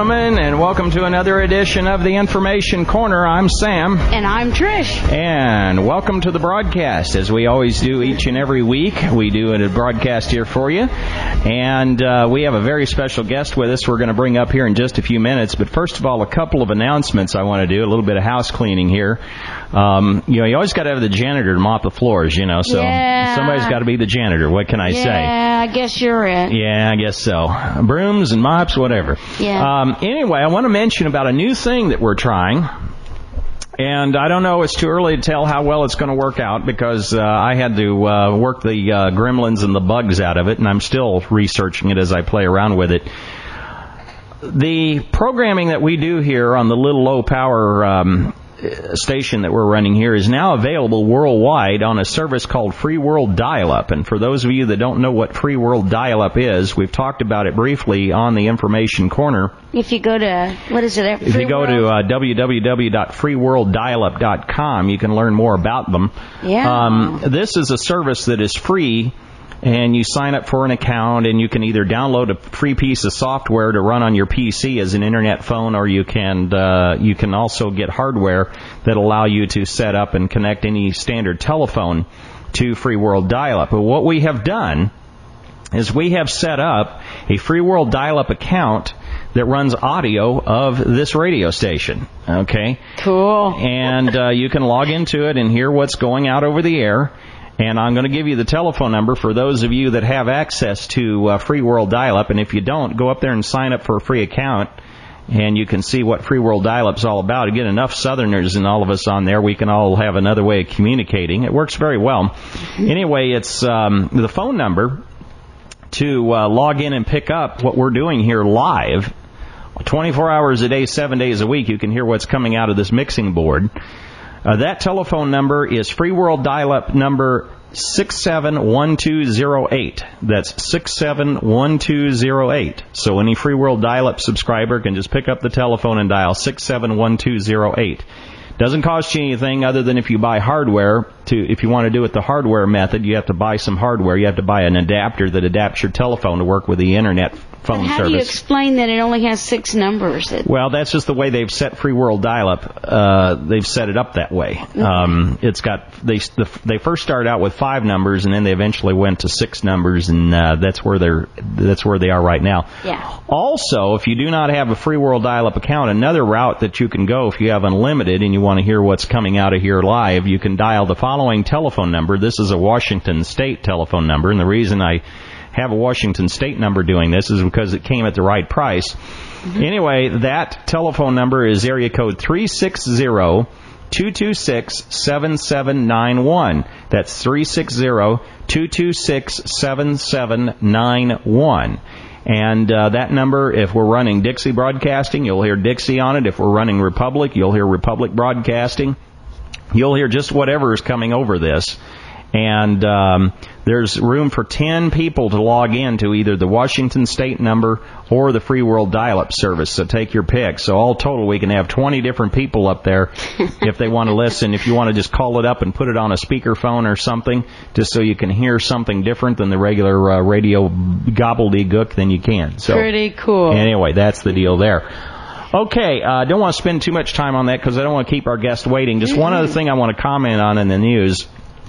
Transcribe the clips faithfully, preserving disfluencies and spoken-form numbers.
gentlemen, and welcome to another edition of the Information Corner. I'm Sam. And I'm Trish. And welcome to the broadcast. As we always do each and every week, we do a broadcast here for you. And uh, we have a very special guest with us we're going to bring up here in just a few minutes. But first of all, a couple of announcements I want to do, a little bit of house cleaning here. Um, you know, you always got to have the janitor to mop the floors, you know, so yeah. somebody's got to be the janitor. What can I yeah, say? Yeah, I guess you're it. Yeah, I guess so. Brooms and mops, whatever. Yeah. Um, anyway, I want to mention about a new thing that we're trying. And I don't know, it's too early to tell how well it's going to work out because uh, I had to uh, work the uh, gremlins and the bugs out of it, and I'm still researching it as I play around with it. The programming that we do here on the little low-power um, station that we're running here is now available worldwide on a service called Free World Dial-Up. And for those of you that don't know what Free World Dial-Up is, we've talked about it briefly on the Information Corner. If you go to, what is it? Free if you go World? to uh, w w w dot free world dial up dot com, you can learn more about them. Yeah. Um, this is a service that is free. And you sign up for an account, and you can either download a free piece of software to run on your P C as an internet phone, or you can uh, you can also get hardware that allow you to set up and connect any standard telephone to Free World Dial-Up. But what we have done is we have set up a Free World Dial-Up account that runs audio of this radio station. Okay? Cool. And uh, you can log into it and hear what's going out over the air. And I'm going to give you the telephone number for those of you that have access to uh, Free World Dial-Up. And if you don't, go up there and sign up for a free account, and you can see what Free World Dial-Up is all about. To get enough Southerners and all of us on there, we can all have another way of communicating. It works very well. Mm-hmm. Anyway, it's um, the phone number to uh, log in and pick up what we're doing here live. twenty-four hours a day, seven days a week, you can hear what's coming out of this mixing board. Uh, that telephone number is Free World Dial-Up number six seven one two zero eight. That's six seven one two zero eight. So any Free World Dial-Up subscriber can just pick up the telephone and dial six seven one two zero eight. Doesn't cost you anything other than if you buy hardware. To if you want to do it the hardware method, you have to buy some hardware. You have to buy an adapter that adapts your telephone to work with the internet phone but how service. do you explain that it only has six numbers? That... Well, that's just the way they've set Free World Dial-Up. Uh, they've set it up that way. Okay. Um, it's got they the, they first started out with five numbers, and then they eventually went to six numbers, and uh, that's where they're that's where they are right now. Yeah. Also, if you do not have a Free World Dial-Up account, another route that you can go if you have unlimited and you want to hear what's coming out of here live, you can dial the following telephone number. This is a Washington State telephone number, and the reason I have a Washington State number doing this is because it came at the right price. Mm-hmm. Anyway, that telephone number is area code three six zero, two two six, seven seven nine one. That's three six zero, two two six, seven seven nine one. And uh, that number, if we're running Dixie Broadcasting, you'll hear Dixie on it. If we're running Republic, you'll hear Republic Broadcasting. You'll hear just whatever is coming over this. And um, there's room for ten people to log in to either the Washington State number or the Free World Dial-Up service. So take your pick. So all total, we can have twenty different people up there if they want to listen. If you want to just call it up and put it on a speakerphone or something, just so you can hear something different than the regular uh, radio gobbledygook, then you can. So pretty cool. Anyway, that's the deal there. Okay, I uh, don't want to spend too much time on that because I don't want to keep our guest waiting. Just mm-hmm. one other thing I want to comment on in the news.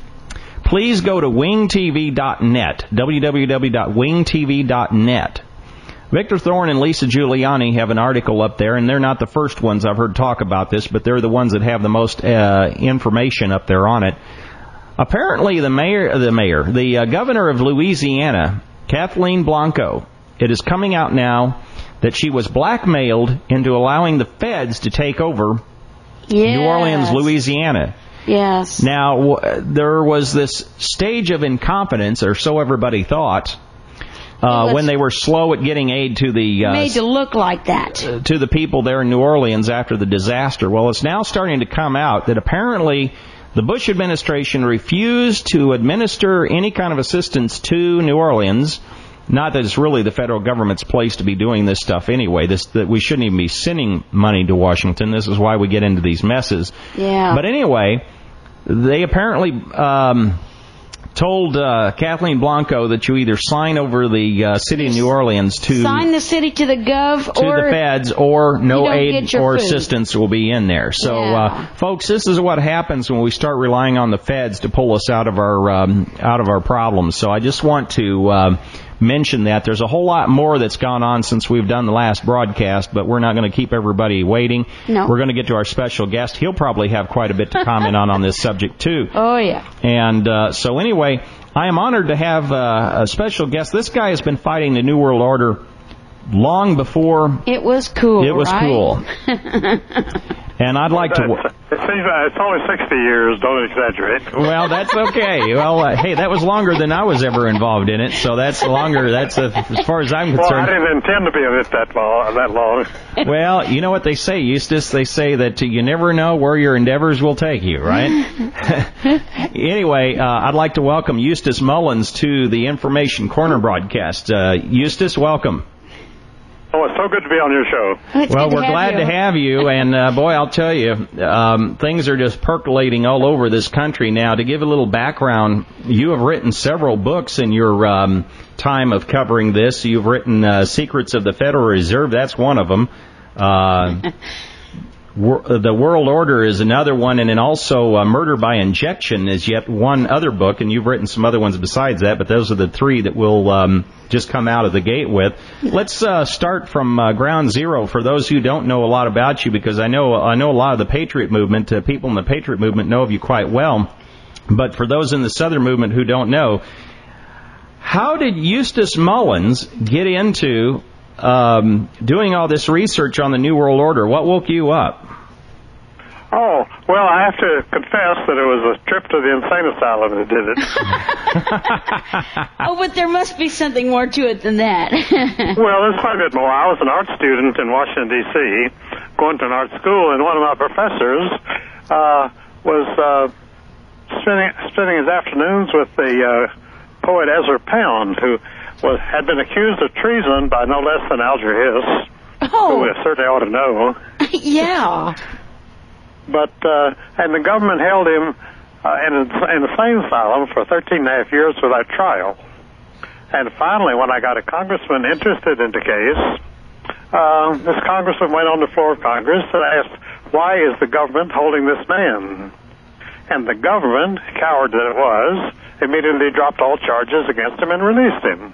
Please go to wing t v dot net, w w w dot wing t v dot net. Victor Thorne and Lisa Giuliani have an article up there, and they're not the first ones I've heard talk about this, but they're the ones that have the most uh, information up there on it. Apparently, the mayor, the mayor, the uh, governor of Louisiana, Kathleen Blanco, it is coming out now that she was blackmailed into allowing the feds to take over yes. New Orleans, Louisiana. Yes. Now, w- there was this stage of incompetence, or so everybody thought, uh, when they were slow at getting aid to the... Uh, made to look like that. Uh, to the people there in New Orleans after the disaster. Well, it's now starting to come out that apparently the Bush administration refused to administer any kind of assistance to New Orleans. Not that it's really the federal government's place to be doing this stuff anyway. This that we shouldn't even be sending money to Washington. This is why we get into these messes. Yeah. But anyway, they apparently um, told uh, Kathleen Blanco that you either sign over the uh, city of New Orleans to sign the city to the gov to or the feds, or no aid or food. assistance will be in there. So, yeah. uh, folks, this is what happens when we start relying on the feds to pull us out of our um, out of our problems. So, I just want to uh, mention that there's a whole lot more that's gone on since we've done the last broadcast, but we're not going to keep everybody waiting. No. We're going to get to our special guest. He'll probably have quite a bit to comment on on this subject too. Oh yeah. And uh, so anyway. I am honored to have uh, a special guest. This guy has been fighting the New World Order long before it was cool. It was right? cool. And I'd like to. It seems uh, it's only sixty years. Don't exaggerate. Well, that's okay. Well, uh, hey, that was longer than I was ever involved in it, so that's longer. That's uh, as far as I'm concerned. Well, I didn't intend to be in it that long. That long. Well, you know what they say, Eustace. They say that you never know where your endeavors will take you, right? Anyway, uh, I'd like to welcome Eustace Mullins to the Information Corner broadcast. Uh, Eustace, welcome. Oh, it's so good to be on your show. It's well, good we're to glad you. to have you, and uh, boy, I'll tell you, um, things are just percolating all over this country now. To give a little background, you have written several books in your um, time of covering this. You've written uh, Secrets of the Federal Reserve, that's one of them. Uh, The World Order is another one, and then also uh, Murder by Injection is yet one other book, and you've written some other ones besides that, but those are the three that we'll um, just come out of the gate with. Let's uh, start from uh, ground zero for those who don't know a lot about you, because I know I know a lot of the Patriot Movement. Uh, people in the Patriot Movement know of you quite well, but for those in the Southern Movement who don't know, how did Eustace Mullins get into um, doing all this research on the New World Order? What woke you up? Oh, well, I have to confess that it was a trip to the insane asylum that did it. Oh, but there must be something more to it than that. Well, there's quite a bit more. I was an art student in Washington, D C, going to an art school, and one of my professors uh, was uh, spending, spending his afternoons with the uh, poet Ezra Pound, who was had been accused of treason by no less than Alger Hiss, Oh. who I certainly ought to know. Yeah. But, uh, and the government held him uh, in, a, in a insane asylum for thirteen and a half years without trial. And finally, when I got a congressman interested in the case, uh, this congressman went on the floor of Congress and asked, why is the government holding this man? And the government, coward that it was, immediately dropped all charges against him and released him.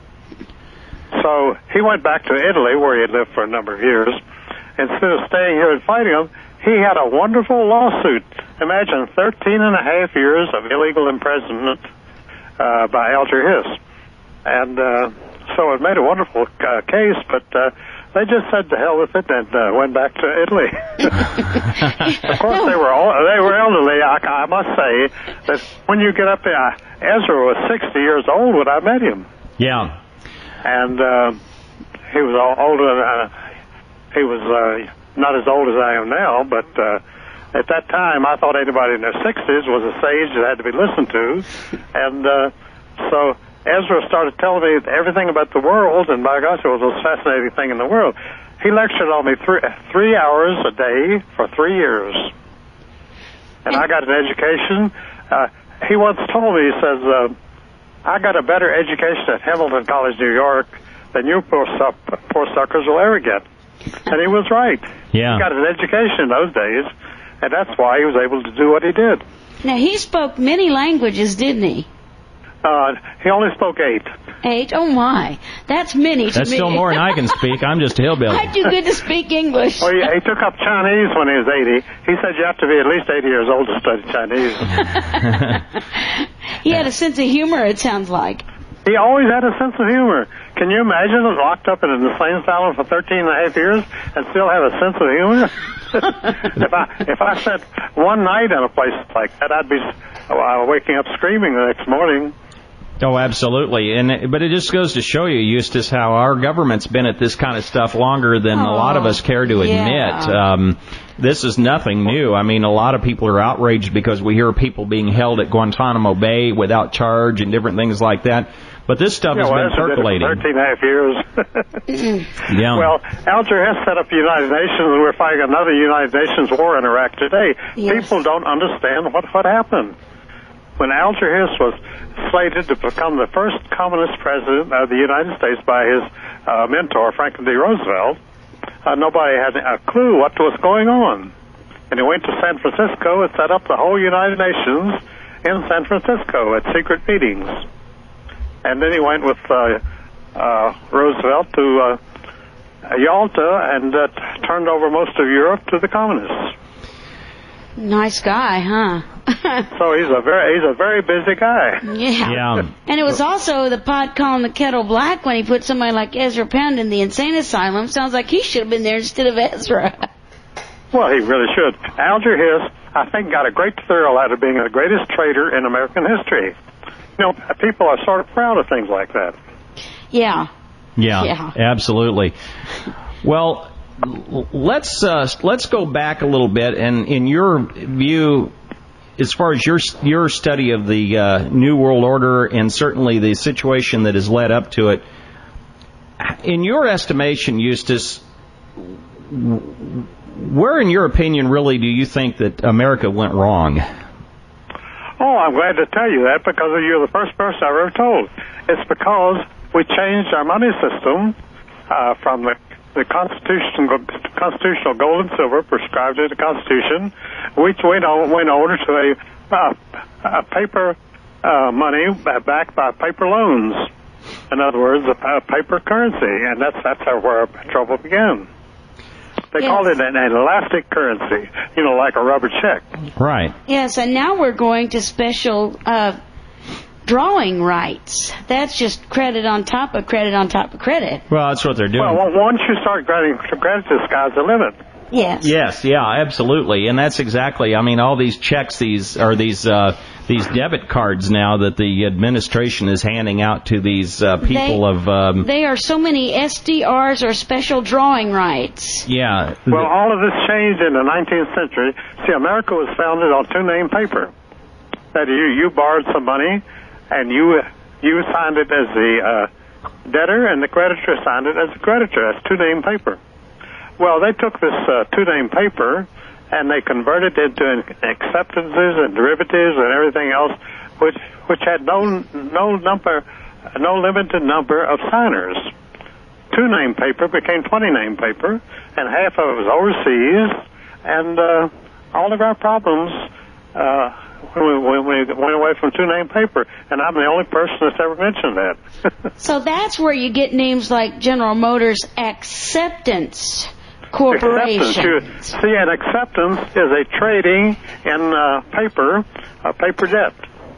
So he went back to Italy, where he had lived for a number of years. Instead of staying here and fighting him, he had a wonderful lawsuit. Imagine thirteen and a half years of illegal imprisonment uh, by Alger Hiss. And uh, so it made a wonderful uh, case, but uh, they just said to hell with it and uh, went back to Italy. Of course, they were all, they were elderly. I, I must say that when you get up there, uh, Ezra was sixty years old when I met him. Yeah. And uh, he was all older than, uh, he was uh, not as old as I am now, but uh, at that time I thought anybody in their sixties was a sage that had to be listened to. And uh, so Ezra started telling me everything about the world, and by gosh, it was the most fascinating thing in the world. He lectured on me three, three hours a day for three years. And I got an education. Uh, he once told me, he says, uh, I got a better education at Hamilton College, New York, than you poor, suck- poor suckers will ever get. And he was right. Yeah. He got an education in those days, and that's why he was able to do what he did. Now, he spoke many languages, didn't he? Uh, he only spoke eight. Eight? Oh, my. That's many to That's me. still more than I can speak. I'm just a hillbilly. I'm too good to speak English. Well, he, he took up Chinese when he was eighty. He said you have to be at least eighty years old to study Chinese. He had a sense of humor, it sounds like. He always had a sense of humor. Can you imagine locked up in an insane asylum for thirteen and a half years and still have a sense of humor? if I if I spent one night in a place like that, I'd be uh, waking up screaming the next morning. Oh, absolutely. And it, but it just goes to show you, Eustace, how our government's been at this kind of stuff longer than oh, a lot of us care to admit. Yeah. Um, this is nothing new. I mean, a lot of people are outraged because we hear people being held at Guantanamo Bay without charge and different things like that. But this stuff yeah, has well, been percolating. thirteen and a half years. Yeah. Well, Alger Hiss set up the United Nations, and we're fighting another United Nations war in Iraq today. Yes. People don't understand what, what happened. When Alger Hiss was slated to become the first communist president of the United States by his uh, mentor, Franklin D. Roosevelt, uh, nobody had a clue what was going on. And he went to San Francisco and set up the whole United Nations in San Francisco at secret meetings. And then he went with uh, uh, Roosevelt to uh, Yalta and uh, turned over most of Europe to the communists. Nice guy, huh? So he's a very he's a very busy guy. Yeah. Yeah. And it was also the pot calling the kettle black when he put somebody like Ezra Pound in the insane asylum. Sounds like he should have been there instead of Ezra. Well, he really should. Alger Hiss, I think, got a great thrill out of being the greatest traitor in American history. You know, people are sort of proud of things like that. Yeah. Yeah, Yeah. absolutely. Well, l- let's uh, let's go back a little bit, and in your view, as far as your your study of the uh, New World Order and certainly the situation that has led up to it, in your estimation, Eustace, where, in your opinion, really do you think that America went wrong? Oh, I'm glad to tell you that because you're the first person I've ever told. It's because we changed our money system uh, from the, the constitutional, constitutional gold and silver prescribed in the Constitution, which went, on, went over to a, uh, a paper uh, money backed by paper loans. In other words, a, a paper currency, and that's that's how where trouble began. They Yes. called it an elastic currency, you know, like a rubber check. Right. Yes, and now we're going to special uh, drawing rights. That's just credit on top of credit on top of credit. Well, that's what they're doing. Well, once you start granting credit, the sky's the limit. Yes. Yes, yeah, absolutely, and that's exactly. I mean, all these checks, these are these uh, these debit cards now that the administration is handing out to these uh, people They- of. Um, They are so many S D Rs or special drawing rights. yeah. Well, all of this changed in the nineteenth century. See, America was founded on two-name paper. That you you borrowed some money, and you you signed it as the uh, debtor, and the creditor signed it as the creditor. That's two-name paper. Well, they took this uh, two-name paper and they converted it into acceptances and derivatives and everything else, which which had no no number, no limited number of signers. Two-name paper became twenty-name paper, and half of it was overseas, and uh, all of our problems uh, when, we, when we went away from two-name paper, and I'm the only person that's ever mentioned that. So that's where you get names like General Motors Acceptance Corporation. Acceptance. You, see, an acceptance is a trading in uh, paper, a paper debt.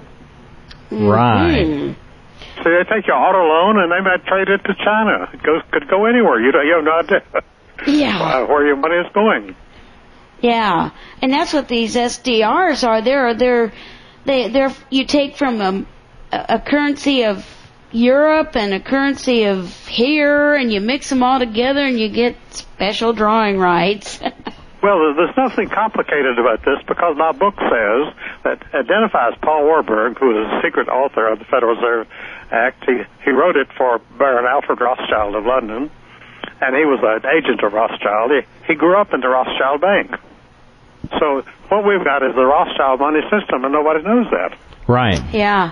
Right. Mm. See, they take your auto loan and they might trade it to China. It goes, could go anywhere. You don't, you have no idea Yeah. uh, where your money is going. Yeah, and that's what these S D Rs are. They're they're they they're you take from a, a currency of Europe and a currency of here, and you mix them all together, and you get special drawing rights. Well, there's nothing complicated about this because my book says that identifies Paul Warburg, who is the secret author of the Federal Reserve Act. He, he wrote it for Baron Alfred Rothschild of London, and he was an agent of Rothschild. He, he grew up in the Rothschild Bank. So what we've got is the Rothschild money system, and nobody knows that. Right. Yeah.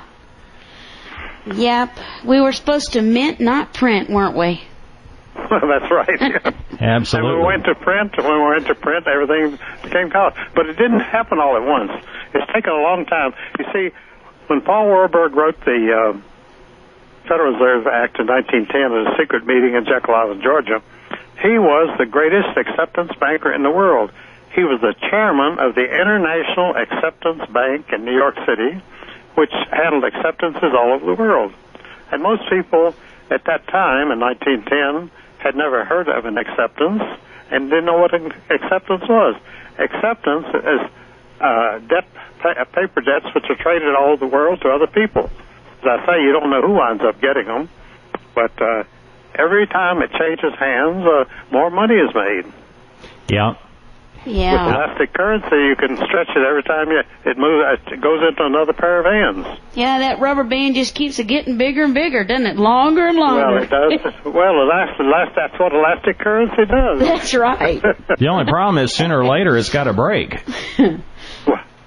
Yep. We were supposed to mint, not print, weren't we? That's right. Absolutely. And we went to print, when we went to print, everything became college. But it didn't happen all at once. It's taken a long time. You see, when Paul Warburg wrote the uh, Federal Reserve Act in nineteen ten at a secret meeting in Jekyll Island, Georgia, he was the greatest acceptance banker in the world. He was the chairman of the International Acceptance Bank in New York City, which handled acceptances all over the world. And most people at that time, in nineteen ten, had never heard of an acceptance and didn't know what an acceptance was. Acceptance is uh, debt, pa- paper debts which are traded all over the world to other people. As I say, you don't know who winds up getting them, but uh, every time it changes hands, uh, more money is made. Yeah. With Yeah. elastic currency, you can stretch it every time you, it moves. It goes into another pair of hands. Yeah, that rubber band just keeps it getting bigger and bigger, doesn't it? Longer and longer. Well, it does. Well, elastic, elastic, that's what elastic currency does. That's right. The only problem is sooner or later it's got to break. Well,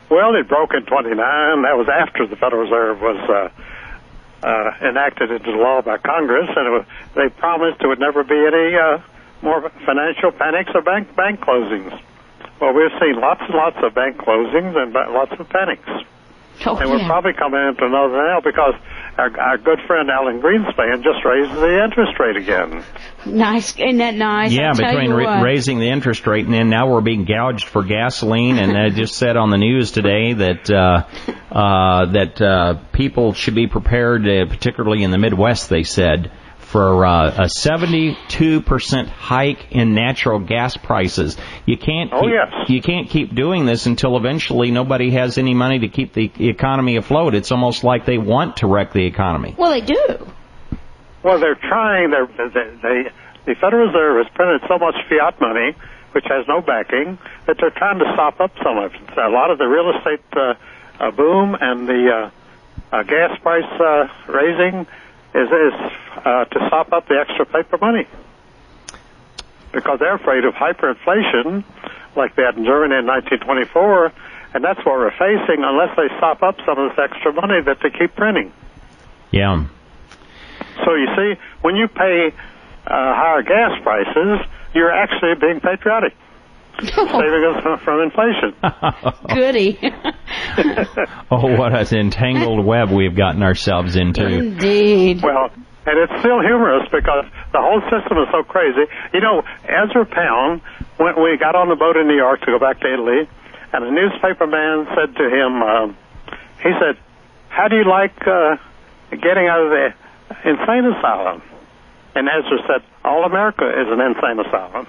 Well, it broke in twenty-nine. That was after the Federal Reserve was uh, uh, enacted into law by Congress, and it was, they promised there would never be any uh, more financial panics or bank bank closings. Well, we've seen lots and lots of bank closings and lots of panics. Oh, and we're yeah. probably coming into another now because our, our good friend Alan Greenspan just raised the interest rate again. Nice. Isn't that nice? Yeah, I'll tell between you ra- what. raising the interest rate and then now we're being gouged for gasoline, and I just said on the news today that uh, uh, that uh, people should be prepared, uh, particularly in the Midwest, they said, for uh, a seventy-two percent hike in natural gas prices. You can't Oh, keep, yes. you can't keep doing this until eventually nobody has any money to keep the economy afloat. It's almost like they want to wreck the economy. Well, they do. Well, they're trying. They're, they, they, the Federal Reserve has printed so much fiat money, which has no backing, that they're trying to sop up some of it. A lot of the real estate uh, uh, boom and the uh, uh, gas price uh, raising is, is uh, to sop up the extra paper money. Because they're afraid of hyperinflation, like they had in Germany in nineteen twenty-four, and that's what we're facing unless they sop up some of this extra money that they keep printing. Yeah. So you see, when you pay uh, higher gas prices, you're actually being patriotic, saving us from, from inflation. Goody. Oh, what an entangled web we've gotten ourselves into. Indeed. Well, and it's still humorous because the whole system is so crazy. You know, Ezra Pound, when we got on the boat in New York to go back to Italy, and a newspaper man said to him, um, he said, "How do you like uh, getting out of the insane asylum?" And Ezra said, "All America is an insane asylum."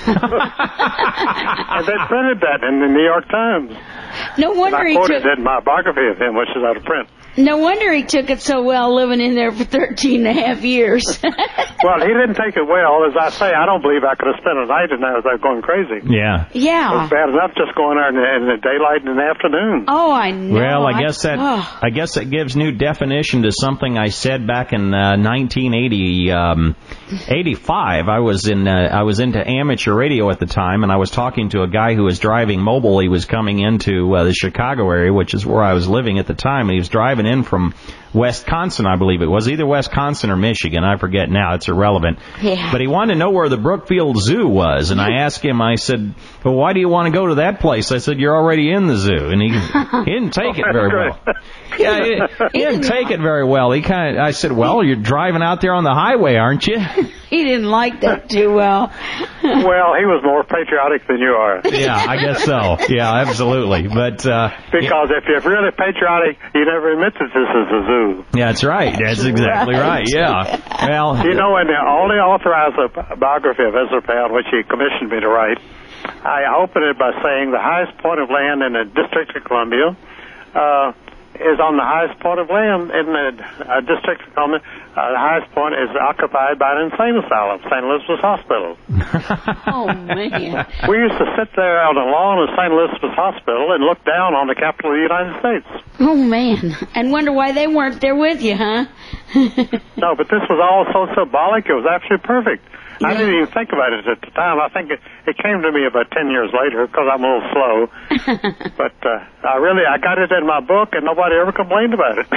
And they printed that in the New York Times. No wonder And I he quoted took. it in my biography of him, which is out of print. No wonder he took it so well, living in there for thirteen and a half years. Well, he didn't take it well. As I say, I don't believe I could have spent a night in there without going crazy. Yeah. It Yeah. was bad enough just going there in the, in the daylight and in the afternoon. Oh, I know. Well, I guess that oh. I guess that gives new definition to something I said back in uh, nineteen eighty, um, eighty-five. I was in uh, I was into amateur radio at the time, and I was talking to a guy who was driving mobile. He was coming into uh, the Chicago area, which is where I was living at the time, and he was driving in from Wisconsin, I believe it was, either Wisconsin or Michigan. I forget now. It's irrelevant. Yeah. But he wanted to know where the Brookfield Zoo was, and I asked him. I said, "Well, why do you want to go to that place?" I said, "You're already in the zoo," and he he didn't take it very well. Yeah, he, he didn't take it very well. He kind of. I said, "Well, you're driving out there on the highway, aren't you?" He didn't like that too well. Well, he was more patriotic than you are. Yeah, I guess so. Yeah, absolutely. But uh, Because if you're really patriotic, you never admit that this is a zoo. yeah, that's right. That's exactly right. Right. Yeah. Well, You know, and the only authorized a biography of Ezra Pound, which he commissioned me to write, I opened it by saying the highest point of land in the District of Columbia uh, is on the highest point of land in the uh, District of Columbia. Uh, the highest point is occupied by an insane asylum, Saint Elizabeth's Hospital. Oh, man. We used to sit there on the lawn of Saint Elizabeth's Hospital and look down on the capital of the United States. Oh, man. And wonder why they weren't there with you, huh? No, but this was all so symbolic, it was actually perfect. I Yeah. didn't even think about it at the time. I think it, it came to me about ten years later because I'm a little slow. But uh, I really, I got it in my book and nobody ever complained about it.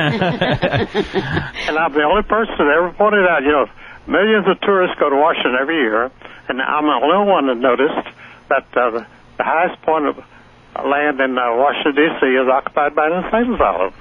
And I'm the only person that ever pointed out, you know, millions of tourists go to Washington every year, and I'm the only one that noticed that uh, the, the highest point of land in uh, Washington, D C is occupied by an insane asylum.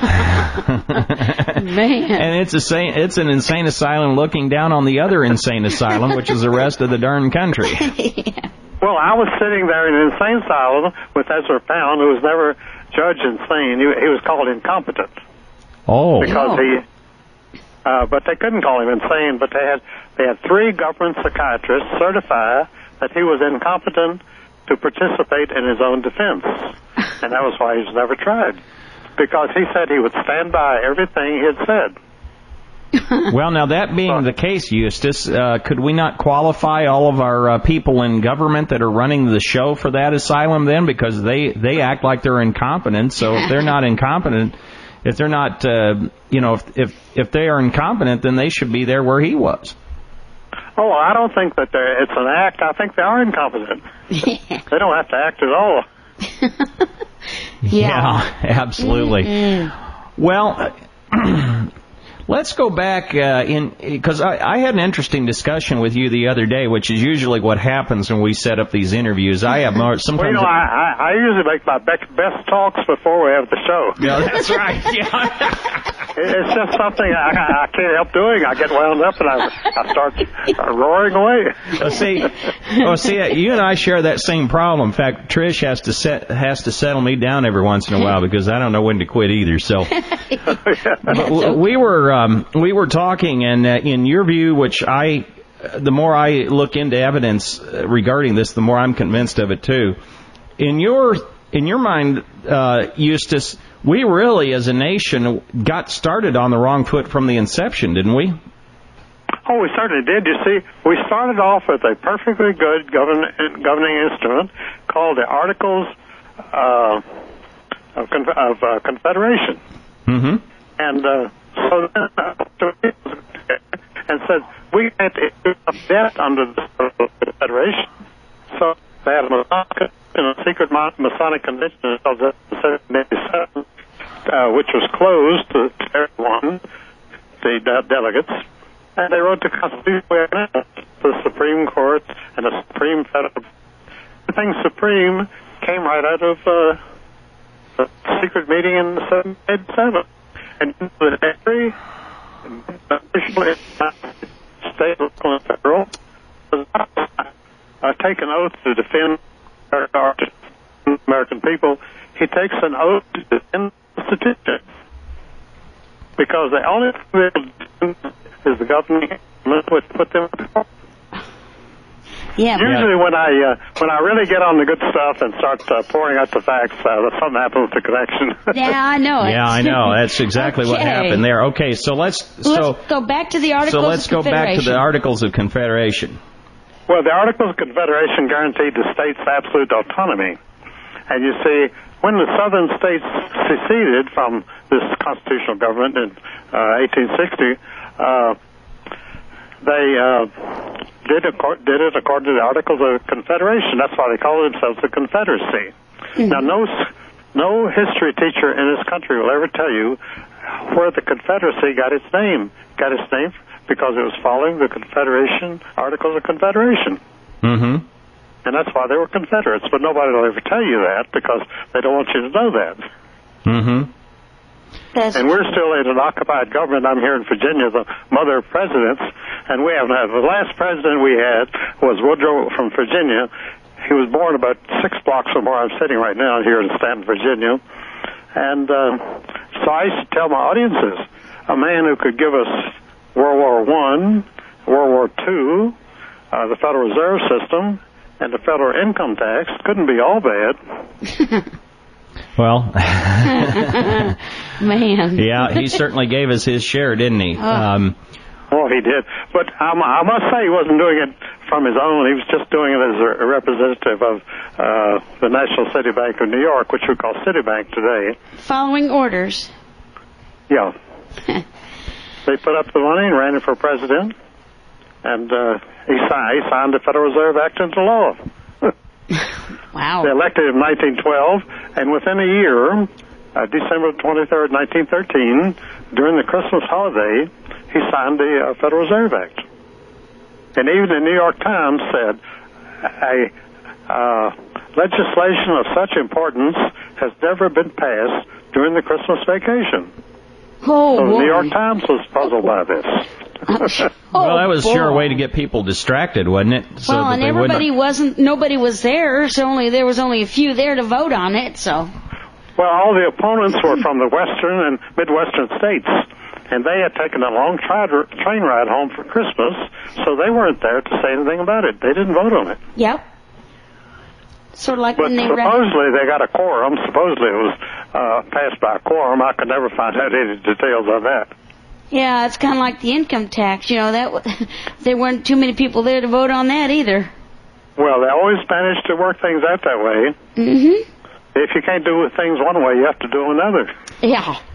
Man. and it's a sa- it's an insane asylum looking down on the other insane asylum, which is the rest of the darn country. Yeah. Well, I was sitting there in an insane asylum with Ezra Pound, who was never judged insane. He, he was called incompetent Oh. because he. Uh, but they couldn't call him insane. But they had they had three government psychiatrists certify that he was incompetent to participate in his own defense, and that was why he was never tried, because he said he would stand by everything he had said. Well, now that being the case, Eustace, uh, could we not qualify all of our uh, people in government that are running the show for that asylum then? Because they, they act like they're incompetent. So if they're not incompetent, if they're not, uh, you know, if, if if they are incompetent, then they should be there where he was. Oh, I don't think that they're, it's an act. I think they are incompetent. They don't have to act at all. Yeah, yeah absolutely. Mm-hmm. Well, let's go back uh, in because I, I had an interesting discussion with you the other day, which is usually what happens when we set up these interviews. I have more, sometimes. Well, you know, I, I, I usually make my best talks before we have the show. Yeah, that's right. Yeah. It's just something I, I can't help doing. I get wound up and I, I start roaring away. Well, see, well, see, you and I share that same problem. In fact, Trish has to set has to settle me down every once in a while because I don't know when to quit either. So, but we were um, we were talking, and uh, in your view, which I, the more I look into evidence regarding this, the more I'm convinced of it too. In your in your mind, uh, Eustace, we really, as a nation, got started on the wrong foot from the inception, didn't we? Oh, we certainly did. You see, we started off with a perfectly good govern- governing instrument called the Articles uh, of, Con- of uh, Confederation. Mm-hmm. And uh, so then, uh, and said, we can't issue a debt under the Confederation. So they had a in a secret Masonic convention of seventeen eighty-seven, uh, which was closed to everyone, the de- delegates, and they wrote the Constitution, the Supreme Court, and the Supreme Federal. Everything Supreme came right out of uh, the secret meeting in seventeen eighty-seven. And every official state, local, and federal was uh, take an oath to defend our American people. He takes an oath to defend the Constitution because the only thing is the government would put them in court. Yeah. Usually, when I uh, when I really get on the good stuff and start uh, pouring out the facts, uh, something happens to connection. Yeah, I know. Yeah, I know. That's exactly okay. what happened there. Okay, so let's so let's go back to the Articles. So let's of go back to the Articles of Confederation. Well, the Articles of Confederation guaranteed the states absolute autonomy, and you see, when the southern states seceded from this constitutional government in uh, eighteen sixty, uh, they uh, did, accord, did it according to the Articles of Confederation. That's why they call themselves the Confederacy. Mm-hmm. Now, no, no history teacher in this country will ever tell you where the Confederacy got its name. Got its name because it was following the Confederation, Articles of Confederation. Mm-hmm. And that's why they were Confederates. But nobody will ever tell you that because they don't want you to know that. Mm-hmm. That's and we're still in an occupied government. I'm here in Virginia, the mother of presidents, and we haven't had. The last president we had was Woodrow from Virginia. He was born about six blocks from where I'm sitting right now here in Stanton, Virginia. And uh, so I used to tell my audiences, a man who could give us World War One, World War Two, uh, the Federal Reserve System, and the federal income tax couldn't be all bad. Well, man. Yeah, he certainly gave us his share, didn't he? Oh, um, oh he did. But I, I must say he wasn't doing it from his own. He was just doing it as a representative of uh, the National City Bank of New York, which we call Citibank today. Following orders. Yeah. They put up the money and ran it for president, and uh, he, signed, he signed the Federal Reserve Act into law. Wow. They elected him in nineteen twelve, and within a year, uh, December twenty-third, nineteen thirteen, during the Christmas holiday, he signed the uh, Federal Reserve Act. And even the New York Times said, a uh, legislation of such importance has never been passed during the Christmas vacation. Oh, so the boy. New York Times was puzzled by this. oh, well, that was boy. sure a way to get people distracted, wasn't it? So well, that and they everybody wouldn't... wasn't, nobody was there, so only there was only a few there to vote on it, so. Well, all the opponents were from the western and midwestern states, and they had taken a long tri- train ride home for Christmas, so they weren't there to say anything about it. They didn't vote on it. Yep. Sort of like but when they supposedly they got a quorum. Supposedly it was uh, passed by a quorum. I could never find out any details on that. Yeah, it's kind of like the income tax. You know, that w- there weren't too many people there to vote on that either. Well, they always managed to work things out that way. Mm-hmm. If you can't do things one way, you have to do another. Yeah.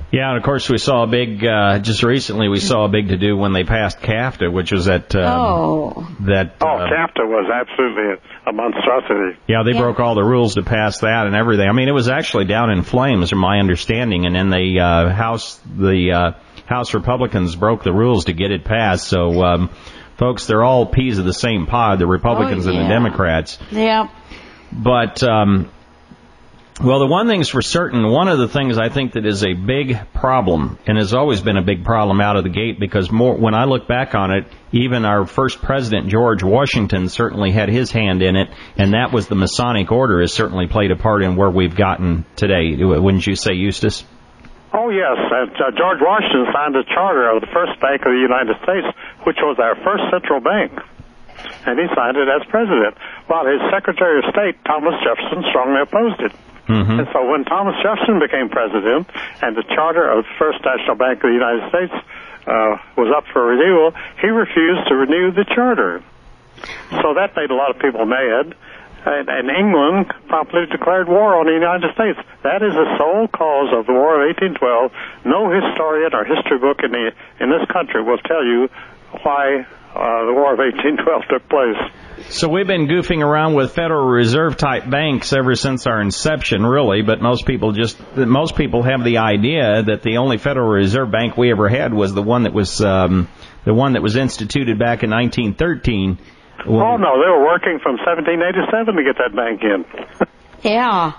Yeah, and of course we saw a big, uh, just recently we saw a big to-do when they passed CAFTA, which was that, um, oh. that, Oh, uh, CAFTA was absolutely a, a monstrosity. yeah, they Yeah. broke all the rules to pass that and everything. I mean, it was actually down in flames from my understanding, and then the, uh, House, the, uh, House Republicans broke the rules to get it passed, so, um, folks, they're all peas of the same pod, the Republicans Oh, and the yeah. Democrats. Yeah. But, um, well, the one thing's for certain, one of the things I think that is a big problem, and has always been a big problem out of the gate, because more, when I look back on it, even our first president, George Washington, certainly had his hand in it, and that was the Masonic Order has certainly played a part in where we've gotten today. Wouldn't you say, Eustace? Oh, yes. And, uh, George Washington signed a charter of the first bank of the United States, which was our first central bank. And he signed it as president, while his Secretary of State, Thomas Jefferson, strongly opposed it. Mm-hmm. And so when Thomas Jefferson became president and the charter of the First National Bank of the United States uh, was up for renewal, he refused to renew the charter. So that made a lot of people mad. And, and England promptly declared war on the United States. That is the sole cause of the War of eighteen twelve. No historian or history book in the in this country will tell you why uh, the War of eighteen twelve took place. So we've been goofing around with Federal Reserve type banks ever since our inception, really, but most people just, most people have the idea that the only Federal Reserve Bank we ever had was the one that was, um, the one that was instituted back in nineteen thirteen. When Oh, no, they were working from seventeen eighty-seven to get that bank in. Yeah.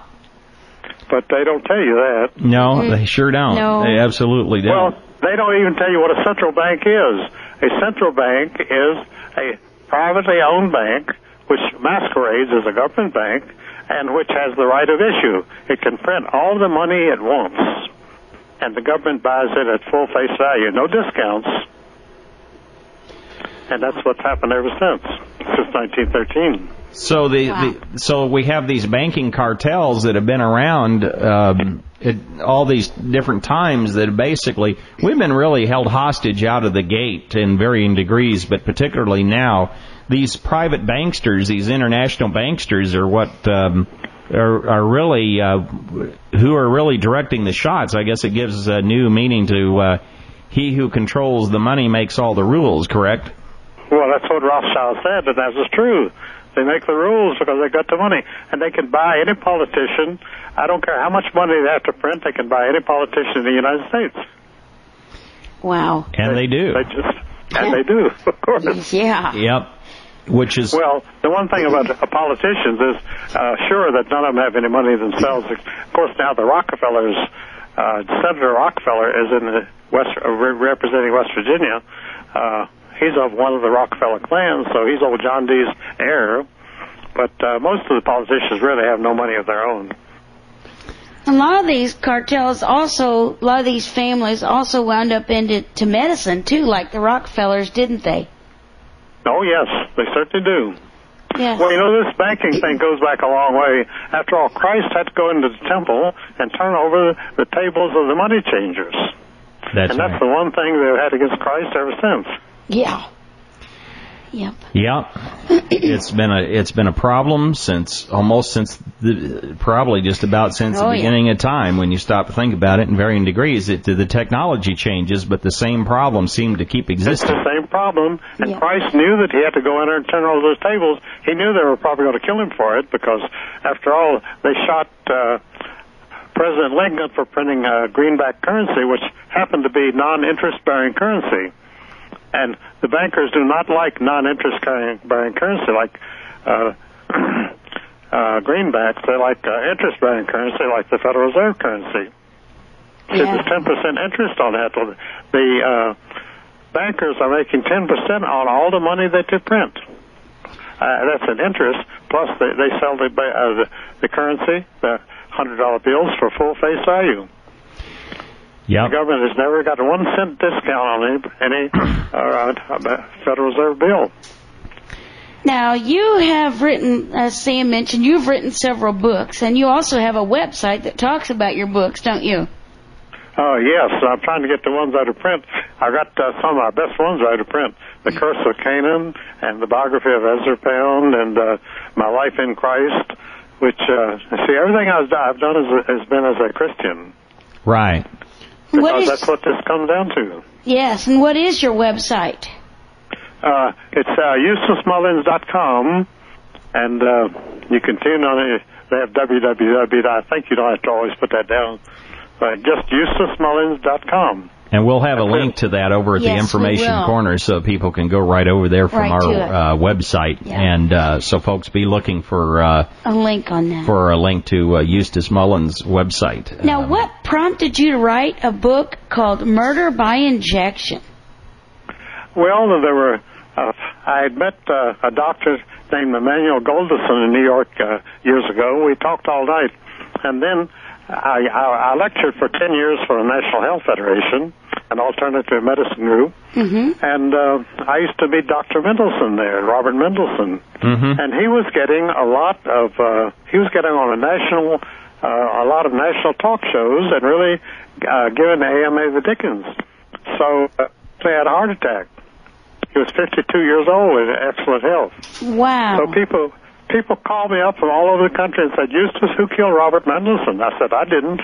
But they don't tell you that. No, they sure don't. No. They absolutely don't. Well, they don't even tell you what a central bank is. A central bank is a privately owned bank which masquerades as a government bank and which has the right of issue. It can print all the money it wants, and the government buys it at full face value, no discounts. And that's what's happened ever since, since nineteen thirteen. So the, Wow. the so we have these banking cartels that have been around um, at all these different times that basically we've been really held hostage out of the gate in varying degrees, but particularly now these private banksters, these international banksters, are what um, are, are really uh, who are really directing the shots. I guess it gives a new meaning to uh, he who controls the money makes all the rules. Correct? Well, that's what Rothschild said, and that is true. They make the rules because they got the money, and they can buy any politician. I don't care how much money they have to print, they can buy any politician in the United States. Wow. And they, they do. They just, and they do, of course. Yeah. Yep. Which is Well, the one thing about uh, politicians is uh, sure that none of them have any money themselves. Of course, now the Rockefellers, uh, Senator Rockefeller is in the West, uh, re- representing West Virginia. Uh, He's of one of the Rockefeller clans, so he's old John D's heir. But uh, most of the politicians really have no money of their own. A lot of these cartels also, a lot of these families also wound up into to medicine too, like the Rockefellers, didn't they? Oh, yes, they certainly do. Yes. Well, you know, this banking thing goes back a long way. After all, Christ had to go into the temple and turn over the tables of the money changers. that's and that's right. the one thing they've had against Christ ever since. Yeah. Yep. Yeah, it's been a it's been a problem since almost since the, probably just about since Oh, the yeah. beginning of time. When you stop to think about it, in varying degrees, it, the technology changes, but the same problem seemed to keep It's existing. the same problem. And Yeah. Christ knew that he had to go in there and turn over those tables. He knew they were probably going to kill him for it because, after all, they shot uh, President Lincoln for printing uh, greenback currency, which happened to be non-interest-bearing currency. And the bankers do not like non-interest-bearing currency like uh, uh, greenbacks. They like uh, interest-bearing currency like the Federal Reserve currency. Yeah. It's ten percent interest on that. The uh, bankers are making ten percent on all the money that they print. Uh, that's an interest, plus they, they sell the, uh, the, the currency, the one hundred dollar bills, for full face value. The Yep. government has never got a one cent discount on any, any uh, uh, Federal Reserve bill. Now, you have written, as Sam mentioned, you've written several books, and you also have a website that talks about your books, don't you? Oh, yes. I'm trying to get the ones out of print. I got uh, some of our best ones out of print. The Curse of Canaan and the biography of Ezra Pound and uh, My Life in Christ, which, uh, see, everything I've done, I've done is, has been as a Christian. Right. Because what is, that's what this comes down to. Yes, and what is your website? Uh, it's uh, Eustace Mullins dot com, and uh, you can tune on it. They have www. I think you don't have to always put that down. But just Eustace Mullins dot com. And we'll have a link to that over at yes, the information we will. corner so people can go right over there from Right our to it. uh, website. Yeah. And uh, so folks be looking for uh, A link on that. for a link to uh, Eustace Mullins' website. Now, Um, what prompted you to write a book called Murder by Injection? Well, there were. Uh, I had met uh, a doctor named Emmanuel Golderson in New York uh, years ago. We talked all night, and then I, I, I lectured for ten years for the National Health Federation, an alternative medicine group, Mm-hmm. and uh, I used to meet Doctor Mendelsohn there, Robert Mendelsohn, mhm. and he was getting a lot of. Uh, he was getting on a national, uh, a lot of national talk shows, and really uh, giving the A M A the dickens. So uh, he had a heart attack. He was fifty-two years old with excellent health. Wow. So people people called me up from all over the country and said, Eustace, who killed Robert Mendelsohn? I said, I didn't.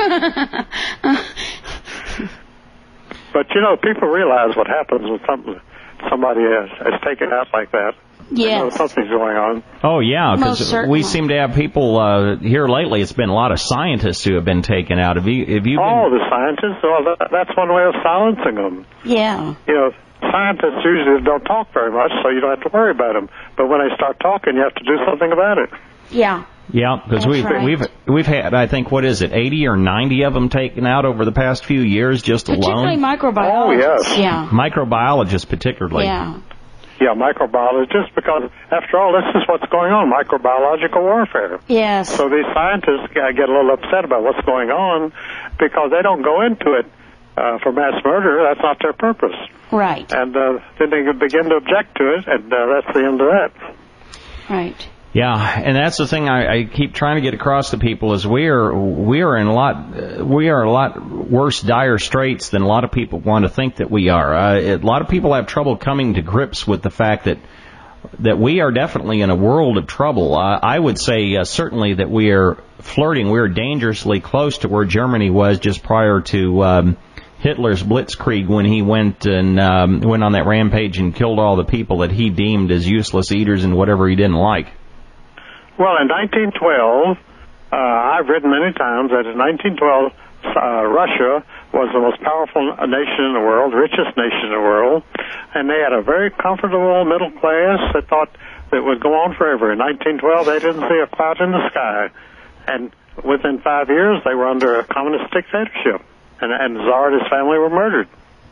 But, you know, people realize what happens when some, somebody is, is taken out like that. They know Yes. something's going on. Oh, yeah, Most because certainly. we seem to have people uh, here lately. It's been a lot of scientists who have been taken out. Have you, have you Oh, been... the scientists, well, that, that's one way of silencing them. Yeah. You know, scientists usually don't talk very much, so you don't have to worry about them. But when they start talking, you have to do something about it. Yeah. Yeah, because That's we've right. we've we've had, I think, what is it, eighty or ninety of them taken out over the past few years, just Particularly alone. microbiologists. Oh, yes. Yeah. Microbiologists, particularly. Yeah. Yeah, microbiologists, because after all, this is what's going on, microbiological warfare. Yes. So these scientists uh, get a little upset about what's going on because they don't go into it uh, for mass murder. That's not their purpose. Right. And uh, then they begin to object to it, and uh, that's the end of that. Right. Yeah, and that's the thing I, I keep trying to get across to people is we are we are in a lot uh, we are a lot worse dire straits than a lot of people want to think that we are. Uh, a lot of people have trouble coming to grips with the fact that that we are definitely in a world of trouble. Uh, I would say uh, certainly that we are flirting. We are dangerously close to where Germany was just prior to um, Hitler's Blitzkrieg when he went and um, went on that rampage and killed all the people that he deemed as useless eaters and whatever he didn't like. Well, in nineteen twelve, uh, I've written many times that in nineteen twelve, uh, Russia was the most powerful nation in the world, richest nation in the world, and they had a very comfortable middle class that thought that would go on forever. In nineteen twelve, they didn't see a cloud in the sky, and within five years, they were under a communist dictatorship, and, and the Tsar and his family were murdered.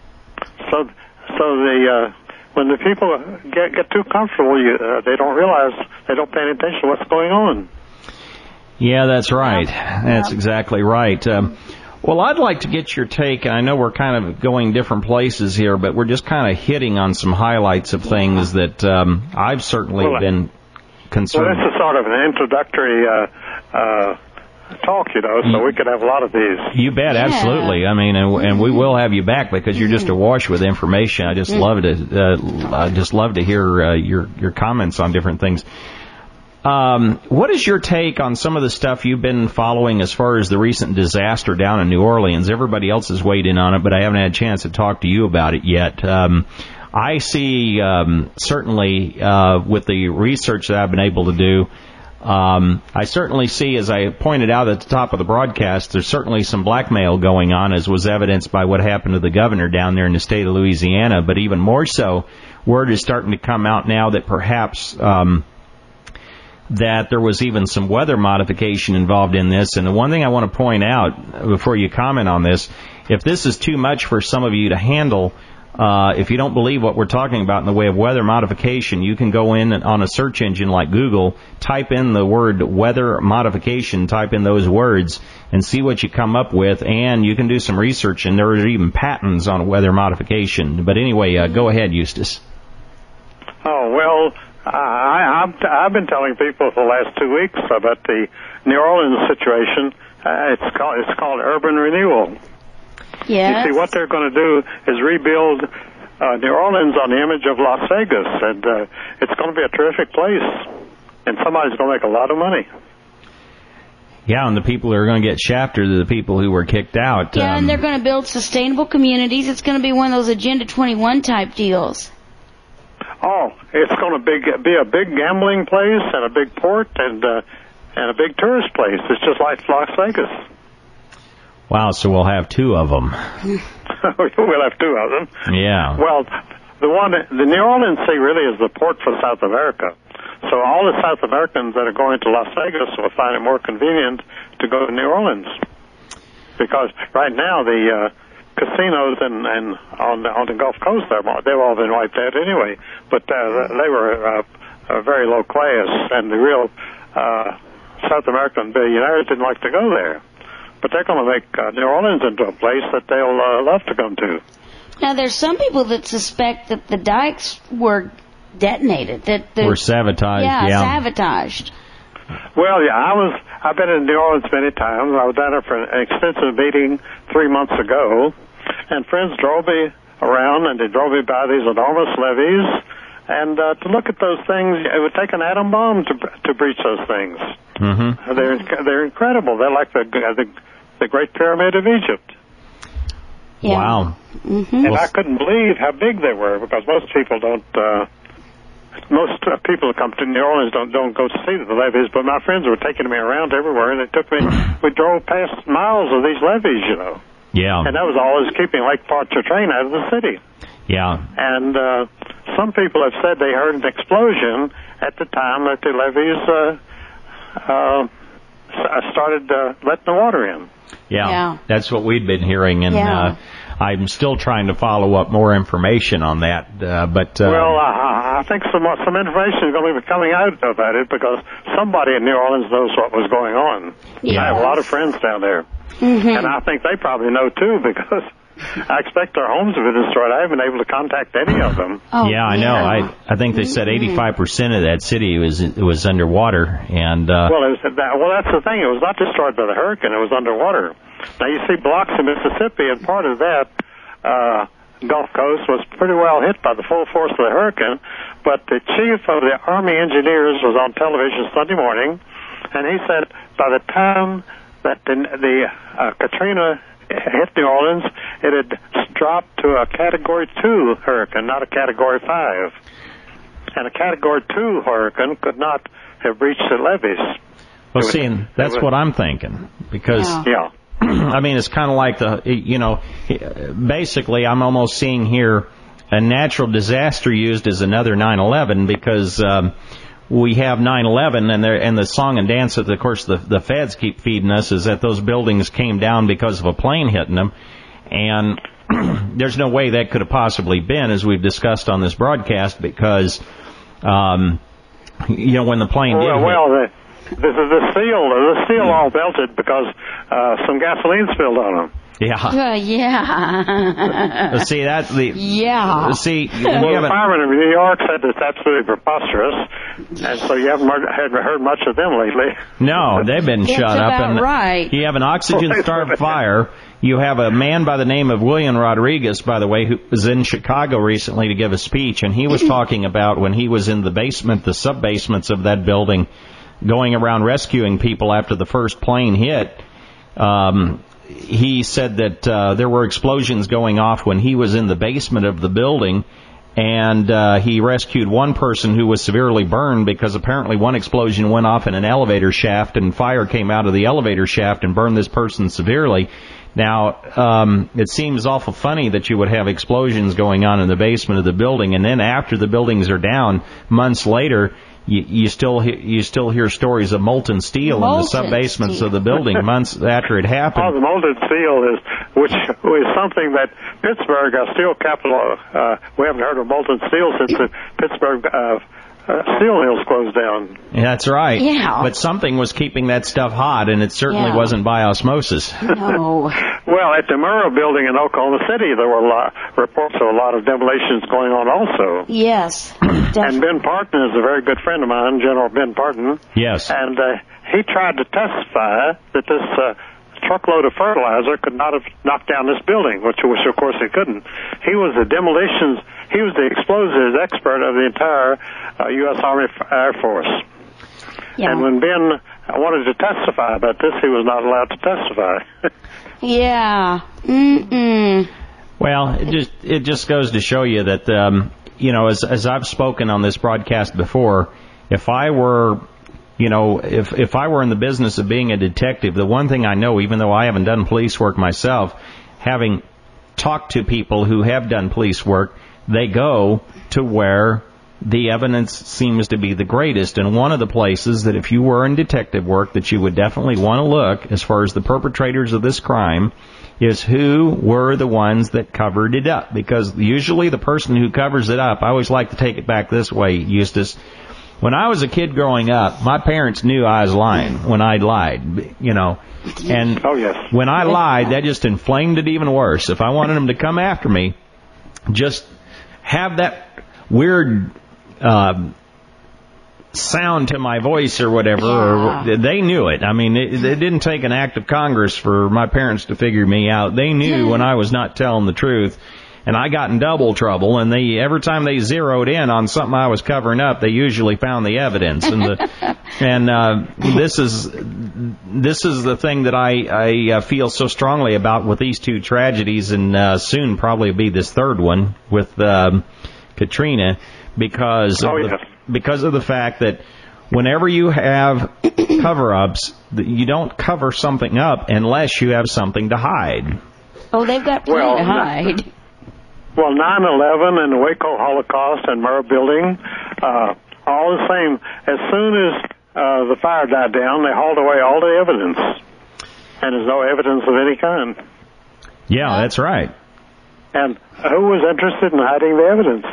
So, so the uh, when the people get get too comfortable, you, uh, they don't realize, they don't pay any attention to what's going on. Yeah, that's right. That's exactly right. Um, well, I'd like to get your take, and I know we're kind of going different places here, but we're just kind of hitting on some highlights of things that um, I've certainly Well, been Well, concerned. this is sort of an introductory uh, uh, talk, you know, so we could have a lot of these. You bet, Yeah. absolutely. I mean, and, and we will have you back because you're just awash with information. I just love to, uh, I just love to hear uh, your your comments on different things. Um, what is your take on some of the stuff you've been following as far as the recent disaster down in New Orleans? Everybody else has weighed in on it, but I haven't had a chance to talk to you about it yet. Um, I see um, certainly uh, with the research that I've been able to do. Um, I certainly see, as I pointed out at the top of the broadcast, there's certainly some blackmail going on, as was evidenced by what happened to the governor down there in the state of Louisiana. But even more so, word is starting to come out now that perhaps um, that there was even some weather modification involved in this. And the one thing I want to point out before you comment on this, if this is too much for some of you to handle, Uh, if you don't believe what we're talking about in the way of weather modification, you can go in and on a search engine like Google, type in the word weather modification, type in those words, and see what you come up with, and you can do some research, and there are even patents on weather modification. But anyway, uh, go ahead, Eustace. Oh, well, I, I've, I've been telling people for the last two weeks about the New Orleans situation. Uh, it's called, it's called urban renewal. Yes. You see, what they're going to do is rebuild uh, New Orleans on the image of Las Vegas, and uh, it's going to be a terrific place, and somebody's going to make a lot of money. Yeah, and the people who are going to get shafted are the people who were kicked out. Yeah, um, and they're going to build sustainable communities. It's going to be one of those Agenda twenty-one type deals. Oh, it's going to be, be a big gambling place and a big port and uh, and a big tourist place. It's just like Las Vegas. Wow, so we'll have two of them. We'll have two of them. Yeah. Well, the one, the New Orleans Sea really is the port for South America. So all the South Americans that are going to Las Vegas will find it more convenient to go to New Orleans, because right now the uh, casinos and, and on the on the Gulf Coast they're, they've all been wiped out anyway. But uh, they were uh, a very low class, and the real uh, South American billionaires didn't like to go there. But they're going to make uh, New Orleans into a place that they'll uh, love to come to. Now, there's some people that suspect that the dikes were detonated, that the, Were sabotaged, yeah, yeah. sabotaged. Well, yeah, I was. I've been in New Orleans many times. I was down there for an extensive meeting three months ago, and friends drove me around, and they drove me by these enormous levees. And uh, to look at those things, it would take an atom bomb to to breach those things. Mm-hmm. They're they're incredible. They're like the the, the Great Pyramid of Egypt. Yeah. Wow. Mm-hmm. And I couldn't believe how big they were, because most people don't. Uh, most uh, people who come to New Orleans don't don't go to see the levees. But my friends were taking me around everywhere, and they took me. We drove past miles of these levees, you know. Yeah. And that was always keeping Lake Pontchartrain out of the city. Yeah. And uh, some people have said they heard an explosion at the time that the levees uh, uh, started uh, letting the water in. Yeah. Yeah. That's what we'd been hearing, and Yeah. uh, I'm still trying to follow up more information on that. Uh, but uh, Well, uh, I think some some information is going to be coming out about it, because somebody in New Orleans knows what was going on. Yeah. I have a lot of friends down there, Mm-hmm. and I think they probably know too, because I expect their homes have been destroyed. I haven't been able to contact any of them. Oh, yeah, I know. I I think they said eighty-five percent of that city was was underwater, and uh, Well, it was that, well, that's the thing. It was not destroyed by the hurricane. It was underwater. Now, you see blocks in Mississippi, and part of that uh, Gulf Coast was pretty well hit by the full force of the hurricane. But the chief of the Army Engineers was on television Sunday morning, and he said by the time that the, the uh, Katrina hit New Orleans, it had dropped to a Category two hurricane, not a Category five. And a Category two hurricane could not have breached the levees. well, see, and that's what I'm thinking, because Yeah. Yeah. I mean, it's kind of like the, you know, basically I'm almost seeing here a natural disaster used as another nine eleven, because um, we have nine eleven, and there, and the song and dance that, of course, the, the feds keep feeding us is that those buildings came down because of a plane hitting them, and there's no way that could have possibly been, as we've discussed on this broadcast, because, um, you know, when the plane did Well, hit, well the, the, the steel, the steel all melted because uh, some gasoline spilled on them. yeah. Uh, yeah. See that the yeah. see when Well, you the haven't, firemen in New York said it's absolutely preposterous, and so you haven't heard, haven't heard much of them lately. no, they've been That's shut up, about and right. you have an oxygen-starved fire. You have a man by the name of William Rodriguez, by the way, who was in Chicago recently to give a speech, and he was talking about when he was in the basement, the sub-basements of that building, going around rescuing people after the first plane hit. Um, he said that uh, there were explosions going off when he was in the basement of the building, and uh, he rescued one person who was severely burned because apparently one explosion went off in an elevator shaft, and fire came out of the elevator shaft and burned this person severely. Now, um, it seems awful funny that you would have explosions going on in the basement of the building, and then after the buildings are down, months later, you, you still he, you still hear stories of molten steel Molten in the sub-basements steel. of the building months after it Oh, happened. the molten steel is, which is something that Pittsburgh, our steel capital, uh, we haven't heard of molten steel since the Pittsburgh uh, uh, steel mills closed down. That's right. Yeah. But something was keeping that stuff hot, and it certainly Yeah. wasn't by osmosis. No. Well, at the Murrah building in Oklahoma City, there were a lot, reports of a lot of demolitions going on also. Yes. And Definitely. Ben Parton is a very good friend of mine, General Ben Parton. Yes. And uh, he tried to testify that this uh, truckload of fertilizer could not have knocked down this building, which, which of course it couldn't. He was the demolitions, he was the explosives expert of the entire uh, U S Army F- Air Force. Yeah. And when Ben wanted to testify about this, he was not allowed to testify. Yeah. Mm-mm. Well, it just it just goes to show you that, um, you know, as as I've spoken on this broadcast before, if I were, you know, if if I were in the business of being a detective, the one thing I know, even though I haven't done police work myself, having talked to people who have done police work, they go to where the evidence seems to be the greatest. And one of the places that if you were in detective work that you would definitely want to look as far as the perpetrators of this crime is who were the ones that covered it up. Because usually the person who covers it up, I always like to take it back this way, Eustace. When I was a kid growing up, my parents knew I was lying when I lied, you know. And oh, yes. when I lied, that just inflamed it even worse. If I wanted them to come after me, just have that weird uh, sound to my voice or whatever. Yeah. Or they knew it. I mean, it, it didn't take an act of Congress for my parents to figure me out. They knew when I was not telling the truth. And I got in double trouble, and they every time they zeroed in on something I was covering up, they usually found the evidence. And the, and uh, this is this is the thing that I I uh, feel so strongly about with these two tragedies, and uh, soon probably be this third one with um, Katrina, because of oh, the, yes. because of the fact that whenever you have cover-ups, you don't cover something up unless you have something to hide. Oh, they've got plenty Well, to hide. Well, nine eleven and the Waco Holocaust and Murrah Building, uh, all the same. As soon as uh, the fire died down, they hauled away all the evidence. And there's no evidence of any kind. Yeah, that's right. And who was interested in hiding the evidence?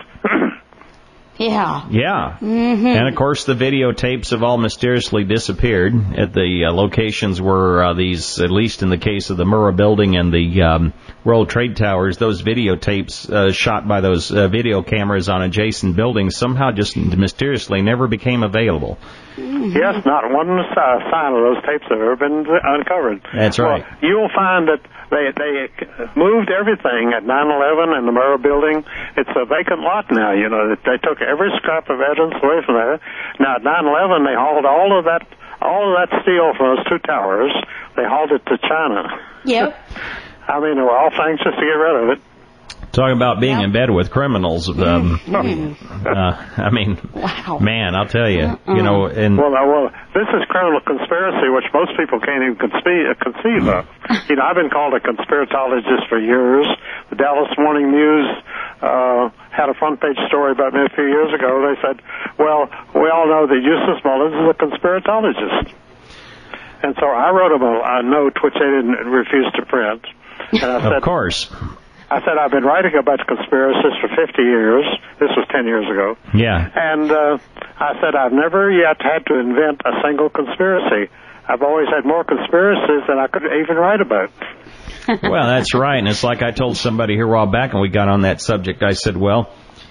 Yeah. Yeah. Mm-hmm. And, of course, the videotapes have all mysteriously disappeared at the uh, locations where uh, these, at least in the case of the Murrah Building and the um, World Trade Towers, those videotapes uh, shot by those uh, video cameras on adjacent buildings somehow just mysteriously never became available. Mm-hmm. Yes, not one uh, sign of those tapes have ever been uncovered. That's right. Well, you'll find that they they moved everything at nine eleven and the Murrah Building. It's a vacant lot now. You know, they took every scrap of evidence away from there. Now at nine eleven, they hauled all of that all of that steel from those two towers. They hauled it to China. Yep. I mean, they were all anxious to get rid of it. Talking about being Yep. in bed with criminals. Um, Mm-hmm. uh, I mean, Wow. man, I'll tell you, Uh-uh. you know, and Well, uh, well, this is criminal conspiracy, which most people can't even conceive, uh, conceive of. You know, I've been called a conspiratologist for years. The Dallas Morning News uh, had a front-page story about me a few years ago. They said, well, we all know that Eustace Mullins is a conspiratologist. And so I wrote them a, a note, which they didn't refuse to print. And I said, of course. I said, I've been writing about conspiracies for fifty years. This was ten years ago. Yeah. And uh, I said, I've never yet had to invent a single conspiracy. I've always had more conspiracies than I could even write about. Well, that's right. And it's like I told somebody here a while back, and we got on that subject. I said, well,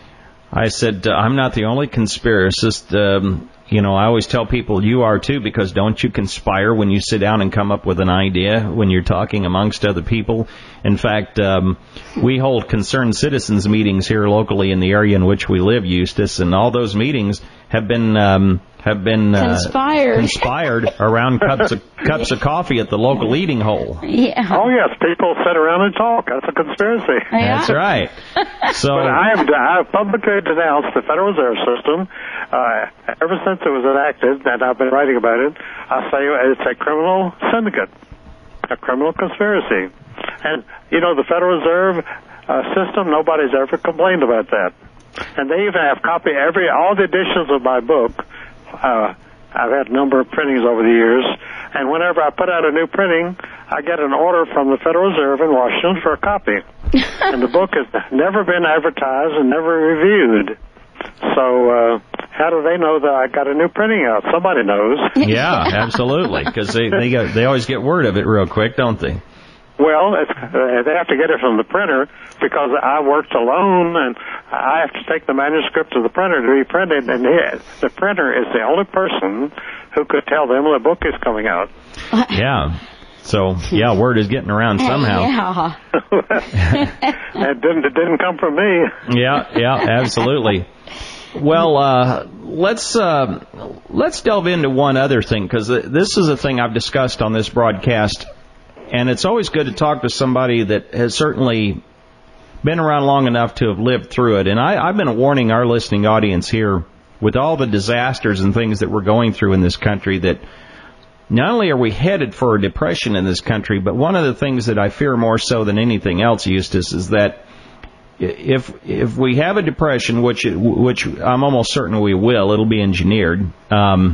I said, uh, I'm not the only conspiracist. Um, you know, I always tell people you are too, because don't you conspire when you sit down and come up with an idea when you're talking amongst other people? In fact, um, we hold concerned citizens meetings here locally in the area in which we live, Eustace, and all those meetings have been um, have been uh, Conspired. conspired around cups of cups of coffee at the local eating hole. Yeah. Oh, yes, people sit around and talk. That's a conspiracy. Yeah. That's right. So But I have, I have publicly denounced the Federal Reserve System uh, ever since it was enacted, and I've been writing about it. I say it's a criminal syndicate, a criminal conspiracy. And, you know, the Federal Reserve uh, System, nobody's ever complained about that. And they even have copy every, all the editions of my book. Uh, I've had a number of printings over the years. And whenever I put out a new printing, I get an order from the Federal Reserve in Washington for a copy. And the book has never been advertised and never reviewed. So uh, how do they know that I got a new printing out? Somebody knows. yeah, absolutely, because they they, got, they always get word of it real quick, don't they? Well, it's, uh, they have to get it from the printer because I worked alone, and I have to take the manuscript to the printer to be printed, and the, the printer is the only person who could tell them the book is coming out. Yeah. So, yeah, word is getting around somehow. Yeah. it didn't. It didn't come from me. Yeah, yeah, absolutely. Well, uh, let's uh, let's delve into one other thing, because this is a thing I've discussed on this broadcast, and it's always good to talk to somebody that has certainly been around long enough to have lived through it. And I, I've been warning our listening audience here, with all the disasters and things that we're going through in this country, that not only are we headed for a depression in this country, but one of the things that I fear more so than anything else, Eustace, is that if if we have a depression, which which I'm almost certain we will, it'll be engineered. Um,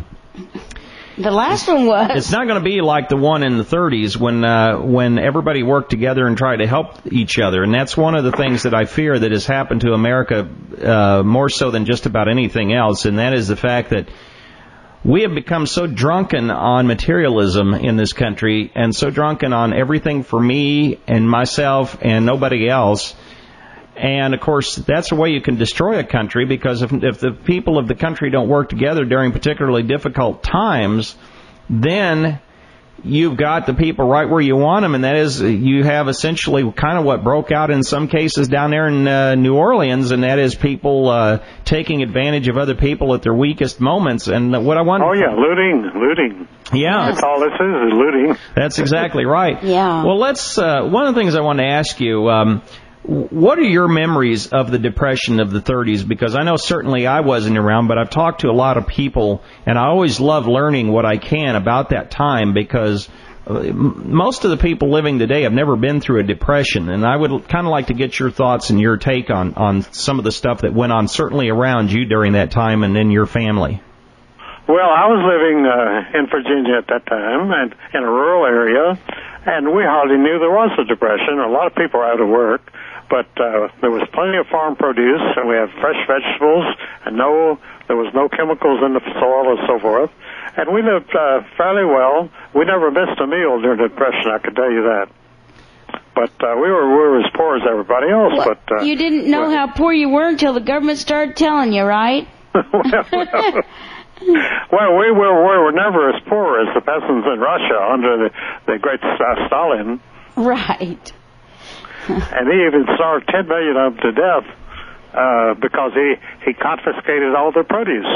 the last one was. It's not going to be like the one in the thirties when uh, when everybody worked together and tried to help each other, and that's one of the things that I fear that has happened to America uh, more so than just about anything else, and that is the fact that we have become so drunken on materialism in this country, and so drunken on everything for me and myself and nobody else. And, of course, that's a way you can destroy a country, because if, if the people of the country don't work together during particularly difficult times, then you've got the people right where you want them, and that is you have essentially kind of what broke out in some cases down there in uh, New Orleans, and that is people uh, taking advantage of other people at their weakest moments. And what I want... Oh, yeah, looting, looting. Yeah. That's all this is, is looting. That's exactly right. Yeah. Well, let's... Uh, one of the things I want to ask you... Um, What are your memories of the Depression of the thirties? Because I know certainly I wasn't around, but I've talked to a lot of people, and I always love learning what I can about that time, because most of the people living today have never been through a depression, and I would kind of like to get your thoughts and your take on, on some of the stuff that went on certainly around you during that time and in your family. Well, I was living uh, in Virginia at that time, and in a rural area, and we hardly knew there was a depression. A lot of people were out of work. But uh, there was plenty of farm produce, and we had fresh vegetables, and no, there was no chemicals in the soil and so forth. And we lived uh, fairly well. We never missed a meal during the Depression, I can tell you that. But uh, we were we were as poor as everybody else. Well, but uh, you didn't know how poor you were until the government started telling you, right? well, well, well, we were we were never as poor as the peasants in Russia under the the great uh, Stalin. Right. And he even starved ten million of them to death uh, because he, he confiscated all their produce.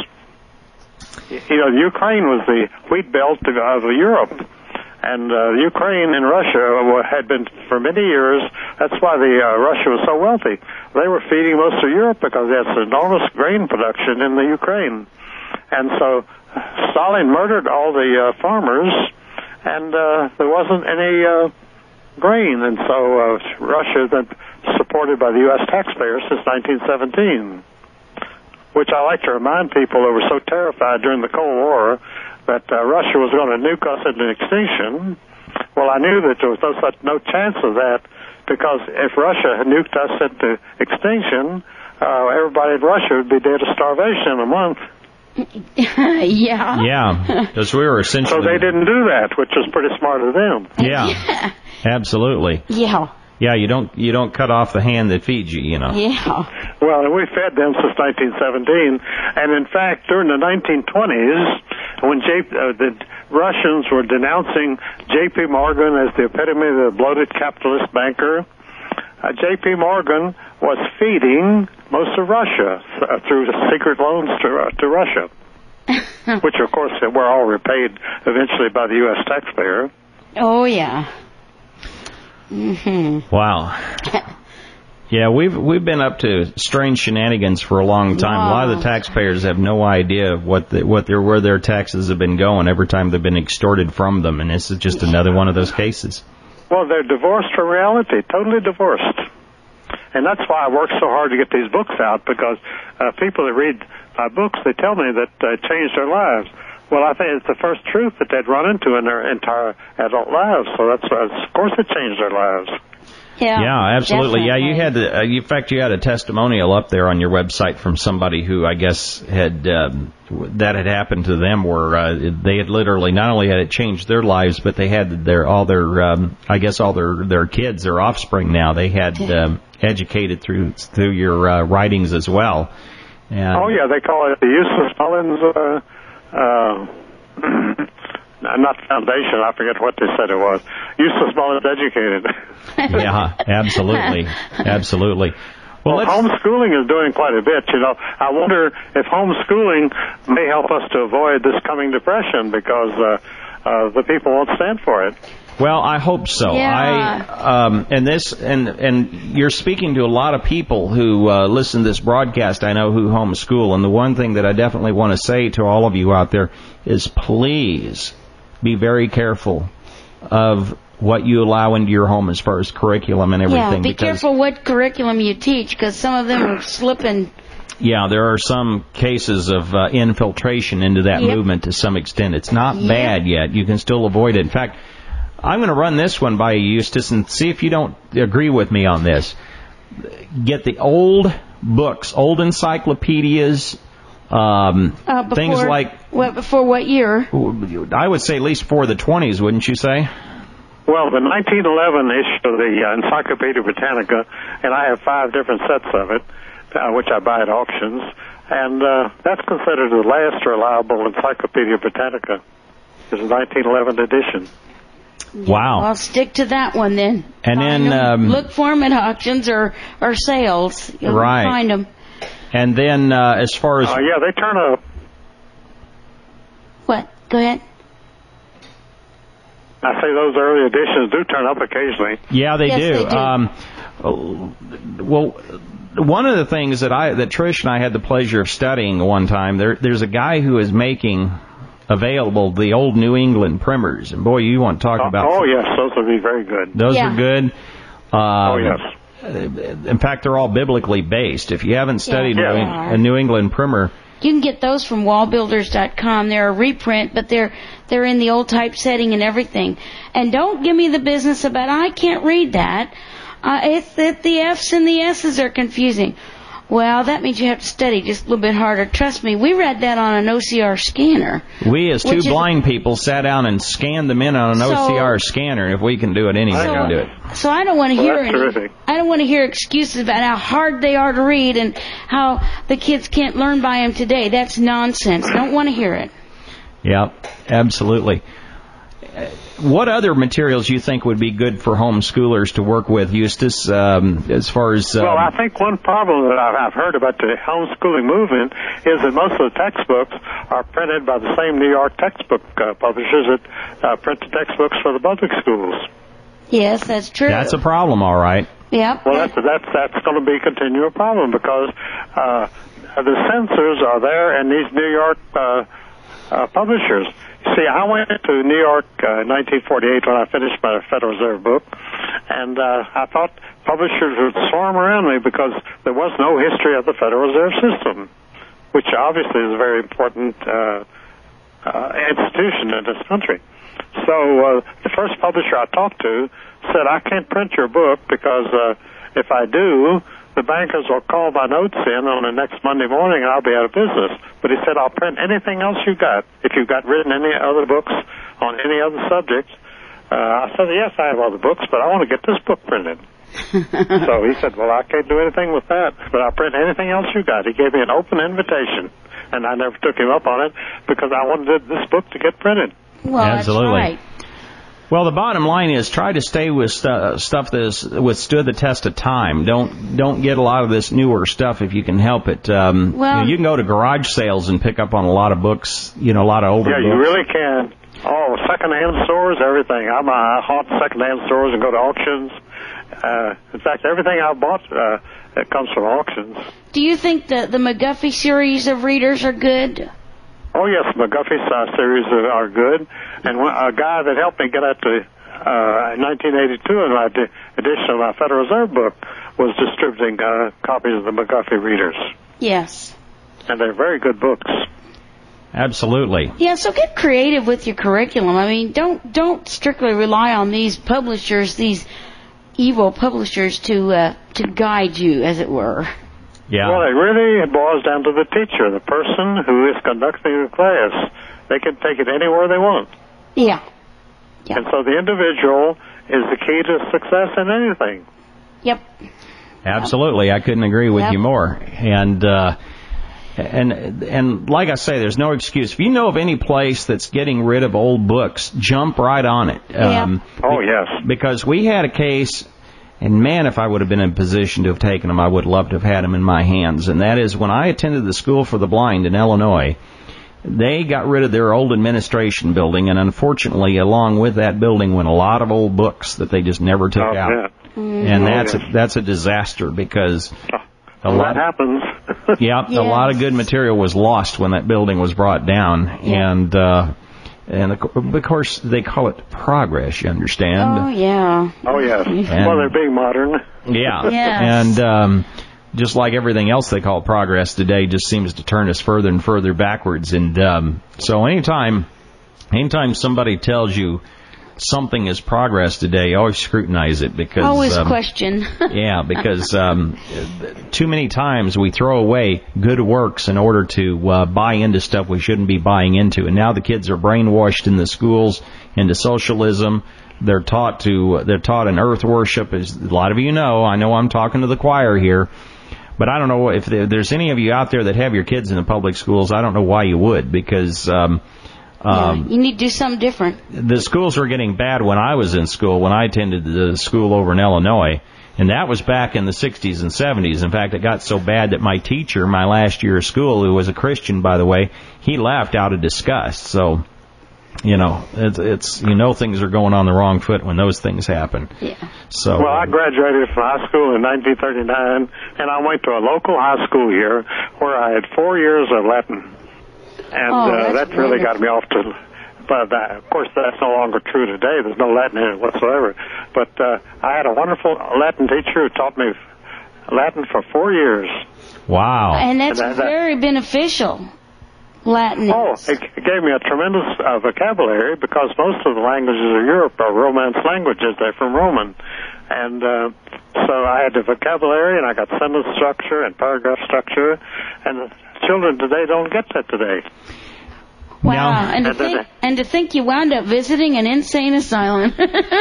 You know, Ukraine was the wheat belt of, of Europe, and uh, Ukraine and Russia had been for many years. That's why the uh, Russia was so wealthy. They were feeding most of Europe because they had enormous grain production in the Ukraine, and so Stalin murdered all the uh, farmers, and uh, there wasn't any. Uh, grain, and so uh, Russia has been supported by the U S taxpayers since nineteen seventeen, which I like to remind people who were so terrified during the Cold War that uh, Russia was going to nuke us into extinction. Well, I knew that there was no such no chance of that, because if Russia had nuked us into extinction, uh, everybody in Russia would be dead of starvation in a month. Yeah. Yeah, because we were essentially... So they didn't do that, which was pretty smart of them. Yeah, yeah. Absolutely. Yeah. Yeah, you don't you don't cut off the hand that feeds you, you know. Yeah. Well, we fed them since nineteen seventeen, and in fact, during the nineteen twenties, when J, uh, the Russians were denouncing J P Morgan as the epitome of the bloated capitalist banker, uh, J P Morgan was feeding most of Russia uh, through the secret loans to uh, to Russia, which of course were all repaid eventually by the U S taxpayer. Oh yeah. Mm-hmm. Wow. Yeah, we've we've been up to strange shenanigans for a long time. Wow. A lot of the taxpayers have no idea what the, what their where their taxes have been going every time they've been extorted from them, and this is just another one of those cases. Well, they're divorced from reality, totally divorced, and that's why I work so hard to get these books out, because uh, people that read my books, they tell me that uh, it changed their lives. Well, I think it's the first truth that they'd run into in their entire adult lives, so that's why, of course, it changed their lives. Yeah, yeah, absolutely. Definitely. Yeah, you had, the, uh, in fact, you had a testimonial up there on your website from somebody who I guess had um, that had happened to them, where uh, they had literally not only had it changed their lives, but they had their all their, um, I guess, all their their kids, their offspring. Now they had um, educated through through your uh, writings as well. And, oh yeah, they call it the Eustace Mullins. Uh, Uh, not foundation, I forget what they said it was. Eustace Mullins Educated. Yeah, absolutely. Absolutely. Well, well let's... homeschooling is doing quite a bit. You know, I wonder if homeschooling may help us to avoid this coming depression because uh, uh, the people won't stand for it. Well, I hope so. Yeah. I um, and this and and you're speaking to a lot of people who uh, listen to this broadcast. I know who homeschool, and the one thing that I definitely want to say to all of you out there is please be very careful of what you allow into your home as far as curriculum and everything. Yeah, be careful what curriculum you teach, because some of them are slipping. Yeah, there are some cases of uh, infiltration into that Yep. movement to some extent. It's not Yep. bad yet. You can still avoid it. In fact, I'm going to run this one by you, Eustace, and see if you don't agree with me on this. Get the old books, old encyclopedias, um, Uh, before, things like... What, before what year? I would say at least for the twenties, wouldn't you say? Well, the nineteen eleven issue of the uh, Encyclopedia Britannica, and I have five different sets of it, uh, which I buy at auctions, and uh, that's considered the last reliable Encyclopedia Britannica. It's a nineteen eleven edition. Wow. I'll stick to that one then. And Find then, them. um, look for them at auctions or, or sales. You'll Right. find them. And then uh, as far as... Uh, yeah, they turn up. What? Go ahead. I say those early editions do turn up occasionally. Yeah, they Yes, do. they do. Um, well, one of the things that I that Trish and I had the pleasure of studying one time, there, there's a guy who is making available the old New England primers, and boy, you want to talk Uh, about... oh, yes, those would be very good. Those Yeah. are good. Um, Oh, yes. In fact, they're all biblically based. If you haven't studied Yeah, New- they are. a New England primer... You can get those from wall builders dot com. They're a reprint, but they're they're in the old typesetting and everything. And don't give me the business about I can't read that. Uh, it's that the F's and the S's are confusing. Well, that means you have to study just a little bit harder. Trust me, we read that on an O C R scanner. We, as two Which is- blind people, sat down and scanned them in on an So- O C R scanner. If we can do it, anyone So- can do it. So I don't want to Well, hear that's any, terrific. I don't want to hear excuses about how hard they are to read and how the kids can't learn by them today. That's nonsense. Don't want to hear it. Yeah, absolutely. What other materials you think would be good for homeschoolers to work with, Eustace, um, as far as... Um, Well, I think one problem that I've, I've heard about the homeschooling movement is that most of the textbooks are printed by the same New York textbook uh, publishers that uh, print the textbooks for the public schools. Yes, that's true. That's a problem, all right. Yep. Well, that's that's that's going to be a continual problem because uh, the censors are there, and these New York uh, uh, publishers. See, I went to New York uh, in nineteen forty-eight when I finished my Federal Reserve book, and uh, I thought publishers would swarm around me because there was no history of the Federal Reserve System, which obviously is a very important uh, uh, institution in this country. So uh, the first publisher I talked to said, I can't print your book because uh, if I do, the bankers will call my notes in on the next Monday morning and I'll be out of business. But he said, I'll print anything else you got. If you've got written any other books on any other subjects. Uh, I said, yes, I have other books, but I want to get this book printed. So he said, well, I can't do anything with that, but I'll print anything else you got. He gave me an open invitation, and I never took him up on it because I wanted this book to get printed. Well, Absolutely. That's right. Well, the bottom line is try to stay with stu- stuff that has withstood the test of time. Don't don't get a lot of this newer stuff if you can help it. Um, Well- you know, you can go to garage sales and pick up on a lot of books, you know, a lot of older Yeah, books. you really can. Oh, second-hand stores, everything. I'm I haunt second-hand stores and go to auctions. Uh, in fact, everything I bought uh, it comes from auctions. Do you think the the McGuffey series of readers are good? Oh, yes, McGuffey's uh, series are, are good. And one, a guy that helped me get at the uh, nineteen eighty-two in my edi- edition of my Federal Reserve book was distributing uh, copies of the McGuffey readers. Yes. And they're very good books. Absolutely. Yeah, so get creative with your curriculum. I mean, don't don't strictly rely on these publishers, these evil publishers, to uh, to guide you, as it were. Yeah. Well, it really boils down to the teacher, the person who is conducting the class. They can take it anywhere they want. Yeah. Yeah. And so the individual is the key to success in anything. Yep. Absolutely. I couldn't agree with Yep. you more. And uh, and and like I say, there's no excuse. If you know of any place that's getting rid of old books, jump right on it. Yeah. Um, Oh, yes. Because we had a case And man, if I would have been in a position to have taken them, I would love to have had them in my hands. And that is when I attended the School for the Blind in Illinois, they got rid of their old administration building, and unfortunately, along with that building went a lot of old books that they just never took oh, out. Yeah. Mm-hmm. And that's a, that's a disaster because a well, lot that happens. yeah, Yes. a lot of good material was lost when that building was brought down, Yeah. and uh, and of course they call it progress. You understand? Oh, yeah. Oh, yes. And- well, they're being modern. Yeah. Yes. And um, just like everything else they call progress today, just seems to turn us further and further backwards. And um, so anytime, anytime somebody tells you something is progress today, always scrutinize it because Always um, question. yeah, because um, too many times we throw away good works in order to uh, buy into stuff we shouldn't be buying into. And now the kids are brainwashed in the schools into socialism. They're taught to they're taught in earth worship, as a lot of you know. I know I'm talking to the choir here, but I don't know if there's any of you out there that have your kids in the public schools. I don't know why you would, because um, Yeah, um, you need to do something different. the schools were getting bad when I was in school, when I attended the school over in Illinois, and that was back in the sixties and seventies. In fact, it got so bad that my teacher, my last year of school, who was a Christian, by the way, he left out of disgust. So, you know, it's, it's you know things are going on the wrong foot when those things happen. Yeah. So, Well, I graduated from high school in nineteen thirty-nine, and I went to a local high school here where I had four years of Latin. And Oh, uh, that's that really got wonderful. me off to, but uh, of course that's no longer true today. There's no Latin in it whatsoever. But uh, I had a wonderful Latin teacher who taught me Latin for four years. wow. And that's And that- that- very beneficial. Latin. Oh, it it gave me a tremendous uh, vocabulary because most of the languages of Europe are Romance languages. They're from Roman. And uh, so I had the vocabulary, and I got sentence structure and paragraph structure, and the children today don't get that today. Wow. Now- and, to And then- think, and to think you wound up visiting an insane asylum.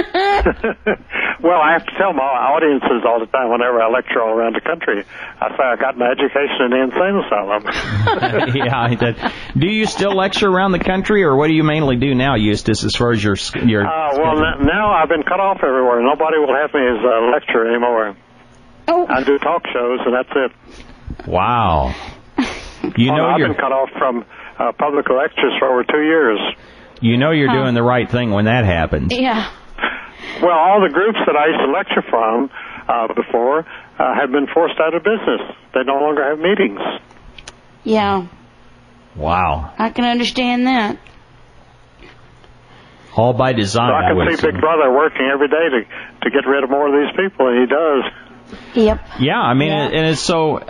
Well, I have to tell my audiences all the time whenever I lecture all around the country, I say I got my education in the insane asylum. Yeah, I did. Do you still lecture around the country, or what do you mainly do now, Eustace, as far as your your? Uh, well, n- now I've been cut off everywhere. Nobody will have me as a lecturer anymore. Oh. I do talk shows, and that's it. Wow. You Oh, know I've you're been cut off from uh, public lectures for over two years. you know you're Huh. doing the right thing when that happens. Yeah. Well, all the groups that I used to lecture from uh, before uh, have been forced out of business. They no longer have meetings. Yeah. Wow. I can understand that. All by design, So I I can would see assume. Big Brother working every day to to get rid of more of these people, and he does. Yep. Yeah, I mean, Yeah. and it's so.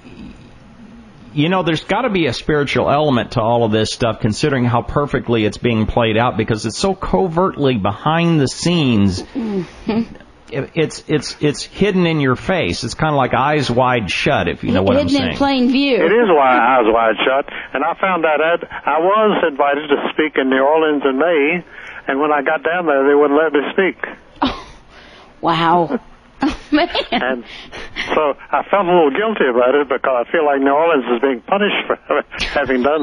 You know, there's got to be a spiritual element to all of this stuff, considering how perfectly it's being played out, because it's so covertly behind the scenes. Mm-hmm. It- It's it's it's hidden in your face. It's kind of like Eyes Wide Shut, if you know what I'm Hidden saying. in plain view. It is why eyes wide shut, and I found out Ed, I was invited to speak in New Orleans in May, and when I got down there, they wouldn't let me speak. Wow. Oh, man. And so I felt a little guilty about it because I feel like New Orleans is being punished for having done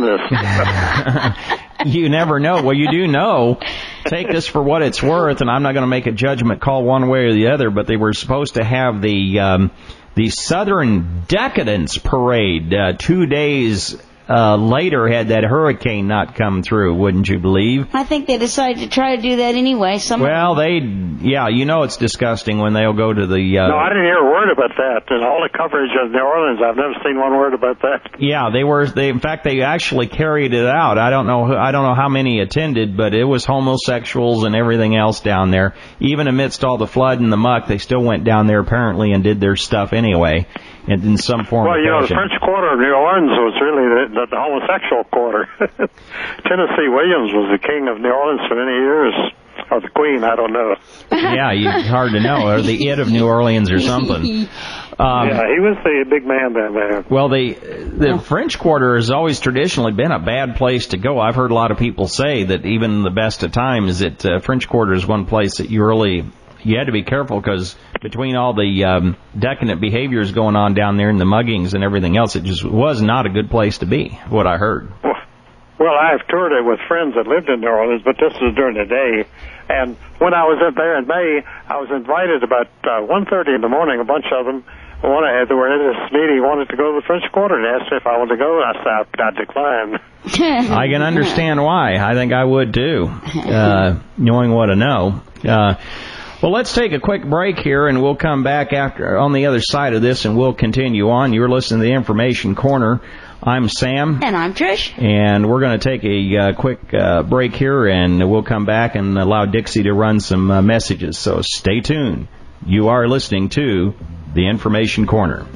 this. You never know. Well, you do know. Take this for what it's worth, and I'm not going to make a judgment call one way or the other, but they were supposed to have the um, the Southern Decadence Parade uh, two days uh, later had that hurricane not come through, wouldn't you believe? I think they decided to try to do that anyway. Some Well, they, yeah, you know it's disgusting when they'll go to the... Uh, No, I didn't hear a word about that. And all the coverage of New Orleans, I've never seen one word about that. Yeah, they were. They, in fact, they actually carried it out. I don't know. who- I don't know how many attended, but it was homosexuals and everything else down there. Even amidst all the flood and the muck, they still went down there apparently and did their stuff anyway, in, in some form. Well, or you know, the fashion. French Quarter of New Orleans was really the, the, the homosexual quarter. Tennessee Williams was the king of New Orleans for many years. Or the queen, I don't know. Yeah, you, hard to know, or the it of New Orleans or something. Um, Yeah, he was the big man down there. Well, the the French Quarter has always traditionally been a bad place to go. I've heard a lot of people say that even the best of times, that uh, French Quarter is one place that you really you had to be careful, because between all the um, decadent behaviors going on down there and the muggings and everything else, it just was not a good place to be. What I heard. Well, I've toured it with friends that lived in New Orleans, but this was during the day. And when I was up there in May, I was invited about uh, one thirty in the morning, a bunch of them. One I had, they were in this meeting, wanted to go to the French Quarter and asked if I wanted to go, and I said I declined. I can understand why. I think I would too, uh, knowing what I know. Uh, well, let's take a quick break here, and we'll come back after on the other side of this, and we'll continue on. You're listening to the Information Corner. I'm Sam. And I'm Trish. And we're going to take a uh, quick uh, break here, and we'll come back and allow Dixie to run some uh, messages. So stay tuned. You are listening to the Information Corner.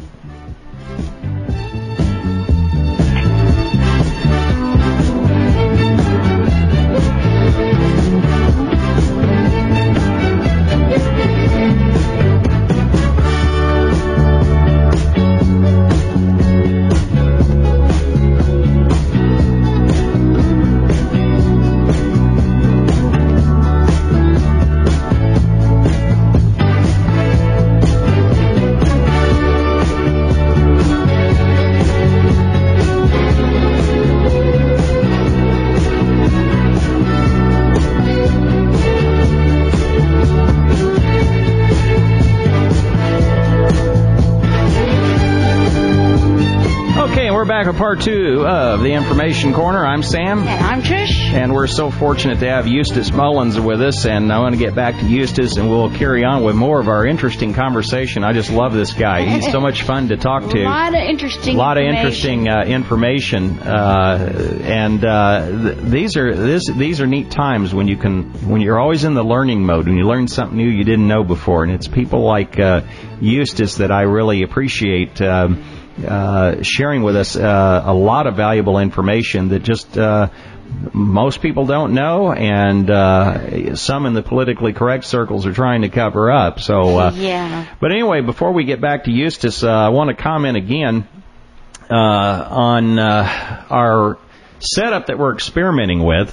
For part two of the Information Corner. I'm Sam. And I'm Trish. And we're so fortunate to have Eustace Mullins with us, and I want to get back to Eustace, and we'll carry on with more of our interesting conversation. I just love this guy. He's so much fun to talk to. A lot of interesting A lot of information. interesting uh, information. Uh, and uh, th- these are this, these are neat times when you can when you're always in the learning mode, when you learn something new you didn't know before. And it's people like uh, Eustace that I really appreciate um, uh, sharing with us uh, a lot of valuable information that just uh, most people don't know, and uh, some in the politically correct circles are trying to cover up. So, uh, yeah. But anyway, before we get back to Eustace, uh, I want to comment again uh, on uh, our setup that we're experimenting with.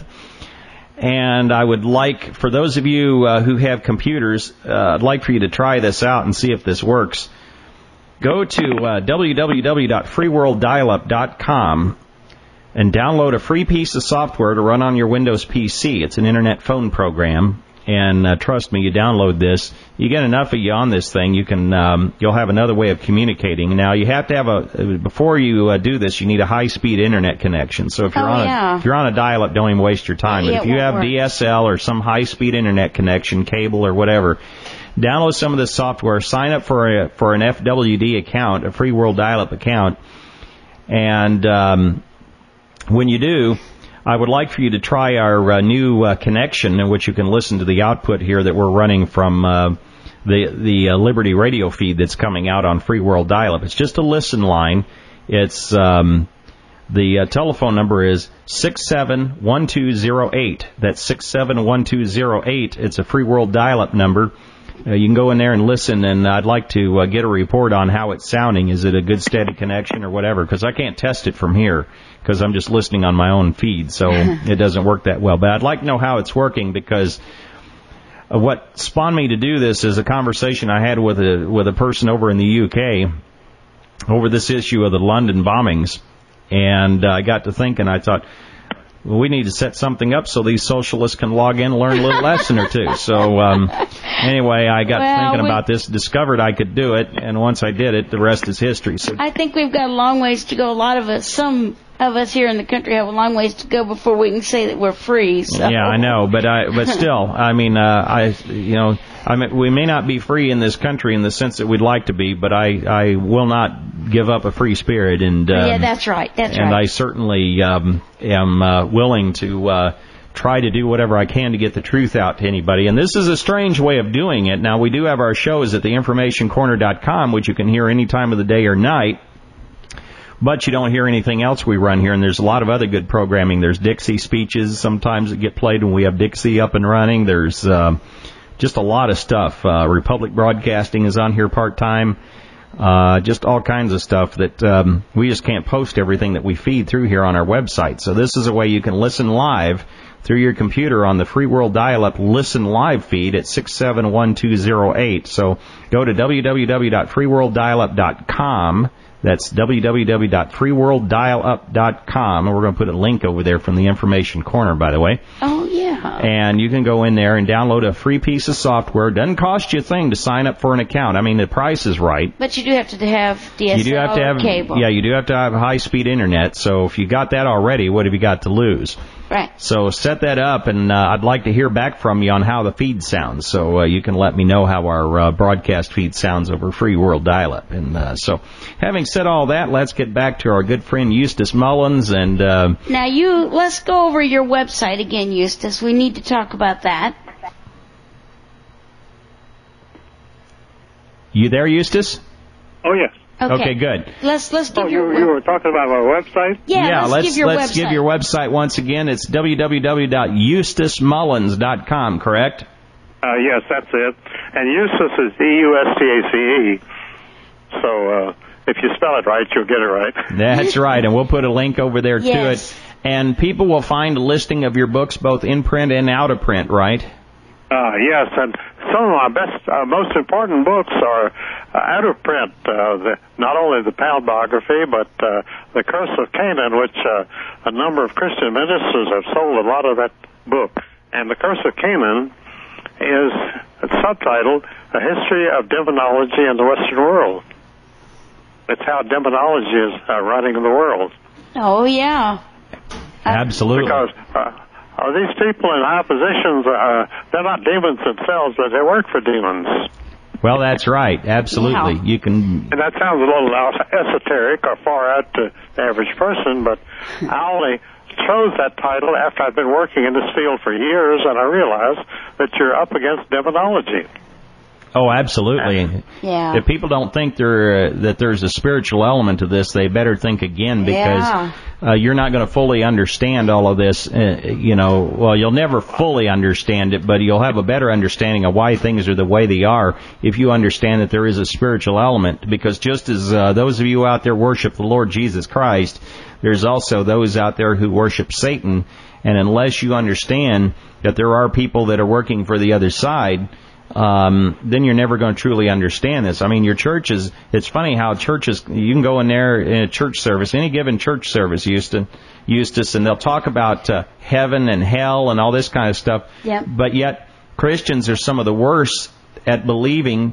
And I would like, for those of you uh, who have computers, uh, I'd like for you to try this out and see if this works. Go to uh, w w w dot free world dial up dot com and download a free piece of software to run on your Windows P C. It's an internet phone program, and uh, trust me, you download this, you get enough of you on this thing, you can um, you'll have another way of communicating. Now, you have to have a before you uh, do this, you need a high-speed internet connection. So if you're oh, on yeah. a, if you're on a dial-up, don't even waste your time. Yeah, but if you have work. D S L or some high-speed internet connection, cable or whatever, download some of this software, sign up for a, for an F W D account, a Free World Dial-Up account, and um, when you do, I would like for you to try our uh, new uh, connection in which you can listen to the output here that we're running from uh, the the uh, Liberty radio feed that's coming out on Free World Dial-Up. It's just a listen line. It's um, the uh, telephone number is six seven one two zero eight. That's six seven one two zero eight. It's a Free World Dial-Up number. Uh, you can go in there and listen, and I'd like to uh, get a report on how it's sounding. Is it a good, steady connection or whatever? Because I can't test it from here because I'm just listening on my own feed, so it doesn't work that well. But I'd like to know how it's working, because uh, what spawned me to do this is a conversation I had with a with a person over in the U K over this issue of the London bombings, and uh, I got to thinking. I thought, well, we need to set something up so these socialists can log in and learn a little lesson or two. So um, anyway, I got well, thinking we, about this, discovered I could do it, and once I did it, the rest is history. So I think we've got a long ways to go. A lot of us, some of us here in the country, have a long ways to go before we can say that we're free. So. Yeah, I know, but I, but still, I mean, uh, I, you know, I mean, we may not be free in this country in the sense that we'd like to be, but I, I will not give up a free spirit, and um, yeah, that's right, that's and right. I certainly um, am uh, willing to uh, try to do whatever I can to get the truth out to anybody. And this is a strange way of doing it. Now, we do have our shows at the information corner dot com, which you can hear any time of the day or night. But you don't hear anything else we run here, and there's a lot of other good programming. There's Dixie speeches sometimes that get played when we have Dixie up and running. There's uh, just a lot of stuff. Uh, Republic Broadcasting is on here part-time. Uh, just all kinds of stuff that um, we just can't post everything that we feed through here on our website. So this is a way you can listen live through your computer on the Free World Dial-Up Listen Live feed at six seven one two zero eight. So go to w w w dot free world dial up dot com. That's w w w dot free world dial up dot com, and we're going to put a link over there from the information corner, by the way. Oh, yeah. And you can go in there and download a free piece of software. It doesn't cost you a thing to sign up for an account. I mean, the price is right. But you do have to have D S L you do have to have, cable. Yeah, you do have to have high-speed internet. So if you got that already, what have you got to lose? Right. So set that up, and uh, I'd like to hear back from you on how the feed sounds. So uh, you can let me know how our uh, broadcast feed sounds over Free World Dial-Up. And uh, so, having said all that, let's get back to our good friend Eustace Mullins. And uh, now you, let's go over your website again, Eustace. We need to talk about that. You there, Eustace? Oh, yes. Okay. Okay, good. Let's let's give Oh, your you, you were talking about my website? yeah, yeah, let's, let's give your let's website. give your website once again. It's w w w dot eustace mullins dot com, correct? Uh, yes, that's it. And Eustace is E U S T A C E. So uh, if you spell it right, you'll get it right. That's right, and we'll put a link over there Yes. to it. And people will find a listing of your books both in print and out of print, right? Uh, yes, and some of my best, uh, most important books are uh, out of print. Uh, the, not only the Pound biography, but uh, The Curse of Canaan, which uh, a number of Christian ministers have sold a lot of that book. And The Curse of Canaan is subtitled A History of Demonology in the Western World. It's how demonology is uh, running the world. Oh yeah. Absolutely. Because uh, uh, these people in high positions, uh, they're not demons themselves, but they work for demons. Well, that's right. Absolutely. Yeah. You can. And that sounds a little esoteric or far out to the average person, but I only chose that title after I've been working in this field for years, and I realized that you're up against demonology. Oh, absolutely. Yeah. If people don't think there uh, that there's a spiritual element to this, they better think again, because Yeah. uh, you're not going to fully understand all of this. Uh, you know, well, you'll never fully understand it, but you'll have a better understanding of why things are the way they are if you understand that there is a spiritual element. Because just as uh, those of you out there worship the Lord Jesus Christ, there's also those out there who worship Satan. And unless you understand that there are people that are working for the other side, um, then you're never going to truly understand this. I mean, your churches, it's funny how churches, you can go in there in a church service, any given church service, Eustace, Eustace and they'll talk about uh, heaven and hell and all this kind of stuff. Yep. But yet, Christians are some of the worst at believing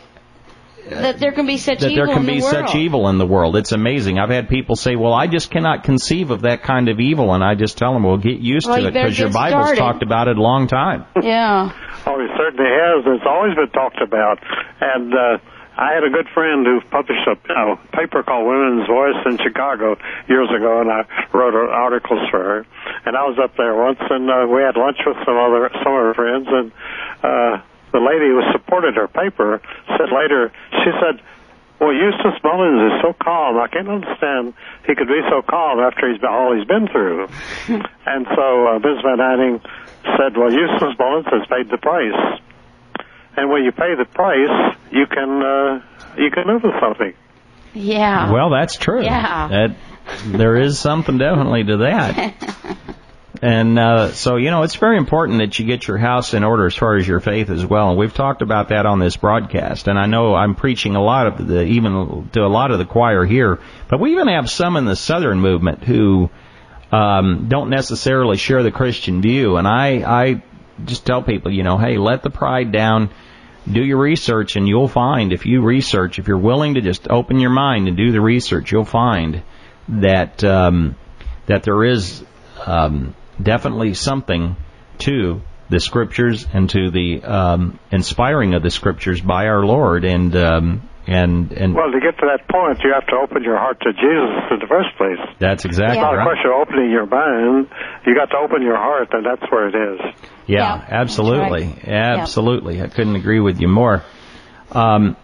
that there can be such that evil there can in be the world. such evil in the world. It's amazing. I've had people say, well, I just cannot conceive of that kind of evil. And I just tell them, well, get used Well, to you it, better because your get Bible's started. talked about it a long time. Yeah. Oh, it certainly has. It's always been talked about. And uh, I had a good friend who published a you know, paper called Women's Voice in Chicago years ago, and I wrote articles for her. And I was up there once, and uh, we had lunch with some other some of her friends, and uh, the lady who supported her paper said later, she said, well, Eustace Mullins is so calm. I can't understand he could be so calm after he's been, all he's been through. And so uh, Miz Van Heining said, well, Eustace Mullins has paid the price. And when you pay the price, you can uh, you can live with something. Yeah. Well, that's true. Yeah. That, there is something definitely to that. And uh, so, you know, it's very important that you get your house in order as far as your faith as well. And we've talked about that on this broadcast. And I know I'm preaching a lot of the, even to a lot of the choir here. But we even have some in the Southern movement who um, don't necessarily share the Christian view. And I, I just tell people, you know, hey, let the pride down. Do your research, and you'll find, if you research, if you're willing to just open your mind and do the research, you'll find that um, that there is um, definitely something to the Scriptures and to the um, inspiring of the Scriptures by our Lord. And um, and and Well, to get to that point, you have to open your heart to Jesus in the first place. that's exactly It's not a right. question of opening your mind. You got to open your heart, and that's where it is. Yeah, Yeah, absolutely, that's right. absolutely. I couldn't agree with you more. Um,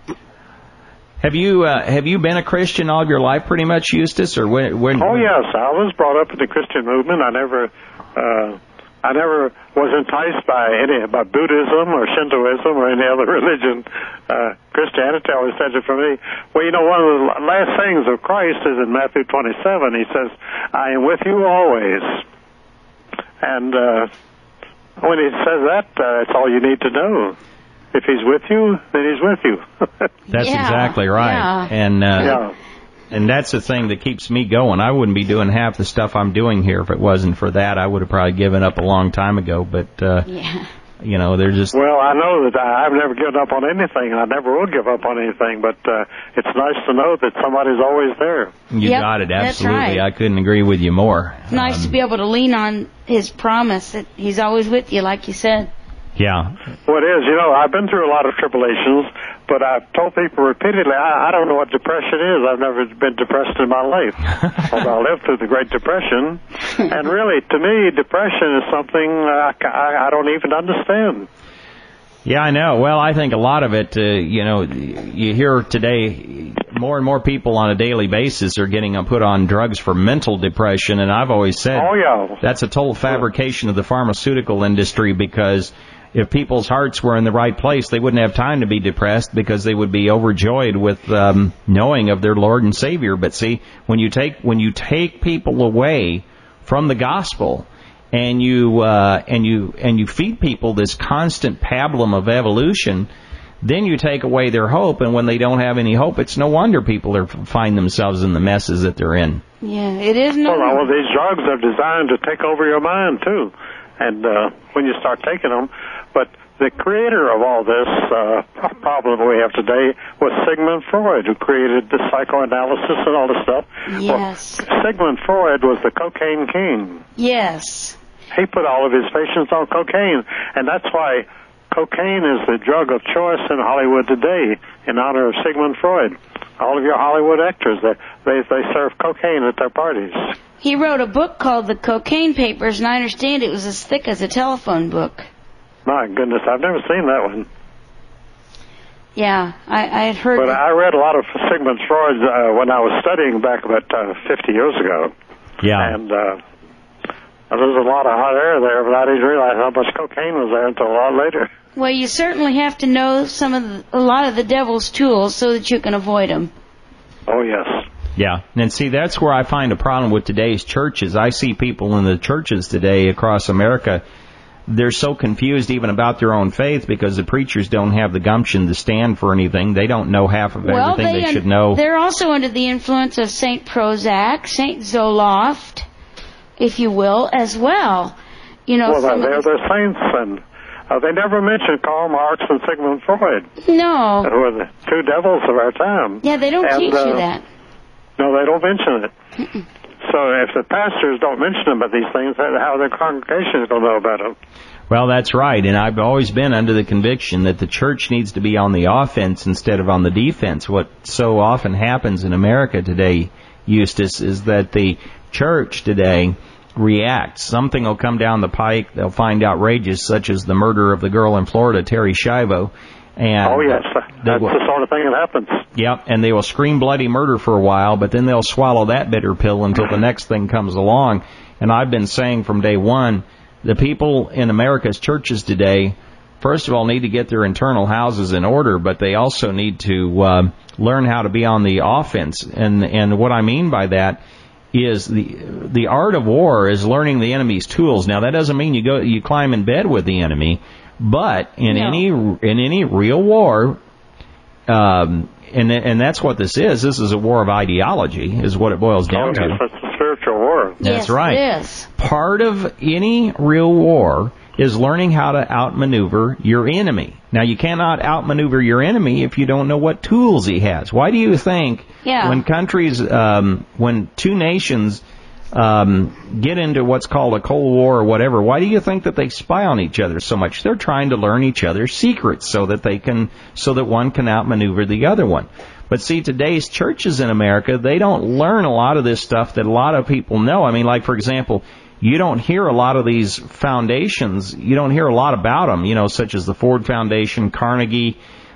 have you uh, have you been a Christian all of your life, pretty much, Eustace, or when? when Oh yes, I was brought up in the Christian movement. I never, uh, I never was enticed by any by Buddhism or Shintoism or any other religion. Uh, Christianity always said it for me. Well, you know, one of the last sayings of Christ is in Matthew twenty-seven. He says, "I am with you always." And uh, when he says that, uh, that's all you need to know. If he's with you, then he's with you. That's yeah, exactly right. Yeah. And uh, yeah. and that's the thing that keeps me going. I wouldn't be doing half the stuff I'm doing here if it wasn't for that. I would have probably given up a long time ago. But uh, yeah. you know, they're just. Well, I know that I, I've never given up on anything, and I never will give up on anything. But uh, it's nice to know that somebody's always there. You Yep, got it, that's absolutely. right. I couldn't agree with you more. It's nice Um, to be able to lean on his promise that he's always with you, like you said. Yeah. Well, it is. You know, I've been through a lot of tribulations, but I've told people repeatedly, I, I don't know what depression is. I've never been depressed in my life. Although I lived through the Great Depression. And really, to me, depression is something I, I, I don't even understand. Yeah, I know. Well, I think a lot of it, uh, you know, you hear today more and more people on a daily basis are getting put on drugs for mental depression, and I've always said oh, yeah. that's a total fabrication of the pharmaceutical industry, because if people's hearts were in the right place, they wouldn't have time to be depressed because they would be overjoyed with um, knowing of their Lord and Savior. But see, when you take when you take people away from the gospel, and you uh, and you and you feed people this constant pablum of evolution, then you take away their hope. And when they don't have any hope, it's no wonder people are find themselves in the messes that they're in. Yeah, it is no. Well, all of these drugs are designed to take over your mind too, and uh, when you start taking them. But the creator of all this uh, problem we have today was Sigmund Freud, who created the psychoanalysis and all this stuff. Yes. Well, Sigmund Freud was the cocaine king. Yes. He put all of his patients on cocaine, and that's why cocaine is the drug of choice in Hollywood today, in honor of Sigmund Freud. All of your Hollywood actors, they they, they serve cocaine at their parties. He wrote a book called The Cocaine Papers, and I understand it was as thick as a telephone book. My goodness, I've never seen that one. Yeah, I, I had heard. But that. I read a lot of Sigmund Freud uh, when I was studying back about uh, fifty years ago. Yeah. And uh, there was a lot of hot air there, but I didn't realize how much cocaine was there until a lot later. Well, you certainly have to know some of the, a lot of the devil's tools so that you can avoid them. Oh, yes. Yeah, and see, that's where I find a problem with today's churches. I see people in the churches today across America, they're so confused even about their own faith because the preachers don't have the gumption to stand for anything. They don't know half of well, everything they, they should know. They're also under the influence of Saint Prozac, Saint Zoloft, if you will, as well. You know, well, some they're, of they're saints, and uh, they never mentioned Karl Marx and Sigmund Freud, no. who are the two devils of our time. Yeah, they don't and, teach uh, you that. No, they don't mention it. Mm-mm. So if the pastors don't mention about these things, how their congregation is going to know about them? Well, that's right, and I've always been under the conviction that the church needs to be on the offense instead of on the defense. What so often happens in America today, Eustace, is that the church today reacts. Something will come down the pike, they'll find outrageous, such as the murder of the girl in Florida, Terri Schiavo. And oh, yes, that's will, the sort of thing that happens. Yep, and they will scream bloody murder for a while, but then they'll swallow that bitter pill until the next thing comes along. And I've been saying from day one, the people in America's churches today, first of all, need to get their internal houses in order, but they also need to uh, learn how to be on the offense. And and what I mean by that is the the art of war is learning the enemy's tools. Now, that doesn't mean you go you climb in bed with the enemy, but in no. any in any real war, um, and and that's what this is. This is a war of ideology, is what it boils down oh, to. yes, it's a spiritual war. That's yes, right. It is. Part of any real war is learning how to outmaneuver your enemy. Now, you cannot outmaneuver your enemy if you don't know what tools he has. Why do you think Yeah. when countries, um, when two nations um, get into what's called a Cold War or whatever, why do you think that they spy on each other so much? They're trying to learn each other's secrets so that they can, so that one can outmaneuver the other one. But see, today's churches in America, they don't learn a lot of this stuff that a lot of people know. I mean, like, for example, you don't hear a lot of these foundations. You don't hear a lot about them, you know, such as the Ford Foundation, Carnegie,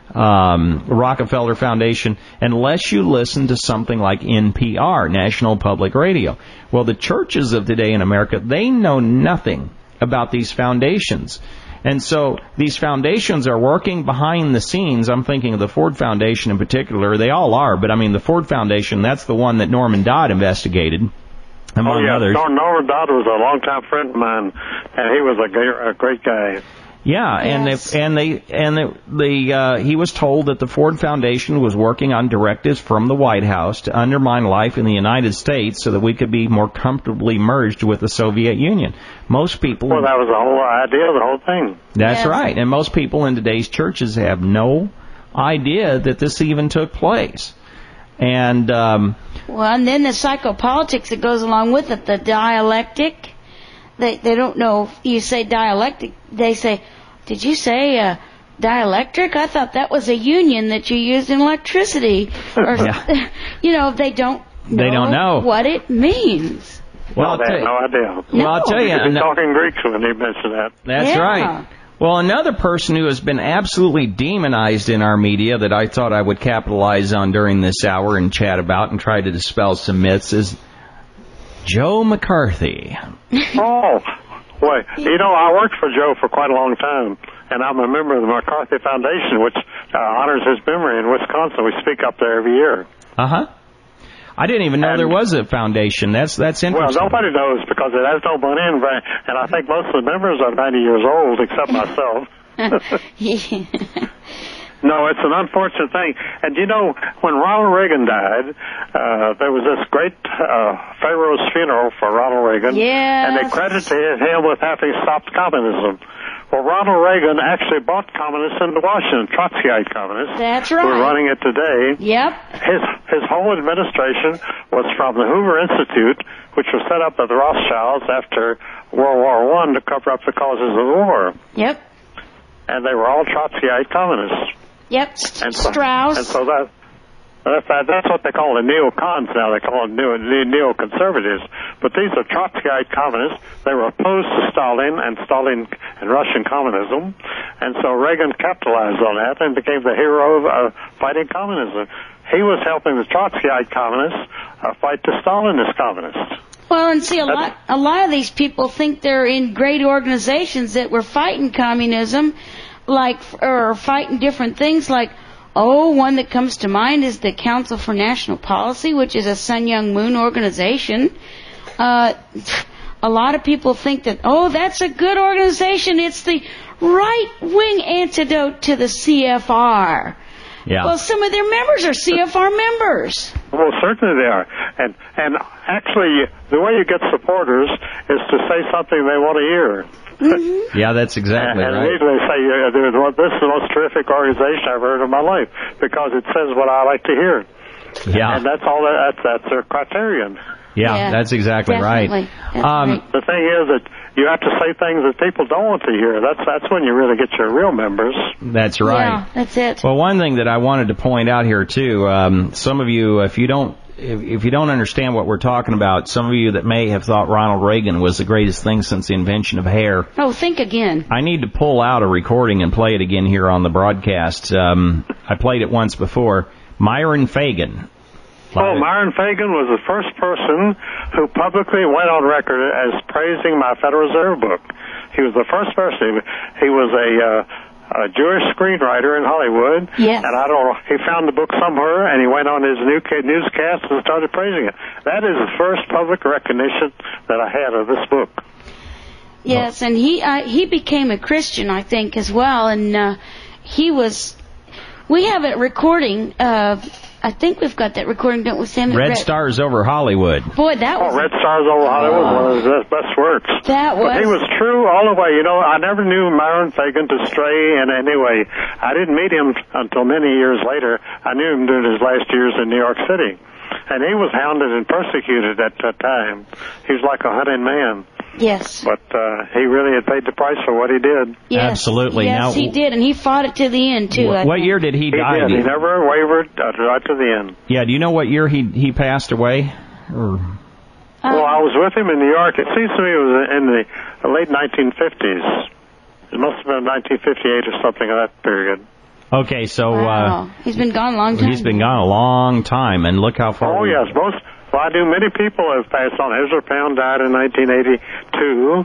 um, Rockefeller Foundation, unless you listen to something like N P R, National Public Radio. Well, the churches of today in America, they know nothing about these foundations. And so these foundations are working behind the scenes. I'm thinking of the Ford Foundation in particular. They all are, but I mean the Ford Foundation, that's the one that Norman Dodd investigated. among oh, yeah. others. Norman Dodd was a longtime friend of mine, and he was a great, a great guy. Yeah, and yes. they, and they and the, the uh, he was told that the Ford Foundation was working on directives from the White House to undermine life in the United States so that we could be more comfortably merged with the Soviet Union. Most people. Well, that was the whole idea of the whole thing. That's yes. right, and most people in today's churches have no idea that this even took place. And um, well, and then the psychopolitics that goes along with it, the dialectic. They they don't know. You say dialectic, they say, did you say uh, dielectric? I thought that was a union that you used in electricity. Or, yeah. you know, they don't know, they don't know what it means. Well, they have no idea. Well, no. I'll tell you. He's talking Greek when he mentioned that. That's yeah. right. Well, another person who has been absolutely demonized in our media that I thought I would capitalize on during this hour and chat about and try to dispel some myths is Joe McCarthy. Oh, wait. You know, I worked for Joe for quite a long time, and I'm a member of the McCarthy Foundation, which uh, honors his memory in Wisconsin. We speak up there every year. Uh-huh. I didn't even know and, there was a foundation. That's that's interesting. Well, nobody knows because it has no money, and, and I think most of the members are ninety years old, except myself. No, it's an unfortunate thing. And, you know, when Ronald Reagan died, uh, there was this great uh, Pharaoh's funeral for Ronald Reagan. Yes. And they credited him with having stopped communism. Well, Ronald Reagan actually brought communists into Washington, Trotskyite communists. That's right. We're running it today. Yep. His his whole administration was from the Hoover Institute, which was set up by the Rothschilds after World War One to cover up the causes of the war. Yep. And they were all Trotskyite communists. Yep. And so, Strauss. And so that, that's, that's what they call the neocons now. They call them neo, neoconservatives. But these are Trotskyite communists. They were opposed to Stalin and Stalin and Russian communism. And so Reagan capitalized on that and became the hero of uh, fighting communism. He was helping the Trotskyite communists uh, fight the Stalinist communists. Well, and see, a lot, a lot of these people think they're in great organizations that were fighting communism, like, or fighting different things. Like, oh, one that comes to mind is the Council for National Policy, which is a Sun Myung Moon organization. Uh, a lot of people think that, oh, that's a good organization. It's the right-wing antidote to the C F R. Yeah. Well, some of their members are C F R members. Well, certainly they are. And and actually, the way you get supporters is to say something they want to hear. Mm-hmm. Yeah, that's exactly and, and right. And usually say, yeah, well, this is the most terrific organization I've heard in my life because it says what I like to hear. Yeah. And that's all. That, that's, that's their criterion. Yeah, Yeah, that's exactly definitely. right. That's Um, right. The thing is that you have to say things that people don't want to hear. That's that's when you really get your real members. That's right. Yeah, that's it. Well, one thing that I wanted to point out here too, um, some of you, if you don't, if, if you don't understand what we're talking about, some of you that may have thought Ronald Reagan was the greatest thing since the invention of hair. Oh, think again. I need to pull out a recording and play it again here on the broadcast. Um, I played it once before. Myron Fagan. Oh, Myron Fagan was the first person who publicly went on record as praising my Federal Reserve book. He was the first person. He was a, uh, a Jewish screenwriter in Hollywood. Yes. And I don't know, he found the book somewhere and he went on his new newscast and started praising it. That is the first public recognition that I had of this book. Yes, and he uh, he became a Christian, I think, as well. And uh, he was. We have a recording of. I think we've got that recording, don't we, Sam? Red, Red Stars Over Hollywood. Boy, that was... Oh, Red Stars Over Hollywood was one of his best works. That was... But he was true all the way. You know, I never knew Myron Fagan to stray in any way. I didn't meet him until many years later. I knew him during his last years in New York City. And he was hounded and persecuted at that time. He was like a hunted man. Yes. But uh, he really had paid the price for what he did. Yes. Absolutely. Yes, Now, he did, and he fought it to the end, too. What, what year did he, he die? Did. He never wavered uh, right to the end. Yeah, do you know what year he he passed away? Or... Uh, well, I was with him in New York. It seems to me it was in the late nineteen fifties. It must have been nineteen fifty-eight or something of that period. Okay, so... Wow. Uh, he's been gone a long time. He's been gone a long time, and look how far... Oh, we... yes. Most, well, I knew many people have passed on. Ezra Pound died in nineteen eighty-two.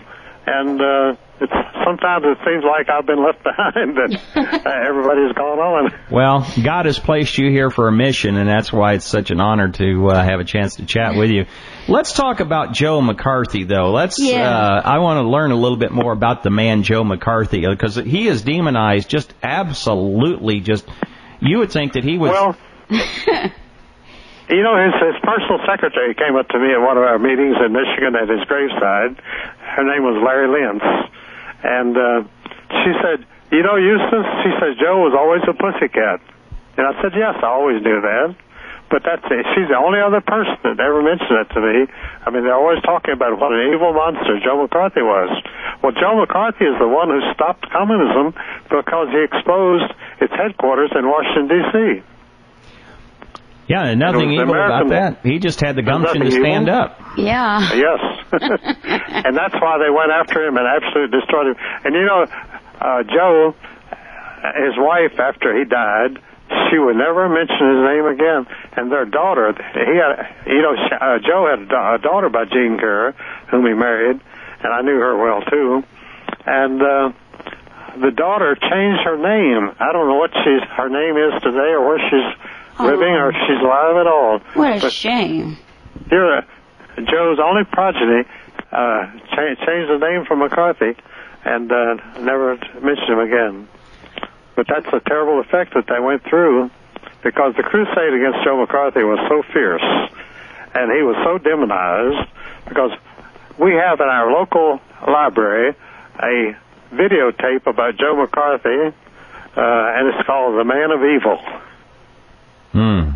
and uh, it's sometimes it seems like I've been left behind, that uh, everybody's gone on. Well, God has placed you here for a mission, and that's why it's such an honor to uh, have a chance to chat with you. Let's talk about Joe McCarthy, though. Let's. Yeah. Uh, I want to learn a little bit more about the man Joe McCarthy, because he is demonized, just absolutely. Just you would think that he was. Well, you know, his, his personal secretary came up to me at one of our meetings in Michigan at his graveside. Her name was Larry Lentz. And uh, she said, you know, Eustace, she says, Joe was always a pussycat. And I said, yes, I always knew that. But that's it. She's the only other person that ever mentioned it to me. I mean, they're always talking about what an evil monster Joe McCarthy was. Well, Joe McCarthy is the one who stopped communism because he exposed its headquarters in Washington, D C Yeah, and nothing evil about that. He just had the gumption to stand evil. up. Yeah. Yes. And that's why they went after him and absolutely destroyed him. And you know, uh, Joe, his wife, after he died, she would never mention his name again. And their daughter, he had, you know, uh, Joe had a, da- a daughter by Jean Kerr, whom he married, and I knew her well too. And uh, the daughter changed her name. I don't know what she's her name is today, or where she's living, or if she's alive at all. What a but shame. You're a, Joe's only progeny uh, cha- changed the name from McCarthy and uh, never mentioned him again. But that's a terrible effect that they went through, because the crusade against Joe McCarthy was so fierce, and he was so demonized, because we have in our local library a videotape about Joe McCarthy, uh, and it's called The Man of Evil. Hmm.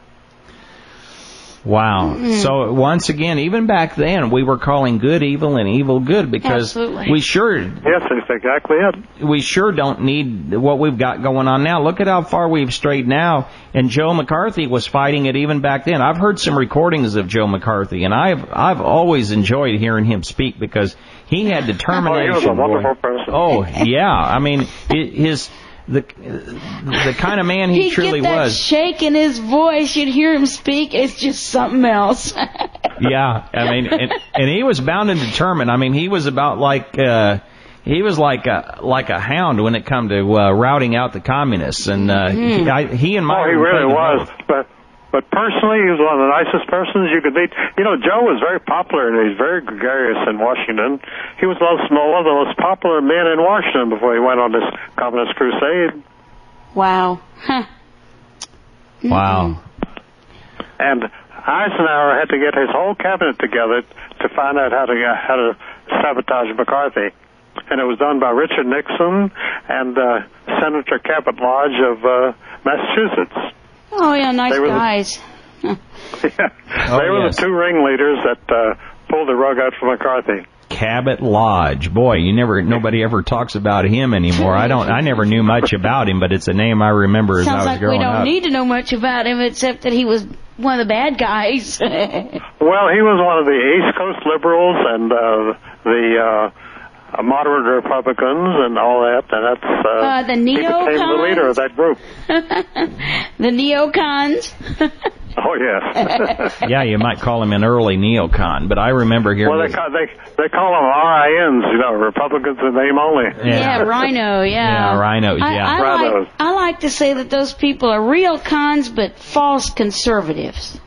Wow. Mm. So once again, even back then, we were calling good evil and evil good, because Absolutely. we sure yes, that's exactly it. We sure don't need what we've got going on now. Look at how far we've strayed now. And Joe McCarthy was fighting it even back then. I've heard some recordings of Joe McCarthy, and I've I've always enjoyed hearing him speak, because he had determination. Oh, he was a wonderful person. Oh yeah, I mean his. The the kind of man he He'd truly get that was. shake in his voice. You'd hear him speak. It's just something else. Yeah, I mean, and, and he was bound and determined. I mean, he was about like uh, he was like a like a hound when it come to uh, routing out the communists. And uh, mm-hmm. he, I, he and my oh, he really was. But but personally, he was one of the nicest persons you could meet. You know, Joe was very popular, and he's very gregarious in Washington. He was one of the most popular men in Washington before he went on this communist crusade. Wow. Huh. Wow. And Eisenhower had to get his whole cabinet together to find out how to how to sabotage McCarthy. And it was done by Richard Nixon and uh, Senator Cabot Lodge of uh, Massachusetts. Oh, yeah, nice they guys. The, yeah, oh, they were yes. the two ringleaders that uh, pulled the rug out for McCarthy. Cabot Lodge, boy, you never, nobody ever talks about him anymore. I don't, I never knew much about him, but it's a name I remember as Sounds I was like growing up. Sounds like we don't need to know much about him, except that he was one of the bad guys. Well, he was one of the East Coast liberals and uh, the uh, moderate Republicans and all that, and that's uh, uh, the neocons. He became the leader of that group. The neocons. Oh, yes. Yeah, you might call him an early neocon, but I remember hearing... Well, they call, they, they call them R I Ns, you know, Republicans in name only. Yeah, yeah rhino, yeah. Yeah, rhinos, I, yeah. I, like, I like to say that those people are real cons, but false conservatives.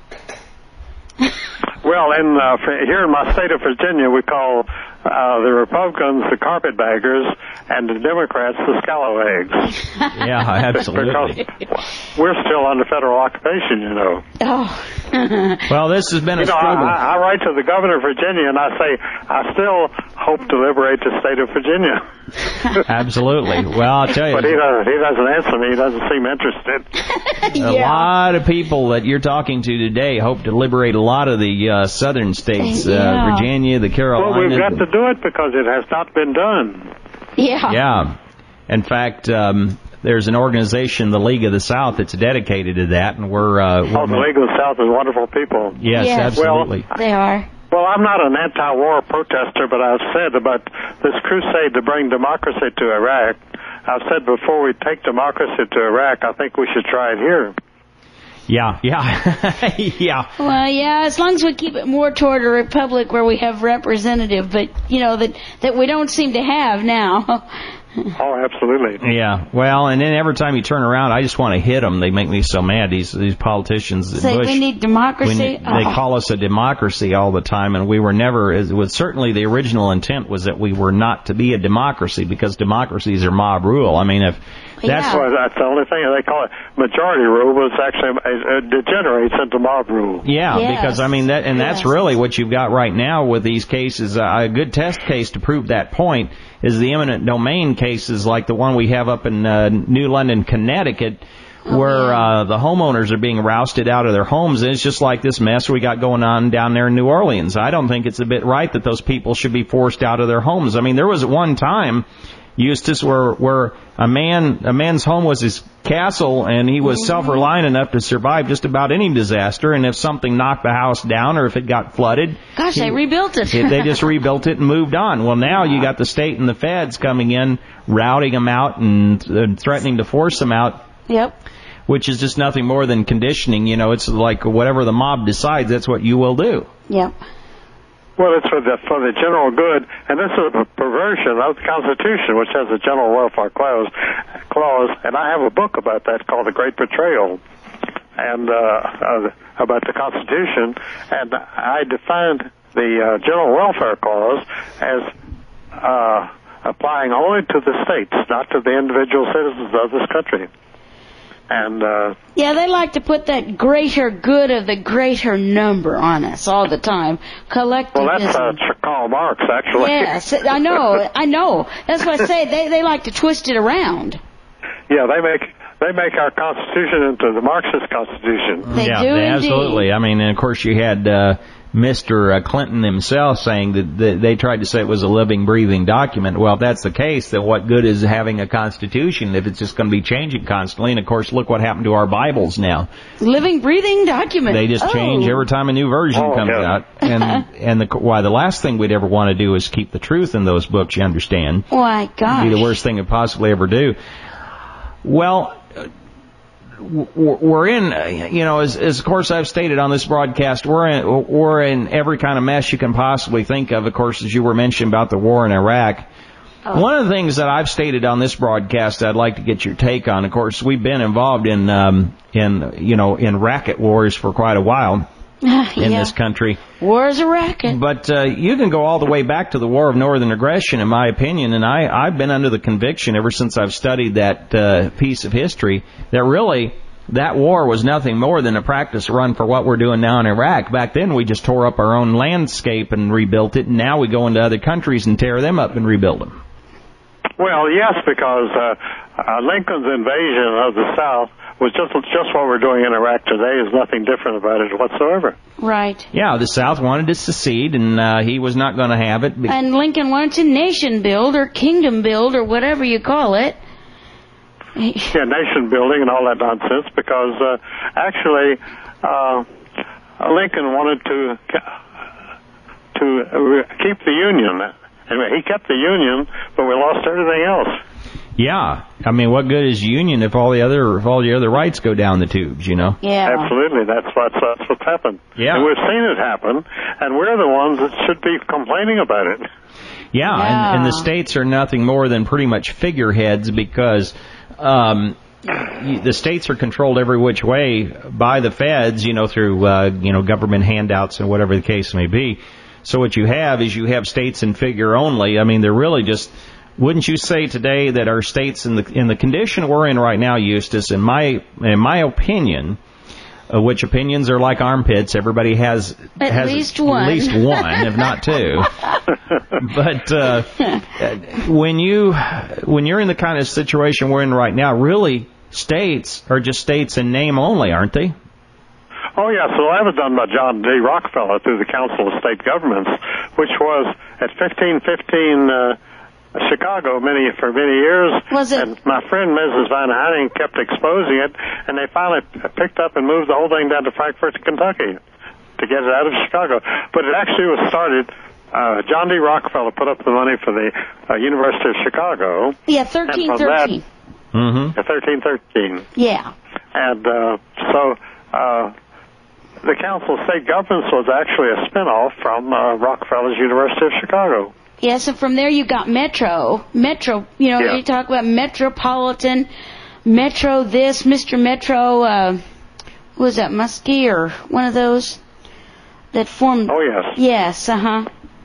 Well, in uh, here in my state of Virginia, we call uh, the Republicans the carpetbaggers and the Democrats the scalawags. Yeah, absolutely. Because we're still under federal occupation, you know. Oh. Well, this has been a you know, struggle. I, I write to the governor of Virginia, and I say, I still hope to liberate the state of Virginia. Absolutely. Well, I'll tell you. But he doesn't, he doesn't answer me. He doesn't seem interested. A Yeah. lot of people that you're talking to today hope to liberate a lot of the uh, southern states, uh, Yeah. Virginia, the Carolinas. Well, we've got to do it because it has not been done. Yeah. Yeah. In fact, um, there's an organization, the League of the South, that's dedicated to that, and we're... Uh, oh, the League of the South is wonderful people. Yes, Yes. absolutely. Well, They are. Well, I'm not an anti-war protester, but I've said about this crusade to bring democracy to Iraq, I've said before we take democracy to Iraq, I think we should try it here. Yeah, yeah, yeah. Well, yeah, as long as we keep it more toward a republic where we have representative, but, you know, that, that we don't seem to have now. Oh, absolutely. Yeah, well, and then every time you turn around, I just want to hit them. They make me so mad, these these politicians. Say Bush, we need democracy? we, oh. They call us a democracy all the time, and we were never, it was certainly the original intent was that we were not to be a democracy, because democracies are mob rule. I mean, if that's... Yeah. Well, that's the only thing they call it. Majority rule was actually it degenerates into mob rule. Yeah, Yes. because, I mean, that, and that's Yes. really what you've got right now with these cases. Uh, a good test case to prove that point is the eminent domain cases like the one we have up in uh, New London, Connecticut, Oh, where yeah. uh, the homeowners are being rousted out of their homes. And it's just like this mess we got going on down there in New Orleans. I don't think it's a bit right that those people should be forced out of their homes. I mean, there was at one time, Eustace, where where a man a man's home was his castle, and he was self-reliant enough to survive just about any disaster. And if something knocked the house down, or if it got flooded, Gosh, he, they rebuilt it. they just rebuilt it and moved on. Well, now you got the state and the feds coming in, routing them out and uh, threatening to force them out. Yep. Which is just nothing more than conditioning. You know, it's like whatever the mob decides, that's what you will do. Yep. Well, it's for the for the general good, and this is a perversion of the Constitution, which has a general welfare clause. Clause, and I have a book about that called The Great Betrayal, and uh, uh, about the Constitution, and I defined the uh, general welfare clause as uh, applying only to the states, not to the individual citizens of this country. And uh, Yeah, they like to put that greater good of the greater number on us all the time. Collectivism. well, that's uh, Karl Marx, actually. Yes, I know, I know. That's what I say. They they like to twist it around. Yeah, they make they make our Constitution into the Marxist Constitution. They yeah, do they, indeed. absolutely. I mean, and of course you had uh, Mister Uh, Clinton himself saying that, that they tried to say it was a living, breathing document. Well, if that's the case, then what good is having a Constitution if it's just going to be changing constantly? And of course, look what happened to our Bibles now. Living, breathing document. They just oh. change every time a new version Oh, comes yeah. out. And and the, why the last thing we'd ever want to do is keep the truth in those books, you understand. Why, gosh. Be the worst thing to possibly ever do. Well, uh, w- we're in, uh, you know, as, as of course I've stated on this broadcast, we're in, we're in every kind of mess you can possibly think of. Of course, as you were mentioning about the war in Iraq. Oh. One of the things that I've stated on this broadcast I'd like to get your take on, of course, we've been involved in, um, in, you know, in racket wars for quite a while in yeah. this country. War's a racket. But uh, you can go all the way back to the War of Northern Aggression, in my opinion, and I, I've been under the conviction ever since I've studied that uh, piece of history that really that war was nothing more than a practice run for what we're doing now in Iraq. Back then we just tore up our own landscape and rebuilt it, and now we go into other countries and tear them up and rebuild them. Well, yes, because uh, uh, Lincoln's invasion of the South was just just what we're doing in Iraq today. Is nothing different about it whatsoever. Right. Yeah, the South wanted to secede, and uh, he was not going to have it. And Lincoln wanted to nation build or kingdom build or whatever you call it. Yeah, nation building and all that nonsense. Because uh, actually, uh, Lincoln wanted to to keep the Union. Anyway, he kept the Union, but we lost everything else. Yeah, I mean, what good is union if all the other if all the other rights go down the tubes? You know. Yeah. Absolutely, that's what's that's what's happened. Yeah. And we've seen it happen, and we're the ones that should be complaining about it. Yeah, Yeah. And, and the states are nothing more than pretty much figureheads because um, the states are controlled every which way by the feds, you know, through uh, you know government handouts and whatever the case may be. So what you have is you have states in figure only. I mean, they're really just. Wouldn't you say today that our states in the in the condition we're in right now, Eustace, in my in my opinion, uh, which opinions are like armpits, everybody has At has least one. at least one, if not two. But uh, when you when you're in the kind of situation we're in right now, really states are just states in name only, aren't they? Oh, yeah, so that was done by John D. Rockefeller through the Council of State Governments, which was at fifteen fifteen uh, Chicago many for many years. Was it? And my friend Missus Van Heining kept exposing it, and they finally picked up and moved the whole thing down to Frankfort, Kentucky, to get it out of Chicago. But it actually was started. Uh, John D. Rockefeller put up the money for the uh, University of Chicago. Yeah, thirteen thirteen. Mm-hmm. Thirteen thirteen. Yeah. And uh, so uh, the Council of State Governments was actually a spinoff from uh, Rockefeller's University of Chicago. Yes, and from there you got Metro. Metro, you know, Yeah. you talk about Metropolitan, Metro this, Mister Metro, uh, who was that, Muskie or one of those that formed? Oh, yes. Yes, uh-huh.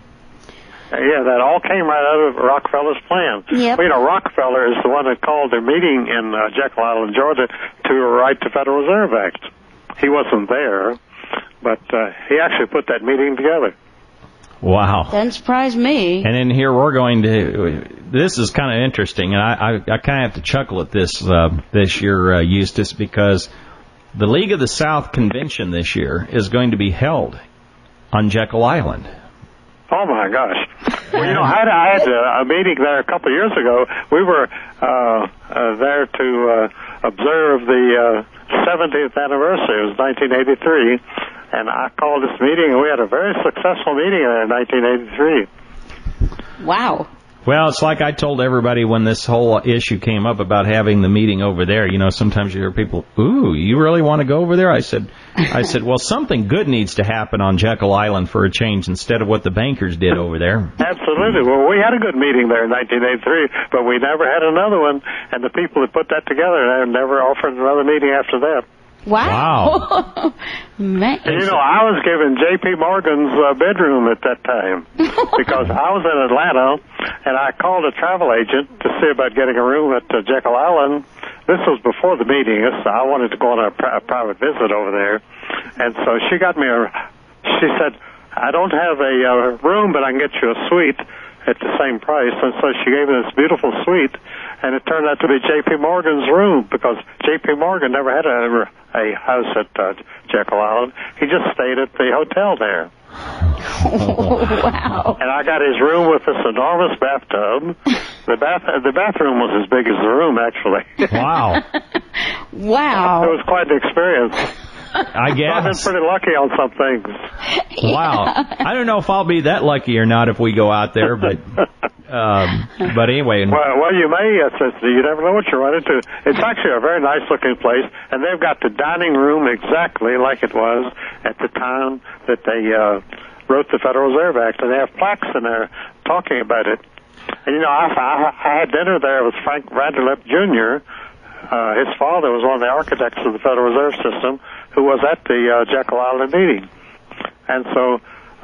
Yeah, that all came right out of Rockefeller's plan. Yep. Well, you know, Rockefeller is the one that called their meeting in uh, Jekyll Island, Georgia, to write the Federal Reserve Act. He wasn't there, but uh, he actually put that meeting together. Wow. Doesn't surprise me. And then here we're going to, this is kind of interesting, and I, I, I kind of have to chuckle at this uh, this year, uh, Eustace, because the League of the South Convention this year is going to be held on Jekyll Island. Oh, my gosh. Well, you know, I had, I had a, a meeting there a couple of years ago. We were uh, uh, there to uh, observe the uh, seventieth anniversary. It was nineteen eighty-three. And I called this meeting, and we had a very successful meeting there in nineteen eighty-three. Wow. Well, it's like I told everybody when this whole issue came up about having the meeting over there. You know, sometimes you hear people, ooh, you really want to go over there? I said, I said, well, something good needs to happen on Jekyll Island for a change instead of what the bankers did over there. Absolutely. Well, we had a good meeting there in nineteen eighty-three, but we never had another one. And the people that put that together never offered another meeting after that. Wow. Wow. Man. And, you know, I was given J P. Morgan's uh, bedroom at that time because I was in Atlanta, and I called a travel agent to see about getting a room at uh, Jekyll Island. This was before the meeting. This, I wanted to go on a, pri- a private visit over there. And so she got me a, she said, I don't have a uh, room, but I can get you a suite at the same price. And so she gave me this beautiful suite, and it turned out to be J P. Morgan's room because J P. Morgan never had a, a house at uh, Jekyll Island. He just stayed at the hotel there. Oh, wow. And I got his room with this enormous bathtub. The bath the bathroom was as big as the room, actually. Wow. Wow. It was quite an experience. I I've been guess. pretty lucky on some things. Wow. I don't know if I'll be that lucky or not if we go out there, but um, but anyway. Well, well, you may. It's, it's, you never know what you run into. It's actually a very nice-looking place, and they've got the dining room exactly like it was at the time that they uh, wrote the Federal Reserve Act, and they have plaques in there talking about it. And, you know, I, I, I had dinner there with Frank Vanderlip, Junior Uh, his father was one of the architects of the Federal Reserve System, who was at the uh, Jekyll Island meeting. And so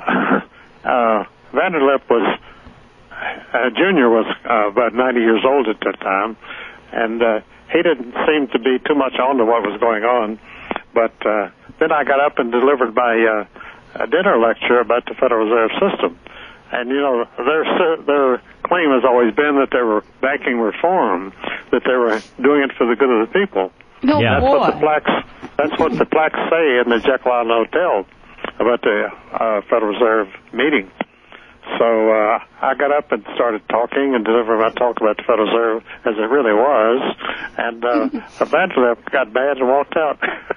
uh, Vanderlip was, uh, Junior was uh, about ninety years old at that time, and uh, he didn't seem to be too much on to what was going on. But uh, then I got up and delivered my uh, a dinner lecture about the Federal Reserve System. And, you know, their their claim has always been that they were banking reform, that they were doing it for the good of the people. No, Yeah. That's boy. what the plaques. That's what the plaques say in the Jekyll Island Hotel about the uh, Federal Reserve meeting. So uh, I got up and started talking and delivering my talk about the Federal Reserve as it really was, and uh, eventually I got mad and walked out.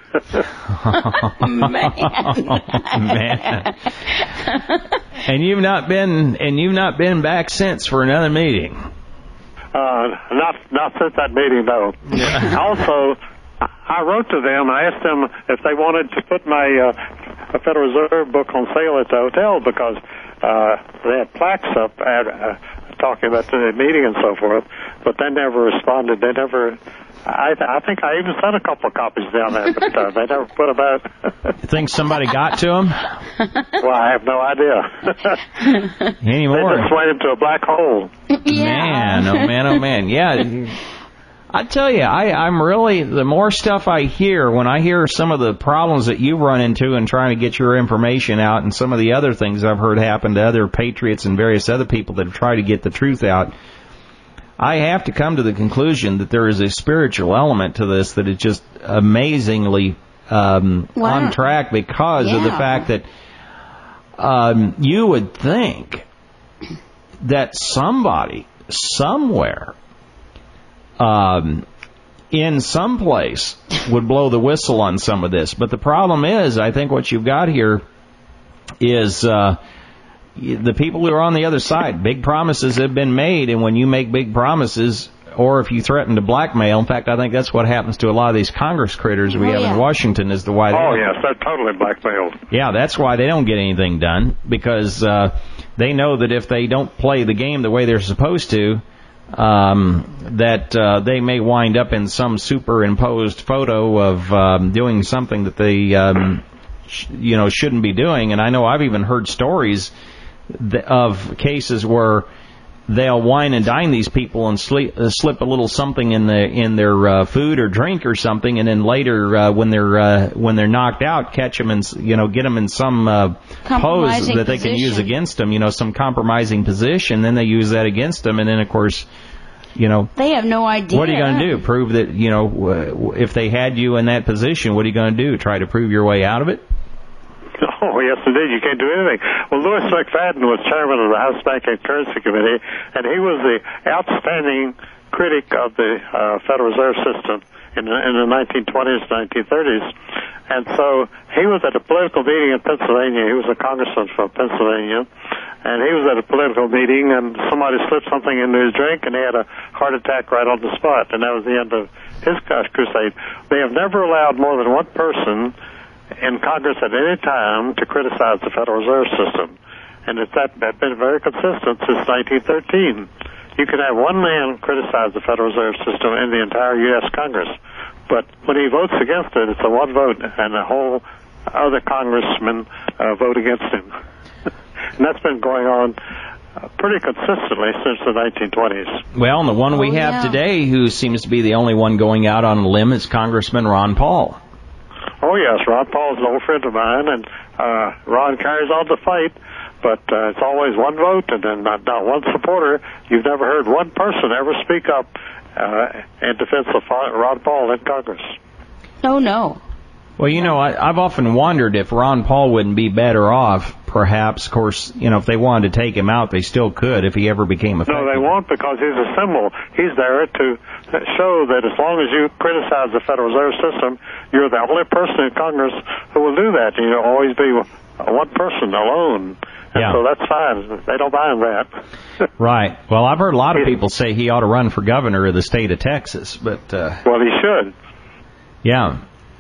Man. Man. And you've not been and you've not been back since for another meeting. Uh, not not since that meeting, no. Yeah. Also, I wrote to them. I asked them if they wanted to put my uh, Federal Reserve book on sale at the hotel because uh, they had plaques up at, uh, talking about the meeting and so forth, but they never responded. They never. I, th- I think I even sent a couple of copies down there, but uh, they never put them out. You think somebody got to him Well, I have no idea. anymore? They just went into a black hole. Man, oh man, oh man. Yeah. I tell you, I, I'm really, the more stuff I hear, when I hear some of the problems that you run into in trying to get your information out and some of the other things I've heard happen to other patriots and various other people that have tried to get the truth out, I have to come to the conclusion that there is a spiritual element to this that is just amazingly um, Wow. on track because of the Yeah. fact that um, you would think that somebody, somewhere, um, in some place would blow the whistle on some of this. But the problem is, I think what you've got here is uh, the people who are on the other side. Big promises have been made, and when you make big promises, or if you threaten to blackmail. In fact, I think that's what happens to a lot of these Congress critters we oh, have yeah. in Washington is the why they Oh, yes, they're totally blackmailed. Yeah, that's why they don't get anything done, because uh, they know that if they don't play the game the way they're supposed to, um, that uh, they may wind up in some superimposed photo of um, doing something that they, um, sh- you know, shouldn't be doing. And I know I've even heard stories th- of cases where they'll wine and dine these people and sleep, uh, slip a little something in the in their uh, food or drink or something, and then later uh, when they're uh, when they're knocked out, catch them and you know get them in some uh, pose that they can use against them, you know, some compromising position. Then they use that against them, and then of course, you know, they have no idea. What are you going to do? Prove that you know if they had you in that position? What are you going to do? Try to prove your way out of it? Oh, yes, indeed. You can't do anything. Well, Louis McFadden was chairman of the House Banking and Currency Committee, and he was the outstanding critic of the uh, Federal Reserve System in the, in the nineteen twenties, nineteen thirties. And so he was at a political meeting in Pennsylvania. He was a congressman from Pennsylvania. And he was at a political meeting, and somebody slipped something into his drink, and he had a heart attack right on the spot. And that was the end of his crusade. They have never allowed more than one person in Congress at any time to criticize the Federal Reserve System. And it's that, that's been very consistent since nineteen thirteen. You can have one man criticize the Federal Reserve System in the entire U S Congress. But when he votes against it, it's a one vote, and the whole other congressmen uh, vote against him. And that's been going on uh, pretty consistently since the nineteen twenties. Well, and the one we oh, have yeah. today who seems to be the only one going out on a limb is Congressman Ron Paul. Oh, yes, Ron Paul's an old friend of mine, and uh, Ron carries on the fight, but uh, it's always one vote and then not, not one supporter. You've never heard one person ever speak up uh, in defense of Ron Paul in Congress. Oh, no. Well, you know, I, I've often wondered if Ron Paul wouldn't be better off, perhaps. Of course, you know, if they wanted to take him out, they still could if he ever became effective. No, they won't, because he's a symbol. He's there to show that as long as you criticize the Federal Reserve System, you're the only person in Congress who will do that. You'll always be one person alone. And yeah. so that's fine. They don't mind that. Right. Well, I've heard a lot of people say he ought to run for governor of the state of Texas, but... Uh, well, he should. Yeah.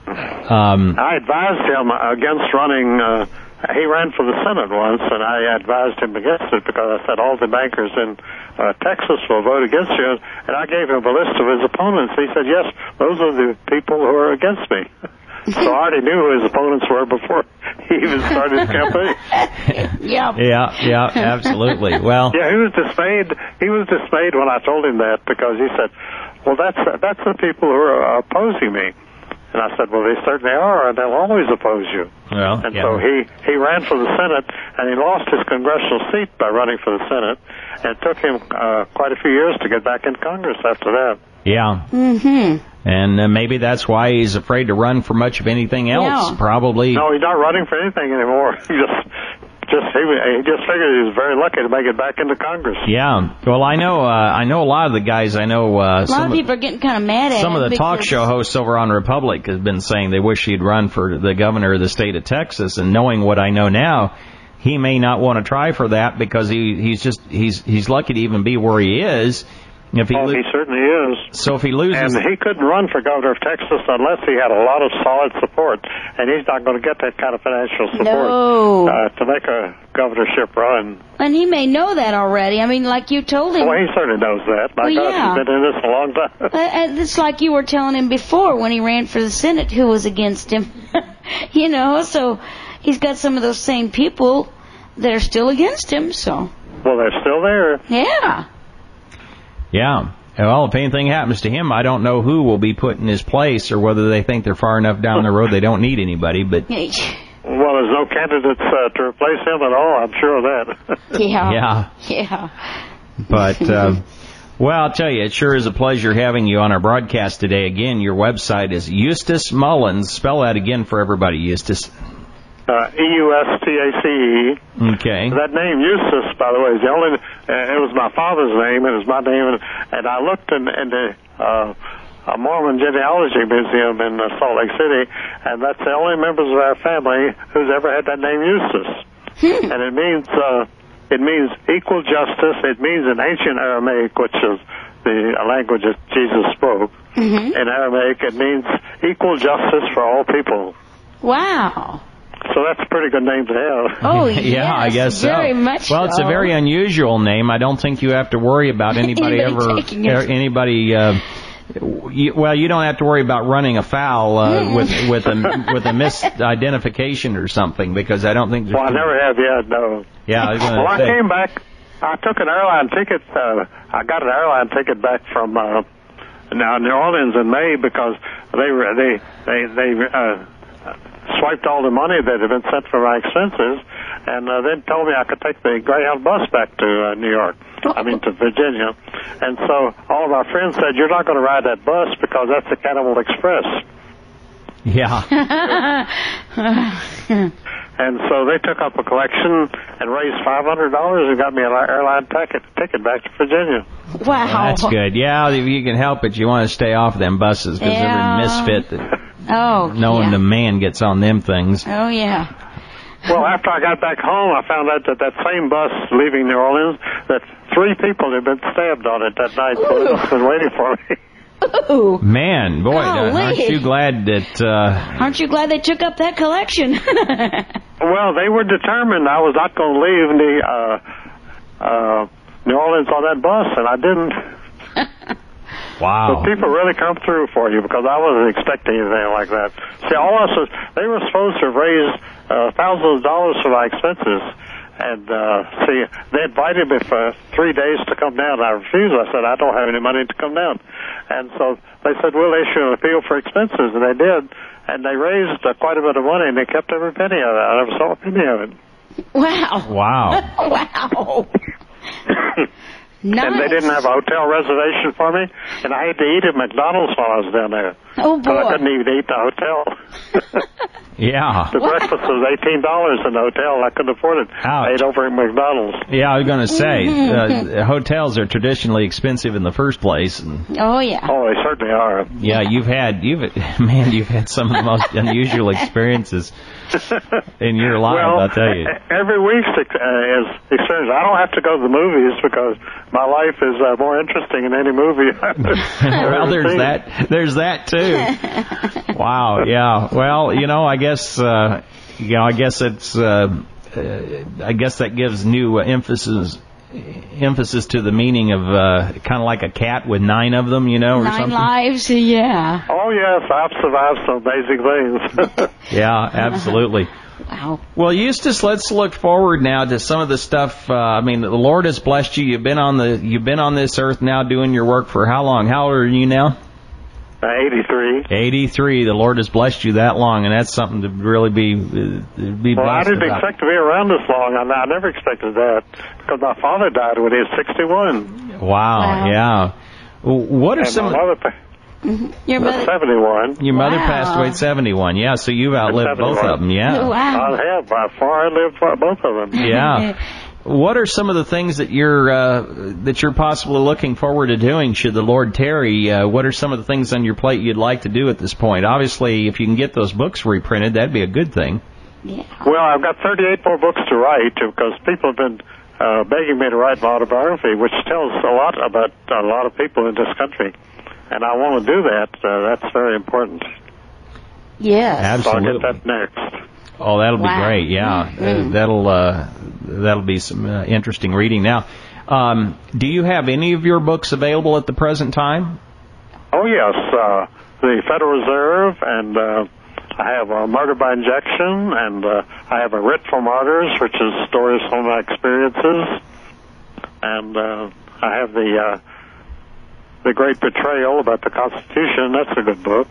Um, I advised him against running... Uh, he ran for the Senate once, and I advised him against it because I said all the bankers in uh, Texas will vote against you. And I gave him a list of his opponents. He said, yes, those are the people who are against me. So I already knew who his opponents were before he even started his campaign. Yeah. Yeah, yeah, absolutely. Well, yeah, he was dismayed. He was dismayed when I told him that, because he said, well, that's that's the people who are opposing me. And I said, well, they certainly are, and they'll always oppose you. Well, and yeah. so he, he ran for the Senate, and he lost his congressional seat by running for the Senate. And it took him uh, quite a few years to get back in Congress after that. Yeah. Mm-hmm. And uh, maybe that's why he's afraid to run for much of anything else. Yeah. Probably. No, he's not running for anything anymore. He just... Just he, he just figured he was very lucky to make it back into Congress. Yeah. Well, I know uh, I know a lot of the guys. I know uh, a lot some of people are getting kind of mad at some him of the talk because- show hosts over on Republic have been saying they wish he'd run for the governor of the state of Texas. And knowing what I know now, he may not want to try for that because he he's just he's he's lucky to even be where he is. If he oh, lo- he certainly is. So if he loses... And he couldn't run for governor of Texas unless he had a lot of solid support. And he's not going to get that kind of financial support No. uh, to make a governorship run. And he may know that already. I mean, like you told him. Well, he certainly knows that. My Well, God, yeah. he's been in this a long time. Uh, and it's like you were telling him before when he ran for the Senate who was against him. You know, so he's got some of those same people that are still against him, so. Well, they're still there. Yeah. Yeah. Well, if anything happens to him, I don't know who will be put in his place or whether they think they're far enough down the road they don't need anybody, but... Well, there's no candidates uh, to replace him at all, I'm sure of that. Yeah. Yeah. Yeah. But, uh, well, I'll tell you, it sure is a pleasure having you on our broadcast today. Again, your website is Eustace Mullins. Spell that again for everybody, Eustace. Uh, E U S T A C E. Okay. That name, Eustace, by the way, is the only, uh, it was my father's name, and it was my name, and, and I looked in, in the uh, a Mormon genealogy museum in uh, Salt Lake City, and that's the only members of our family who's ever had that name, Eustace. And it means, uh, it means equal justice. It means in ancient Aramaic, which is the language that Jesus spoke. Mm-hmm. In Aramaic, it means equal justice for all people. Wow. So that's a pretty good name to have. Oh, yeah, yes, I guess so. very much Well, it's so. a very unusual name. I don't think you have to worry about anybody, Anybody ever, taking it. er, anybody. Uh, you, well, you don't have to worry about running afoul uh, with with a with a misidentification or something, because I don't think. Well, I never have yet. No. Yeah, I was gonna Well, I say. came back. I took an airline ticket. Uh, I got an airline ticket back from uh, now New Orleans in May because they were they they they. Uh, swiped all the money that had been sent for my expenses, and uh, then told me I could take the Greyhound bus back to uh, New York, I mean to Virginia. And so all of our friends said, you're not going to ride that bus because that's the Cannibal Express. Yeah. And so they took up a collection and raised five hundred dollars and got me an airline ticket, ticket back to Virginia. Wow. That's good. Yeah, if you can help it, you want to stay off them buses because Yeah. every misfit that Oh, knowing yeah. the man gets on them things. Oh, yeah. Well, after I got back home, I found out that that same bus leaving New Orleans, that three people had been stabbed on it that night, so they must have been waiting for me. Ooh. Man, boy, uh, Golly. aren't you glad that... Uh, Aren't you glad they took up that collection? Well, they were determined I was not going to leave the uh, uh, New Orleans on that bus, and I didn't. wow. But people really come through for you because I wasn't expecting anything like that. See, all of us, they were supposed to raise uh, thousands of dollars for my expenses. And, uh, see, they invited me for three days to come down. I refused. I said, I don't have any money to come down. And so they said, we'll issue an appeal for expenses. And they did. And they raised uh, quite a bit of money, and they kept every penny of it. I never saw a penny of it. Wow. Wow. Wow. Nice. And they didn't have a hotel reservation for me, and I had to eat at McDonald's while I was down there. Oh, Because I boy. couldn't even eat the hotel. Yeah. The breakfast was eighteen dollars in the hotel. I couldn't afford it. Ouch. I ate over at McDonald's. Yeah, I was going to say, uh, hotels are traditionally expensive in the first place. And Oh, yeah. Oh, they certainly are. yeah, you've had, you've, man, you've had some of the most unusual experiences in your life, Well, I'll tell you. e- every week's ex- uh, is experience. I don't have to go to the movies because my life is uh, more interesting than any movie. I've Well, ever there's seen. that, there's that too. Wow, yeah. Well, you know, I guess, uh, you know, I guess it's, uh, uh, I guess that gives new uh, emphasis, emphasis to the meaning of, uh, kind of like a cat with nine of them, you know, or Nine something. lives, yeah. Oh, yes, I've survived some amazing things. Yeah, absolutely. Wow. Well, Eustace, let's look forward now to some of the stuff. Uh, I mean, the Lord has blessed you. You've been on the, you've been on this earth now doing your work for how long? How old are you now? Uh, eighty-three. eighty-three. The Lord has blessed you that long, and that's something to really be uh, be Well, I blessed didn't about. expect to be around this long. I, I never expected that because my father died when he was sixty-one. Wow, Wow. yeah. What are And some? my mother pa- Your was mother. seventy-one. Your mother Wow. passed away at seventy-one. Yeah, so you've outlived both seventy-one. of them. Yeah, Wow. I have by far outlived both of them. yeah. What are some of the things that you're uh, that you're possibly looking forward to doing should the Lord tarry? Uh, what are some of the things on your plate you'd like to do at this point? Obviously, if you can get those books reprinted, that'd be a good thing. Yeah. Well, I've got thirty-eight more books to write because people have been uh, begging me to write an autobiography, which tells a lot about a lot of people in this country. And I want to do that. Uh, that's very important. Yes. So I'll Absolutely. get that next. Oh, that'll Wow. be great. Yeah, Mhm. uh, that'll uh, that'll be some uh, interesting reading. Now, um, do you have any of your books available at the present time? Oh, yes. Uh, the Federal Reserve, and uh, I have a Murder by Injection, and uh, I have a Writ for Martyrs, which is stories from my experiences. And uh, I have the uh, the Great Betrayal about the Constitution. That's a good book.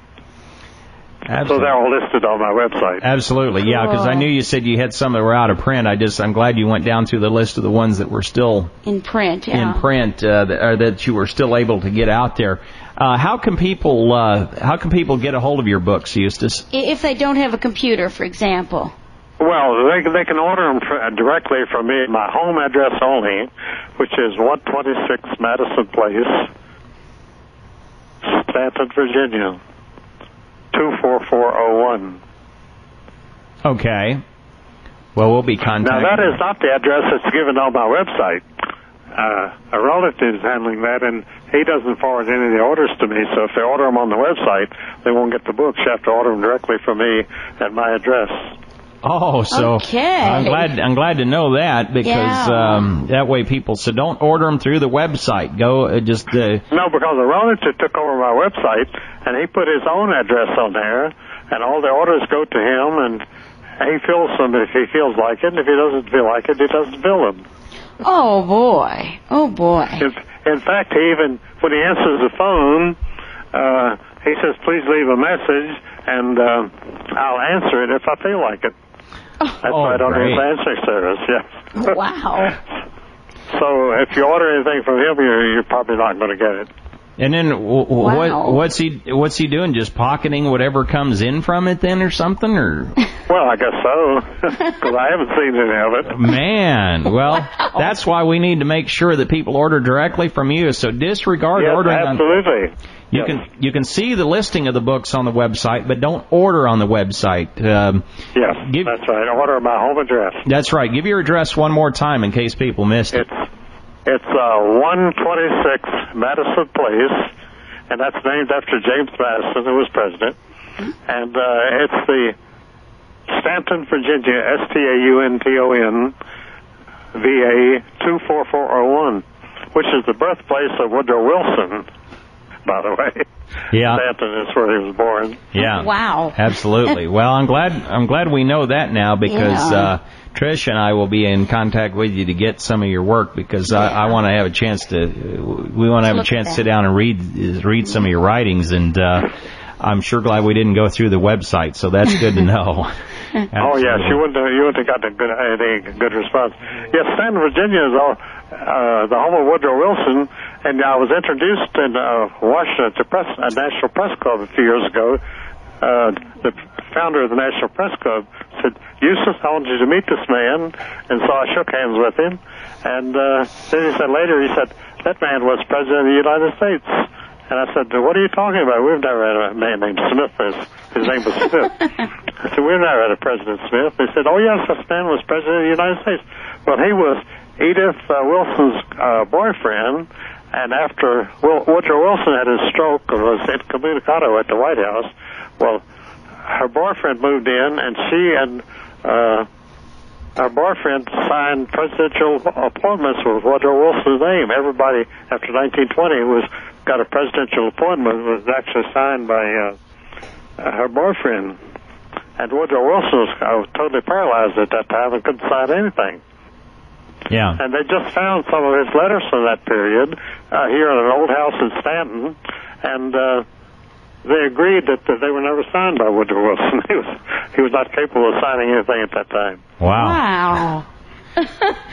So they're all listed on my website. Absolutely, yeah, because I Cool. knew you said you had some that were out of print. I just, I'm glad you went down through the list of the ones that were still In print, yeah. in print, uh, that, or that you were still able to get out there. Uh, how can people, uh, how can people get a hold of your books, Eustace? I- If they don't have a computer, for example. Well, they, they can order them fr- directly from me at my home address only, which is one twenty-six Madison Place, Stanton, Virginia, two four four oh one. Okay. Well, we'll be contacting. Now, that is not the address that's given on my website. uh, a relative is handling that, and he doesn't forward any of the orders to me. So if they order them on the website, they won't get the books. You have to order them directly from me at my address. Oh, so okay. I'm glad I'm glad to know that, because Yeah. um, that way people, so don't order them through the website. Go uh, just uh, No, because a relative took over my website, and he put his own address on there, and all the orders go to him, and he fills them if he feels like it, and if he doesn't feel like it, he doesn't fill them. Oh boy. Oh boy. In, in fact, he even, when he answers the phone, uh, he says, please leave a message, and uh, I'll answer it if I feel like it. That's Oh, right on great. his answering service, yes. Wow. So if you order anything from him, you're, you're probably not going to get it. and then w- w- Wow. what what's he what's he doing? Just pocketing whatever comes in from it then, or something, or Well, I guess so, because I haven't seen any of it. man, well, that's why we need to make sure that people order directly from you. So disregard Yes, ordering on. absolutely. You Yes. can you can see the listing of the books on the website, but don't order on the website. Um, Yes, Give- that's right. Order my home address. that's right. Give your address one more time in case people missed it. It's it's uh, one twenty-six Madison Place, and that's named after James Madison, who was president. And uh, it's the Stanton, Virginia, S T A U N T O N, V A two four four zero one, which is the birthplace of Woodrow Wilson, by the way. Yeah. Stanton is where he was born. Yeah. Wow. Absolutely. Well, I'm glad I'm glad we know that now, because Yeah. uh, Trish and I will be in contact with you to get some of your work, because I, I want to have a chance to we want to have a Look chance at to sit that. down and read read some of your writings, and uh, I'm sure glad we didn't go through the website. So that's good to know. Oh yes, you wouldn't have, you wouldn't have gotten a good any good response. Yes, Stanton, Virginia is all, uh, the home of Woodrow Wilson, and I was introduced in uh, Washington to press, a National Press Club a few years ago. Uh, the founder of the National Press Club said, Eustace, I want you to meet this man, and so I shook hands with him, and uh, then he said later, he said, that man was President of the United States. And I said, what are you talking about? We've never had a man named Smith. His, his name was Smith. I said, we've never had a President Smith. They said, oh, yes, this man was President of the United States. Well, he was Edith uh, Wilson's uh, boyfriend, and after Will, Woodrow Wilson had his stroke and was incommunicado at the White House, well, her boyfriend moved in, and she and uh, her boyfriend signed presidential appointments with Woodrow Wilson's name. Everybody after nineteen twenty who was got a presidential appointment was actually signed by uh, uh, her boyfriend. And Woodrow Wilson was uh, totally paralyzed at that time and couldn't sign anything. Yeah. And they just found some of his letters from that period uh, here in an old house in Stanton, and uh, they agreed that, that they were never signed by Woodrow Wilson. He was he was not capable of signing anything at that time. Wow. Wow.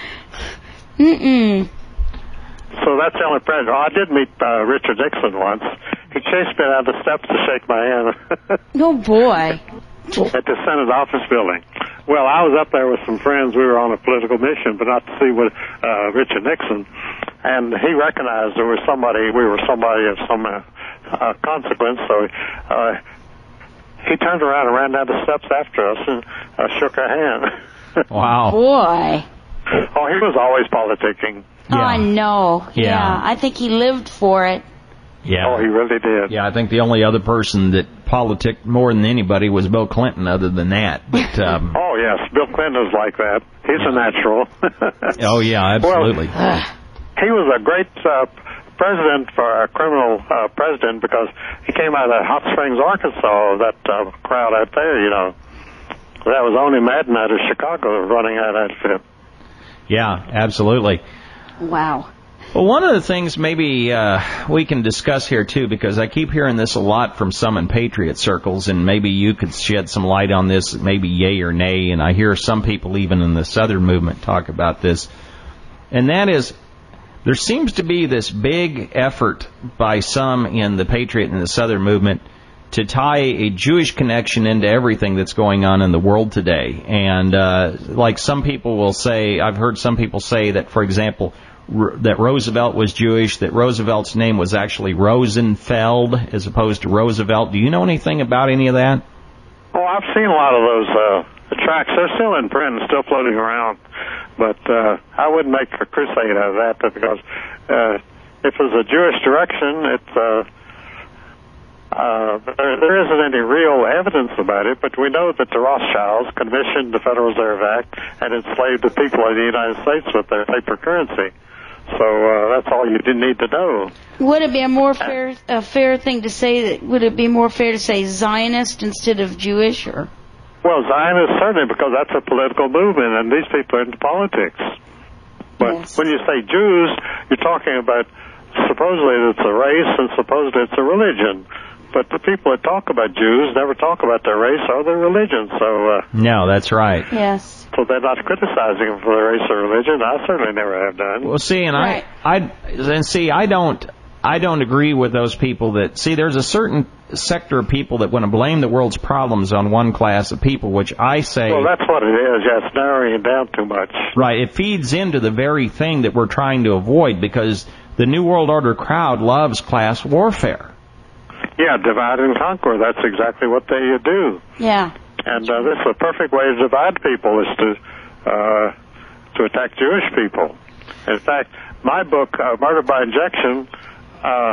Mm-mm. So that's the only president. Oh, I did meet uh, Richard Nixon once. He chased me down the steps to shake my hand Oh boy. at the Senate office building. Well, I was up there with some friends. We were on a political mission, but not to see what uh, Richard Nixon. And he recognized there was somebody. We were somebody of some uh, uh, consequence. So uh, he turned around and ran down the steps after us and uh, shook our hand. Wow. Boy. Oh, he was always politicking. Oh, I know. Yeah. Yeah. I think he lived for it. Yeah. Oh, he really did. Yeah, I think the only other person that politicked more than anybody was Bill Clinton, other than that. But, um, Oh, yes. Bill Clinton was like that. He's a natural. oh, yeah, absolutely. Well, he was a great uh, president for a criminal uh, president because he came out of Hot Springs, Arkansas, that uh, crowd out there, you know. That was only Madden out of Chicago running that outfit. Yeah, absolutely. Wow. Well, one of the things maybe uh, we can discuss here, too, because I keep hearing this a lot from some in Patriot circles, and maybe you could shed some light on this, maybe yay or nay, and I hear some people even in the Southern movement talk about this, and that is there seems to be this big effort by some in the Patriot and the Southern movement to tie a Jewish connection into everything that's going on in the world today. And uh, like some people will say, I've heard some people say that, for example, R- that Roosevelt was Jewish, that Roosevelt's name was actually Rosenfeld as opposed to Roosevelt. Do you know anything about any of that? Oh, I've seen a lot of those uh, tracks. They're still in print and still floating around. But uh, I wouldn't make a crusade out of that because uh, if it was a Jewish direction, it's uh, uh, there, there isn't any real evidence about it. But we know that the Rothschilds commissioned the Federal Reserve Act and enslaved the people of the United States with their paper currency. So uh, that's all you didn't need to know. Would it be a more fair a fair thing to say that? Would it be more fair to say Zionist instead of Jewish, or? Well, Zionist certainly, because that's a political movement, and these people are into politics. But Yes. when you say Jews, you're talking about supposedly it's a race and supposedly it's a religion. But the people that talk about Jews never talk about their race or their religion. So uh, No, that's right. Yes. so they're not criticizing them for their race or religion. I certainly never have done. Well, see, and Right. I, I, and see, I don't, I don't agree with those people that, see, there's a certain sector of people that want to blame the world's problems on one class of people, which I say, Well, that's what it is. Yeah, it's narrowing it down too much. right, it feeds into the very thing that we're trying to avoid, because the New World Order crowd loves class warfare. Yeah, divide and conquer. That's exactly what they uh, do. Yeah. And uh, this is a perfect way to divide people, is to uh, to attack Jewish people. In fact, my book, uh, Murder by Injection, uh,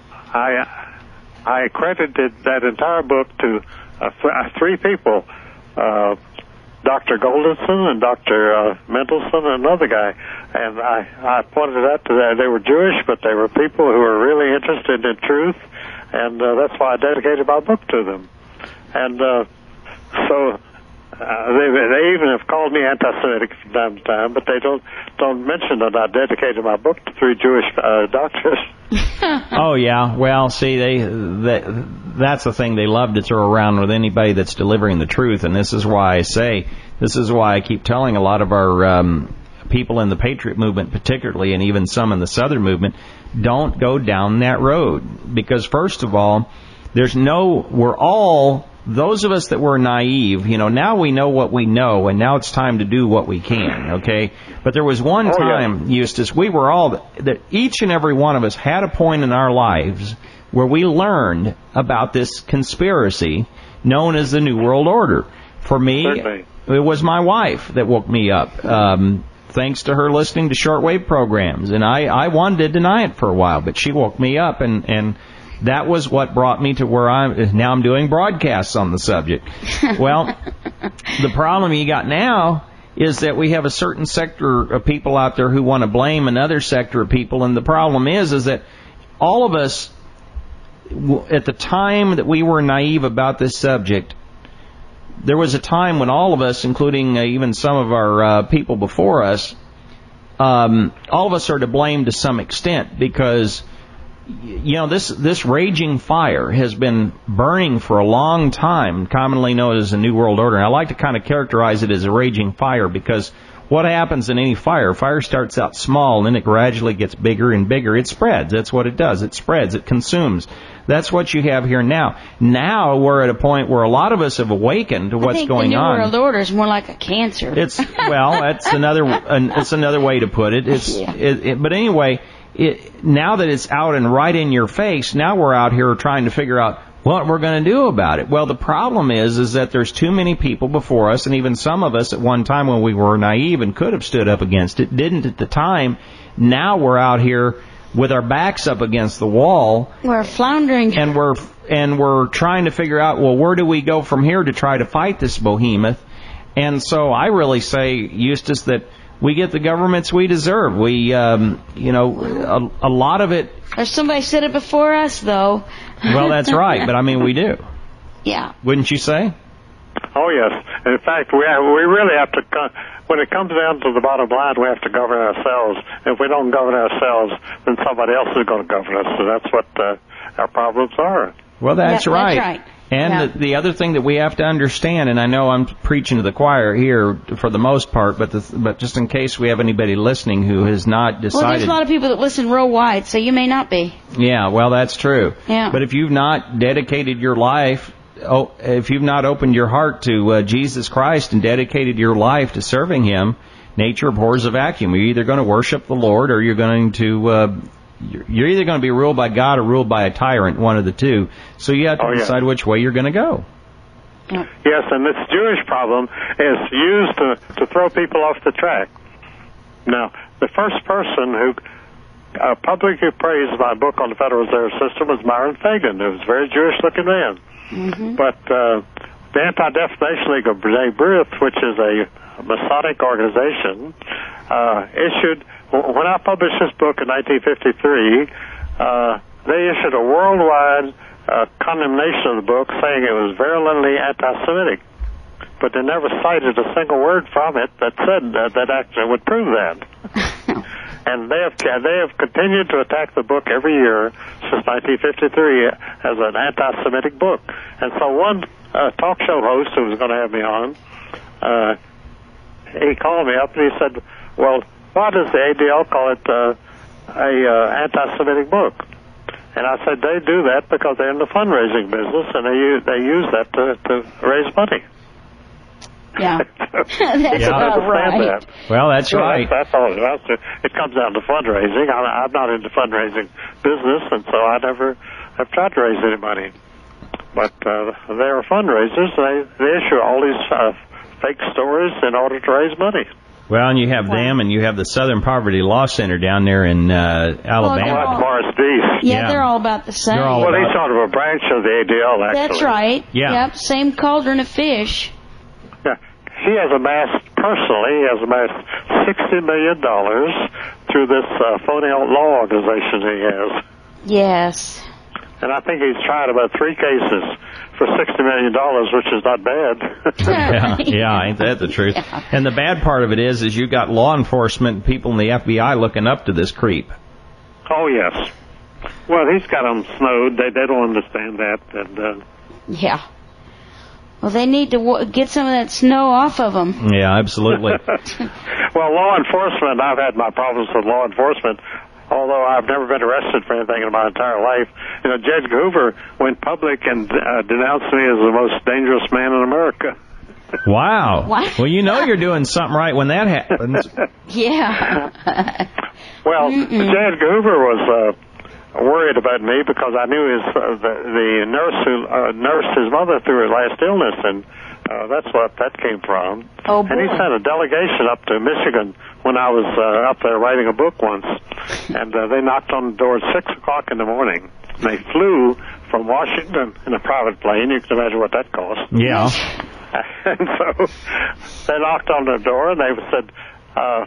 I I credited that entire book to uh, th- uh, three people, uh, Doctor Goldenson and Doctor Uh, Mendelsohn and another guy. And I, I pointed out to them they were Jewish, but they were people who were really interested in truth, and uh, that's why I dedicated my book to them. And uh, so uh, they they even have called me anti-Semitic from time to time, but they don't don't mention that I dedicated my book to three Jewish uh, doctors. Oh yeah, well, see, they that, that's the thing they love to throw around with anybody that's delivering the truth, and this is why I say, this is why I keep telling a lot of our um, people in the Patriot movement, particularly, and even some in the Southern movement, don't go down that road, because first of all, there's no, we're all, those of us that were naive, you know, now we know what we know, and now it's time to do what we can, okay? But there was one Oh, yeah. time, Eustace, we were all, that each and every one of us had a point in our lives where we learned about this conspiracy known as the New World Order. For me, Certainly. it was my wife that woke me up, um, thanks to her listening to shortwave programs. And I, I wanted to deny it for a while, but she woke me up, and, and that was what brought me to where I'm, now I'm doing broadcasts on the subject. Well, the problem you got now is that we have a certain sector of people out there who want to blame another sector of people, and the problem is, is that all of us, at the time that we were naive about this subject, there was a time when all of us, including uh, even some of our uh, people before us, um, all of us are to blame to some extent, because you know, this this raging fire has been burning for a long time, commonly known as the New World Order. And I like to kind of characterize it as a raging fire, because what happens in any fire, fire starts out small and then it gradually gets bigger and bigger. It spreads. That's what it does. It spreads. It consumes. That's what you have here now. Now we're at a point where a lot of us have awakened to what's I think going the New on. World Order is more like a cancer. It's well, that's another an, it's another way to put it. It's Yeah. it, it, but anyway, it, now that it's out and right in your face, now we're out here trying to figure out what we're going to do about it. Well, the problem is is that there's too many people before us, and even some of us at one time when we were naive and could have stood up against it, didn't at the time. Now we're out here with our backs up against the wall, We're floundering. and we're and we're trying to figure out, well, where do we go from here to try to fight this behemoth? And so I really say, Eustace, that we get the governments we deserve. We, um, you know, a, a lot of it. There's somebody said it before us, though. Well, that's right, but I mean, we do. Yeah. Wouldn't you say? Oh, yes. In fact, we have, we really have to, co- when it comes down to the bottom line, we have to govern ourselves. If we don't govern ourselves, then somebody else is going to govern us. So that's what uh, our problems are. Well, that's Yeah, right. that's right. And Yeah. the, the other thing that we have to understand, and I know I'm preaching to the choir here for the most part, but the, but just in case we have anybody listening who has not decided. Well, there's a lot of people that listen real wide, so you may not be. Yeah, well, that's true. Yeah. But if you've not dedicated your life, oh, if you've not opened your heart to uh, Jesus Christ and dedicated your life to serving Him, nature abhors a vacuum. You're either going to worship the Lord, or you're going to, uh, you're either going to be ruled by God or ruled by a tyrant, one of the two. So you have to Oh, yeah. decide which way you're going to go. Yeah. Yes, and this Jewish problem is used to, to throw people off the track. Now, the first person who uh, publicly praised my book on the Federal Reserve System was Myron Fagan, who was a very Jewish-looking man. Mm-hmm. But uh, the Anti-Defamation League of B'nai B'rith, which is a Masonic organization, uh, issued, when I published this book in nineteen fifty-three, uh, they issued a worldwide uh, condemnation of the book, saying it was virulently anti-Semitic. But they never cited a single word from it that said that, that actually would prove that. And they have they have continued to attack the book every year since nineteen fifty-three as an anti-Semitic book. And so one uh, talk show host who was going to have me on, uh, he called me up and he said, "Well, why does the A D L call it uh, a uh, anti-Semitic book?" And I said, "They do that because they're in the fundraising business and they use, they use that to, to raise money." Yeah, that's Yeah. about right. That. Well, that's So right. That's, that's all. That's it. It comes down to fundraising. I, I'm not in the fundraising business, and so I never have tried to raise any money. But uh, they're fundraisers. They they issue all these uh, fake stories in order to raise money. Well, and you have Wow. them, and you have the Southern Poverty Law Center down there in uh, Well, Alabama. they're all- That's Morris Dees. Yeah, Yeah. they're all about the same. They're all Well, about- he's sort of a branch of the A D L, actually. That's right. Yeah. Yep, same cauldron of fish. Yeah. He has amassed, personally, he has amassed sixty million dollars through this uh, phony law organization he has. Yes. And I think he's tried about three cases for sixty million dollars, which is not bad. yeah, yeah, ain't that the truth? Yeah. And the bad part of it is, is you got law enforcement, people in the F B I looking up to this creep. Oh, yes. Well, he's got them snowed. They, they don't understand that. And uh, Yeah. Well, they need to w- get some of that snow off of them. Yeah, absolutely. well, law enforcement, I've had my problems with law enforcement, although I've never been arrested for anything in my entire life. You know, Judge Hoover went public and uh, denounced me as the most dangerous man in America. Wow. What? Well, you know you're doing something right when that happens. Yeah. Well, Mm-mm. Judge Hoover was uh, worried about me because I knew his uh, the, the nurse who uh, nursed his mother through her last illness, and uh, that's what that came from. Oh, And he boy. sent a delegation up to Michigan when I was uh, up there writing a book once, and uh, they knocked on the door at six o'clock in the morning. And they flew from Washington in a private plane. You can imagine what that cost. Yeah. And so they knocked on the door and they said, uh,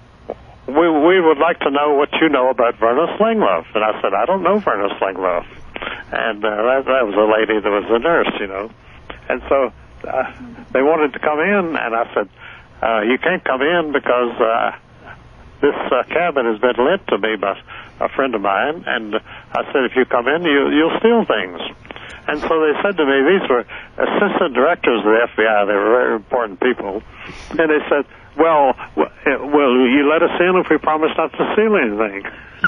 we we would like to know what you know about Verna Slinglove. And I said, I don't know Verna Slinglove. And uh, that, that was a lady that was a nurse, you know. And so uh, they wanted to come in, and I said, uh, you can't come in because uh, this uh, cabin has been lent to me by a friend of mine. And I said, if you come in, you, you'll steal things. And so they said to me, these were assistant directors of the F B I. They were very important people. And they said, well, w- will you let us in if we promise not to steal anything?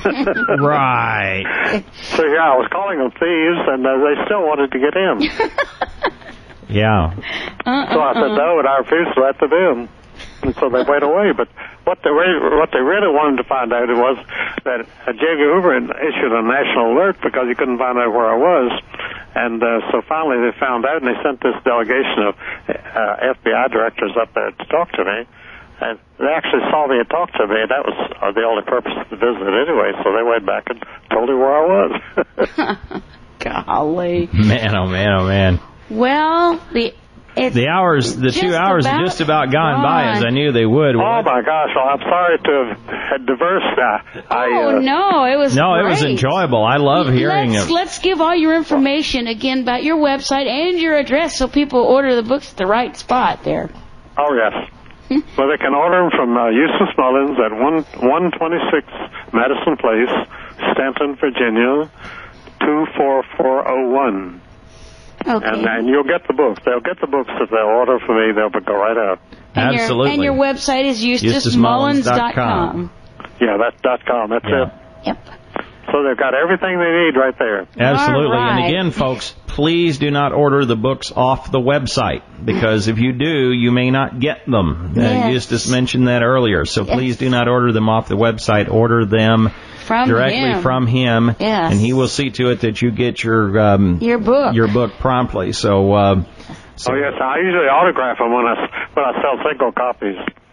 Right. So, yeah, I was calling them thieves, and uh, they still wanted to get in. Yeah. Uh-uh. So I said, no, and I refused to let them in. And so they went away. But what they, re- what they really wanted to find out was that uh, J. Edgar Hoover had issued a national alert because he couldn't find out where I was. And uh, so finally they found out, and they sent this delegation of uh, F B I directors up there to talk to me. And they actually saw me and talked to me, and that was uh, the only purpose of the visit anyway. So they went back and told me where I was. Golly. Man, oh man, oh man. Well, the it's The hours, the just two hours about have just about gone by as I knew they would. Oh, my gosh. Well, I'm sorry to have had diverse. Uh, I, Oh uh, no, it was No, it was great. enjoyable. I love hearing let's, it. let's give all your information again about your website and your address so people order the books at the right spot there. Oh, yes. Well, they can order them from uh, Eustace Mullins at one one twenty six Madison Place, Stanton, Virginia, two four four zero one. Okay. And, and you'll get the books. They'll get the books if they'll order for me. They'll go right out. and Absolutely. Your, and your website is eustace mullins dot com. Yeah, that's dot com. That's Yeah. it. Yep. So they've got everything they need right there. Absolutely. All right. And again, folks, please do not order the books off the website, because if you do, you may not get them. Yes. Uh, Eustace mentioned that earlier. So Yes. please do not order them off the website. Order them From directly him. from him. Yes. And he will see to it that you get your um, Your book. your book promptly. So, uh, so Oh, yes. I usually autograph them when I, when I sell single copies.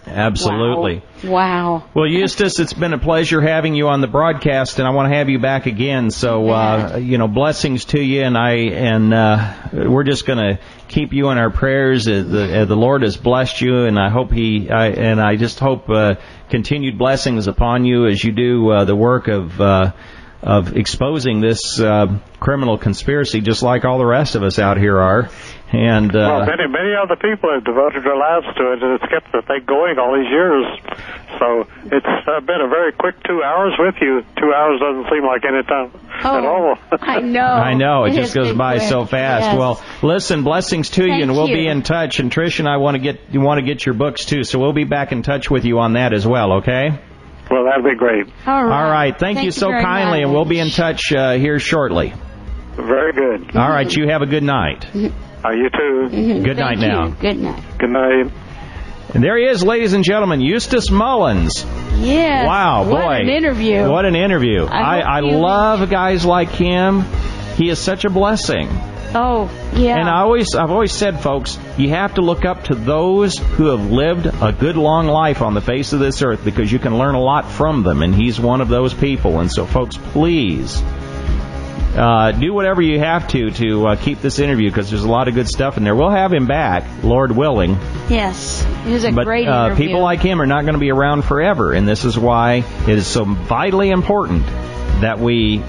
Absolutely. Wow. wow. Well, Eustace, it's been a pleasure having you on the broadcast, and I want to have you back again. So, uh, you know, blessings to you, and I and uh, we're just going to keep you in our prayers. Uh, the, uh, the Lord has blessed you, and I hope He I, and I just hope uh, continued blessings upon you as you do uh, the work of. Uh, of exposing this uh, criminal conspiracy, just like all the rest of us out here are. And uh, well, many many other people have devoted their lives to it, and it's kept the thing going all these years. So it's uh, been a very quick two hours with you. Two hours doesn't seem like any time oh, at all. I know. I know. It, it just goes by quick. so fast. Yes. Well, listen, blessings to Thank you, and we'll you. be in touch. And Trish and I want to get you want to get your books too, so we'll be back in touch with you on that as well. Okay. Well, that'd be great. All right. All right. Thank, Thank you so very kindly, much. and we'll be in touch uh, here shortly. Very good. All right. You have a good night. Uh, you too. Mm-hmm. Good night Thank now. you. Good night. Good night. And there he is, ladies and gentlemen, Eustace Mullins. Yes. Wow, boy. What an interview. What an interview. I I, I hope you- love guys like him. He is such a blessing. Oh, yeah. And I always, I've always said, folks, you have to look up to those who have lived a good long life on the face of this earth, because you can learn a lot from them, and he's one of those people. And so, folks, please uh, do whatever you have to to uh, keep this interview, because there's a lot of good stuff in there. We'll have him back, Lord willing. Yes. It was a But great uh, interview. people like him are not going to be around forever, and this is why it is so vitally important that we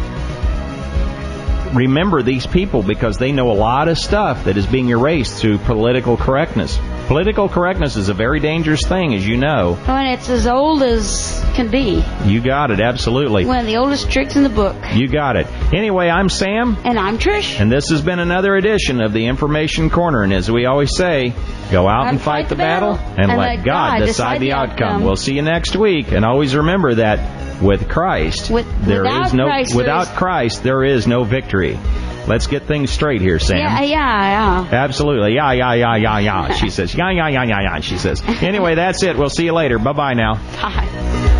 remember these people, because they know a lot of stuff that is being erased through political correctness. Political correctness is a very dangerous thing, as you know. Oh, and it's as old as can be. You got it, absolutely. One of the oldest tricks in the book. You got it. Anyway, I'm Sam, And I'm Trish. and this has been another edition of the Information Corner. And as we always say, go out and fight the battle, and let God decide the outcome. We'll see you next week. And always remember that with Christ, With- there without is no Christ, there without is- Christ there is no victory. Let's get things straight here, Sam. Yeah, yeah, yeah. Absolutely. Yeah, yeah, yeah, yeah, yeah. She says. Yeah, yeah, yeah, yeah, yeah. She says. Anyway, that's it. We'll see you later. Bye-bye now. Bye.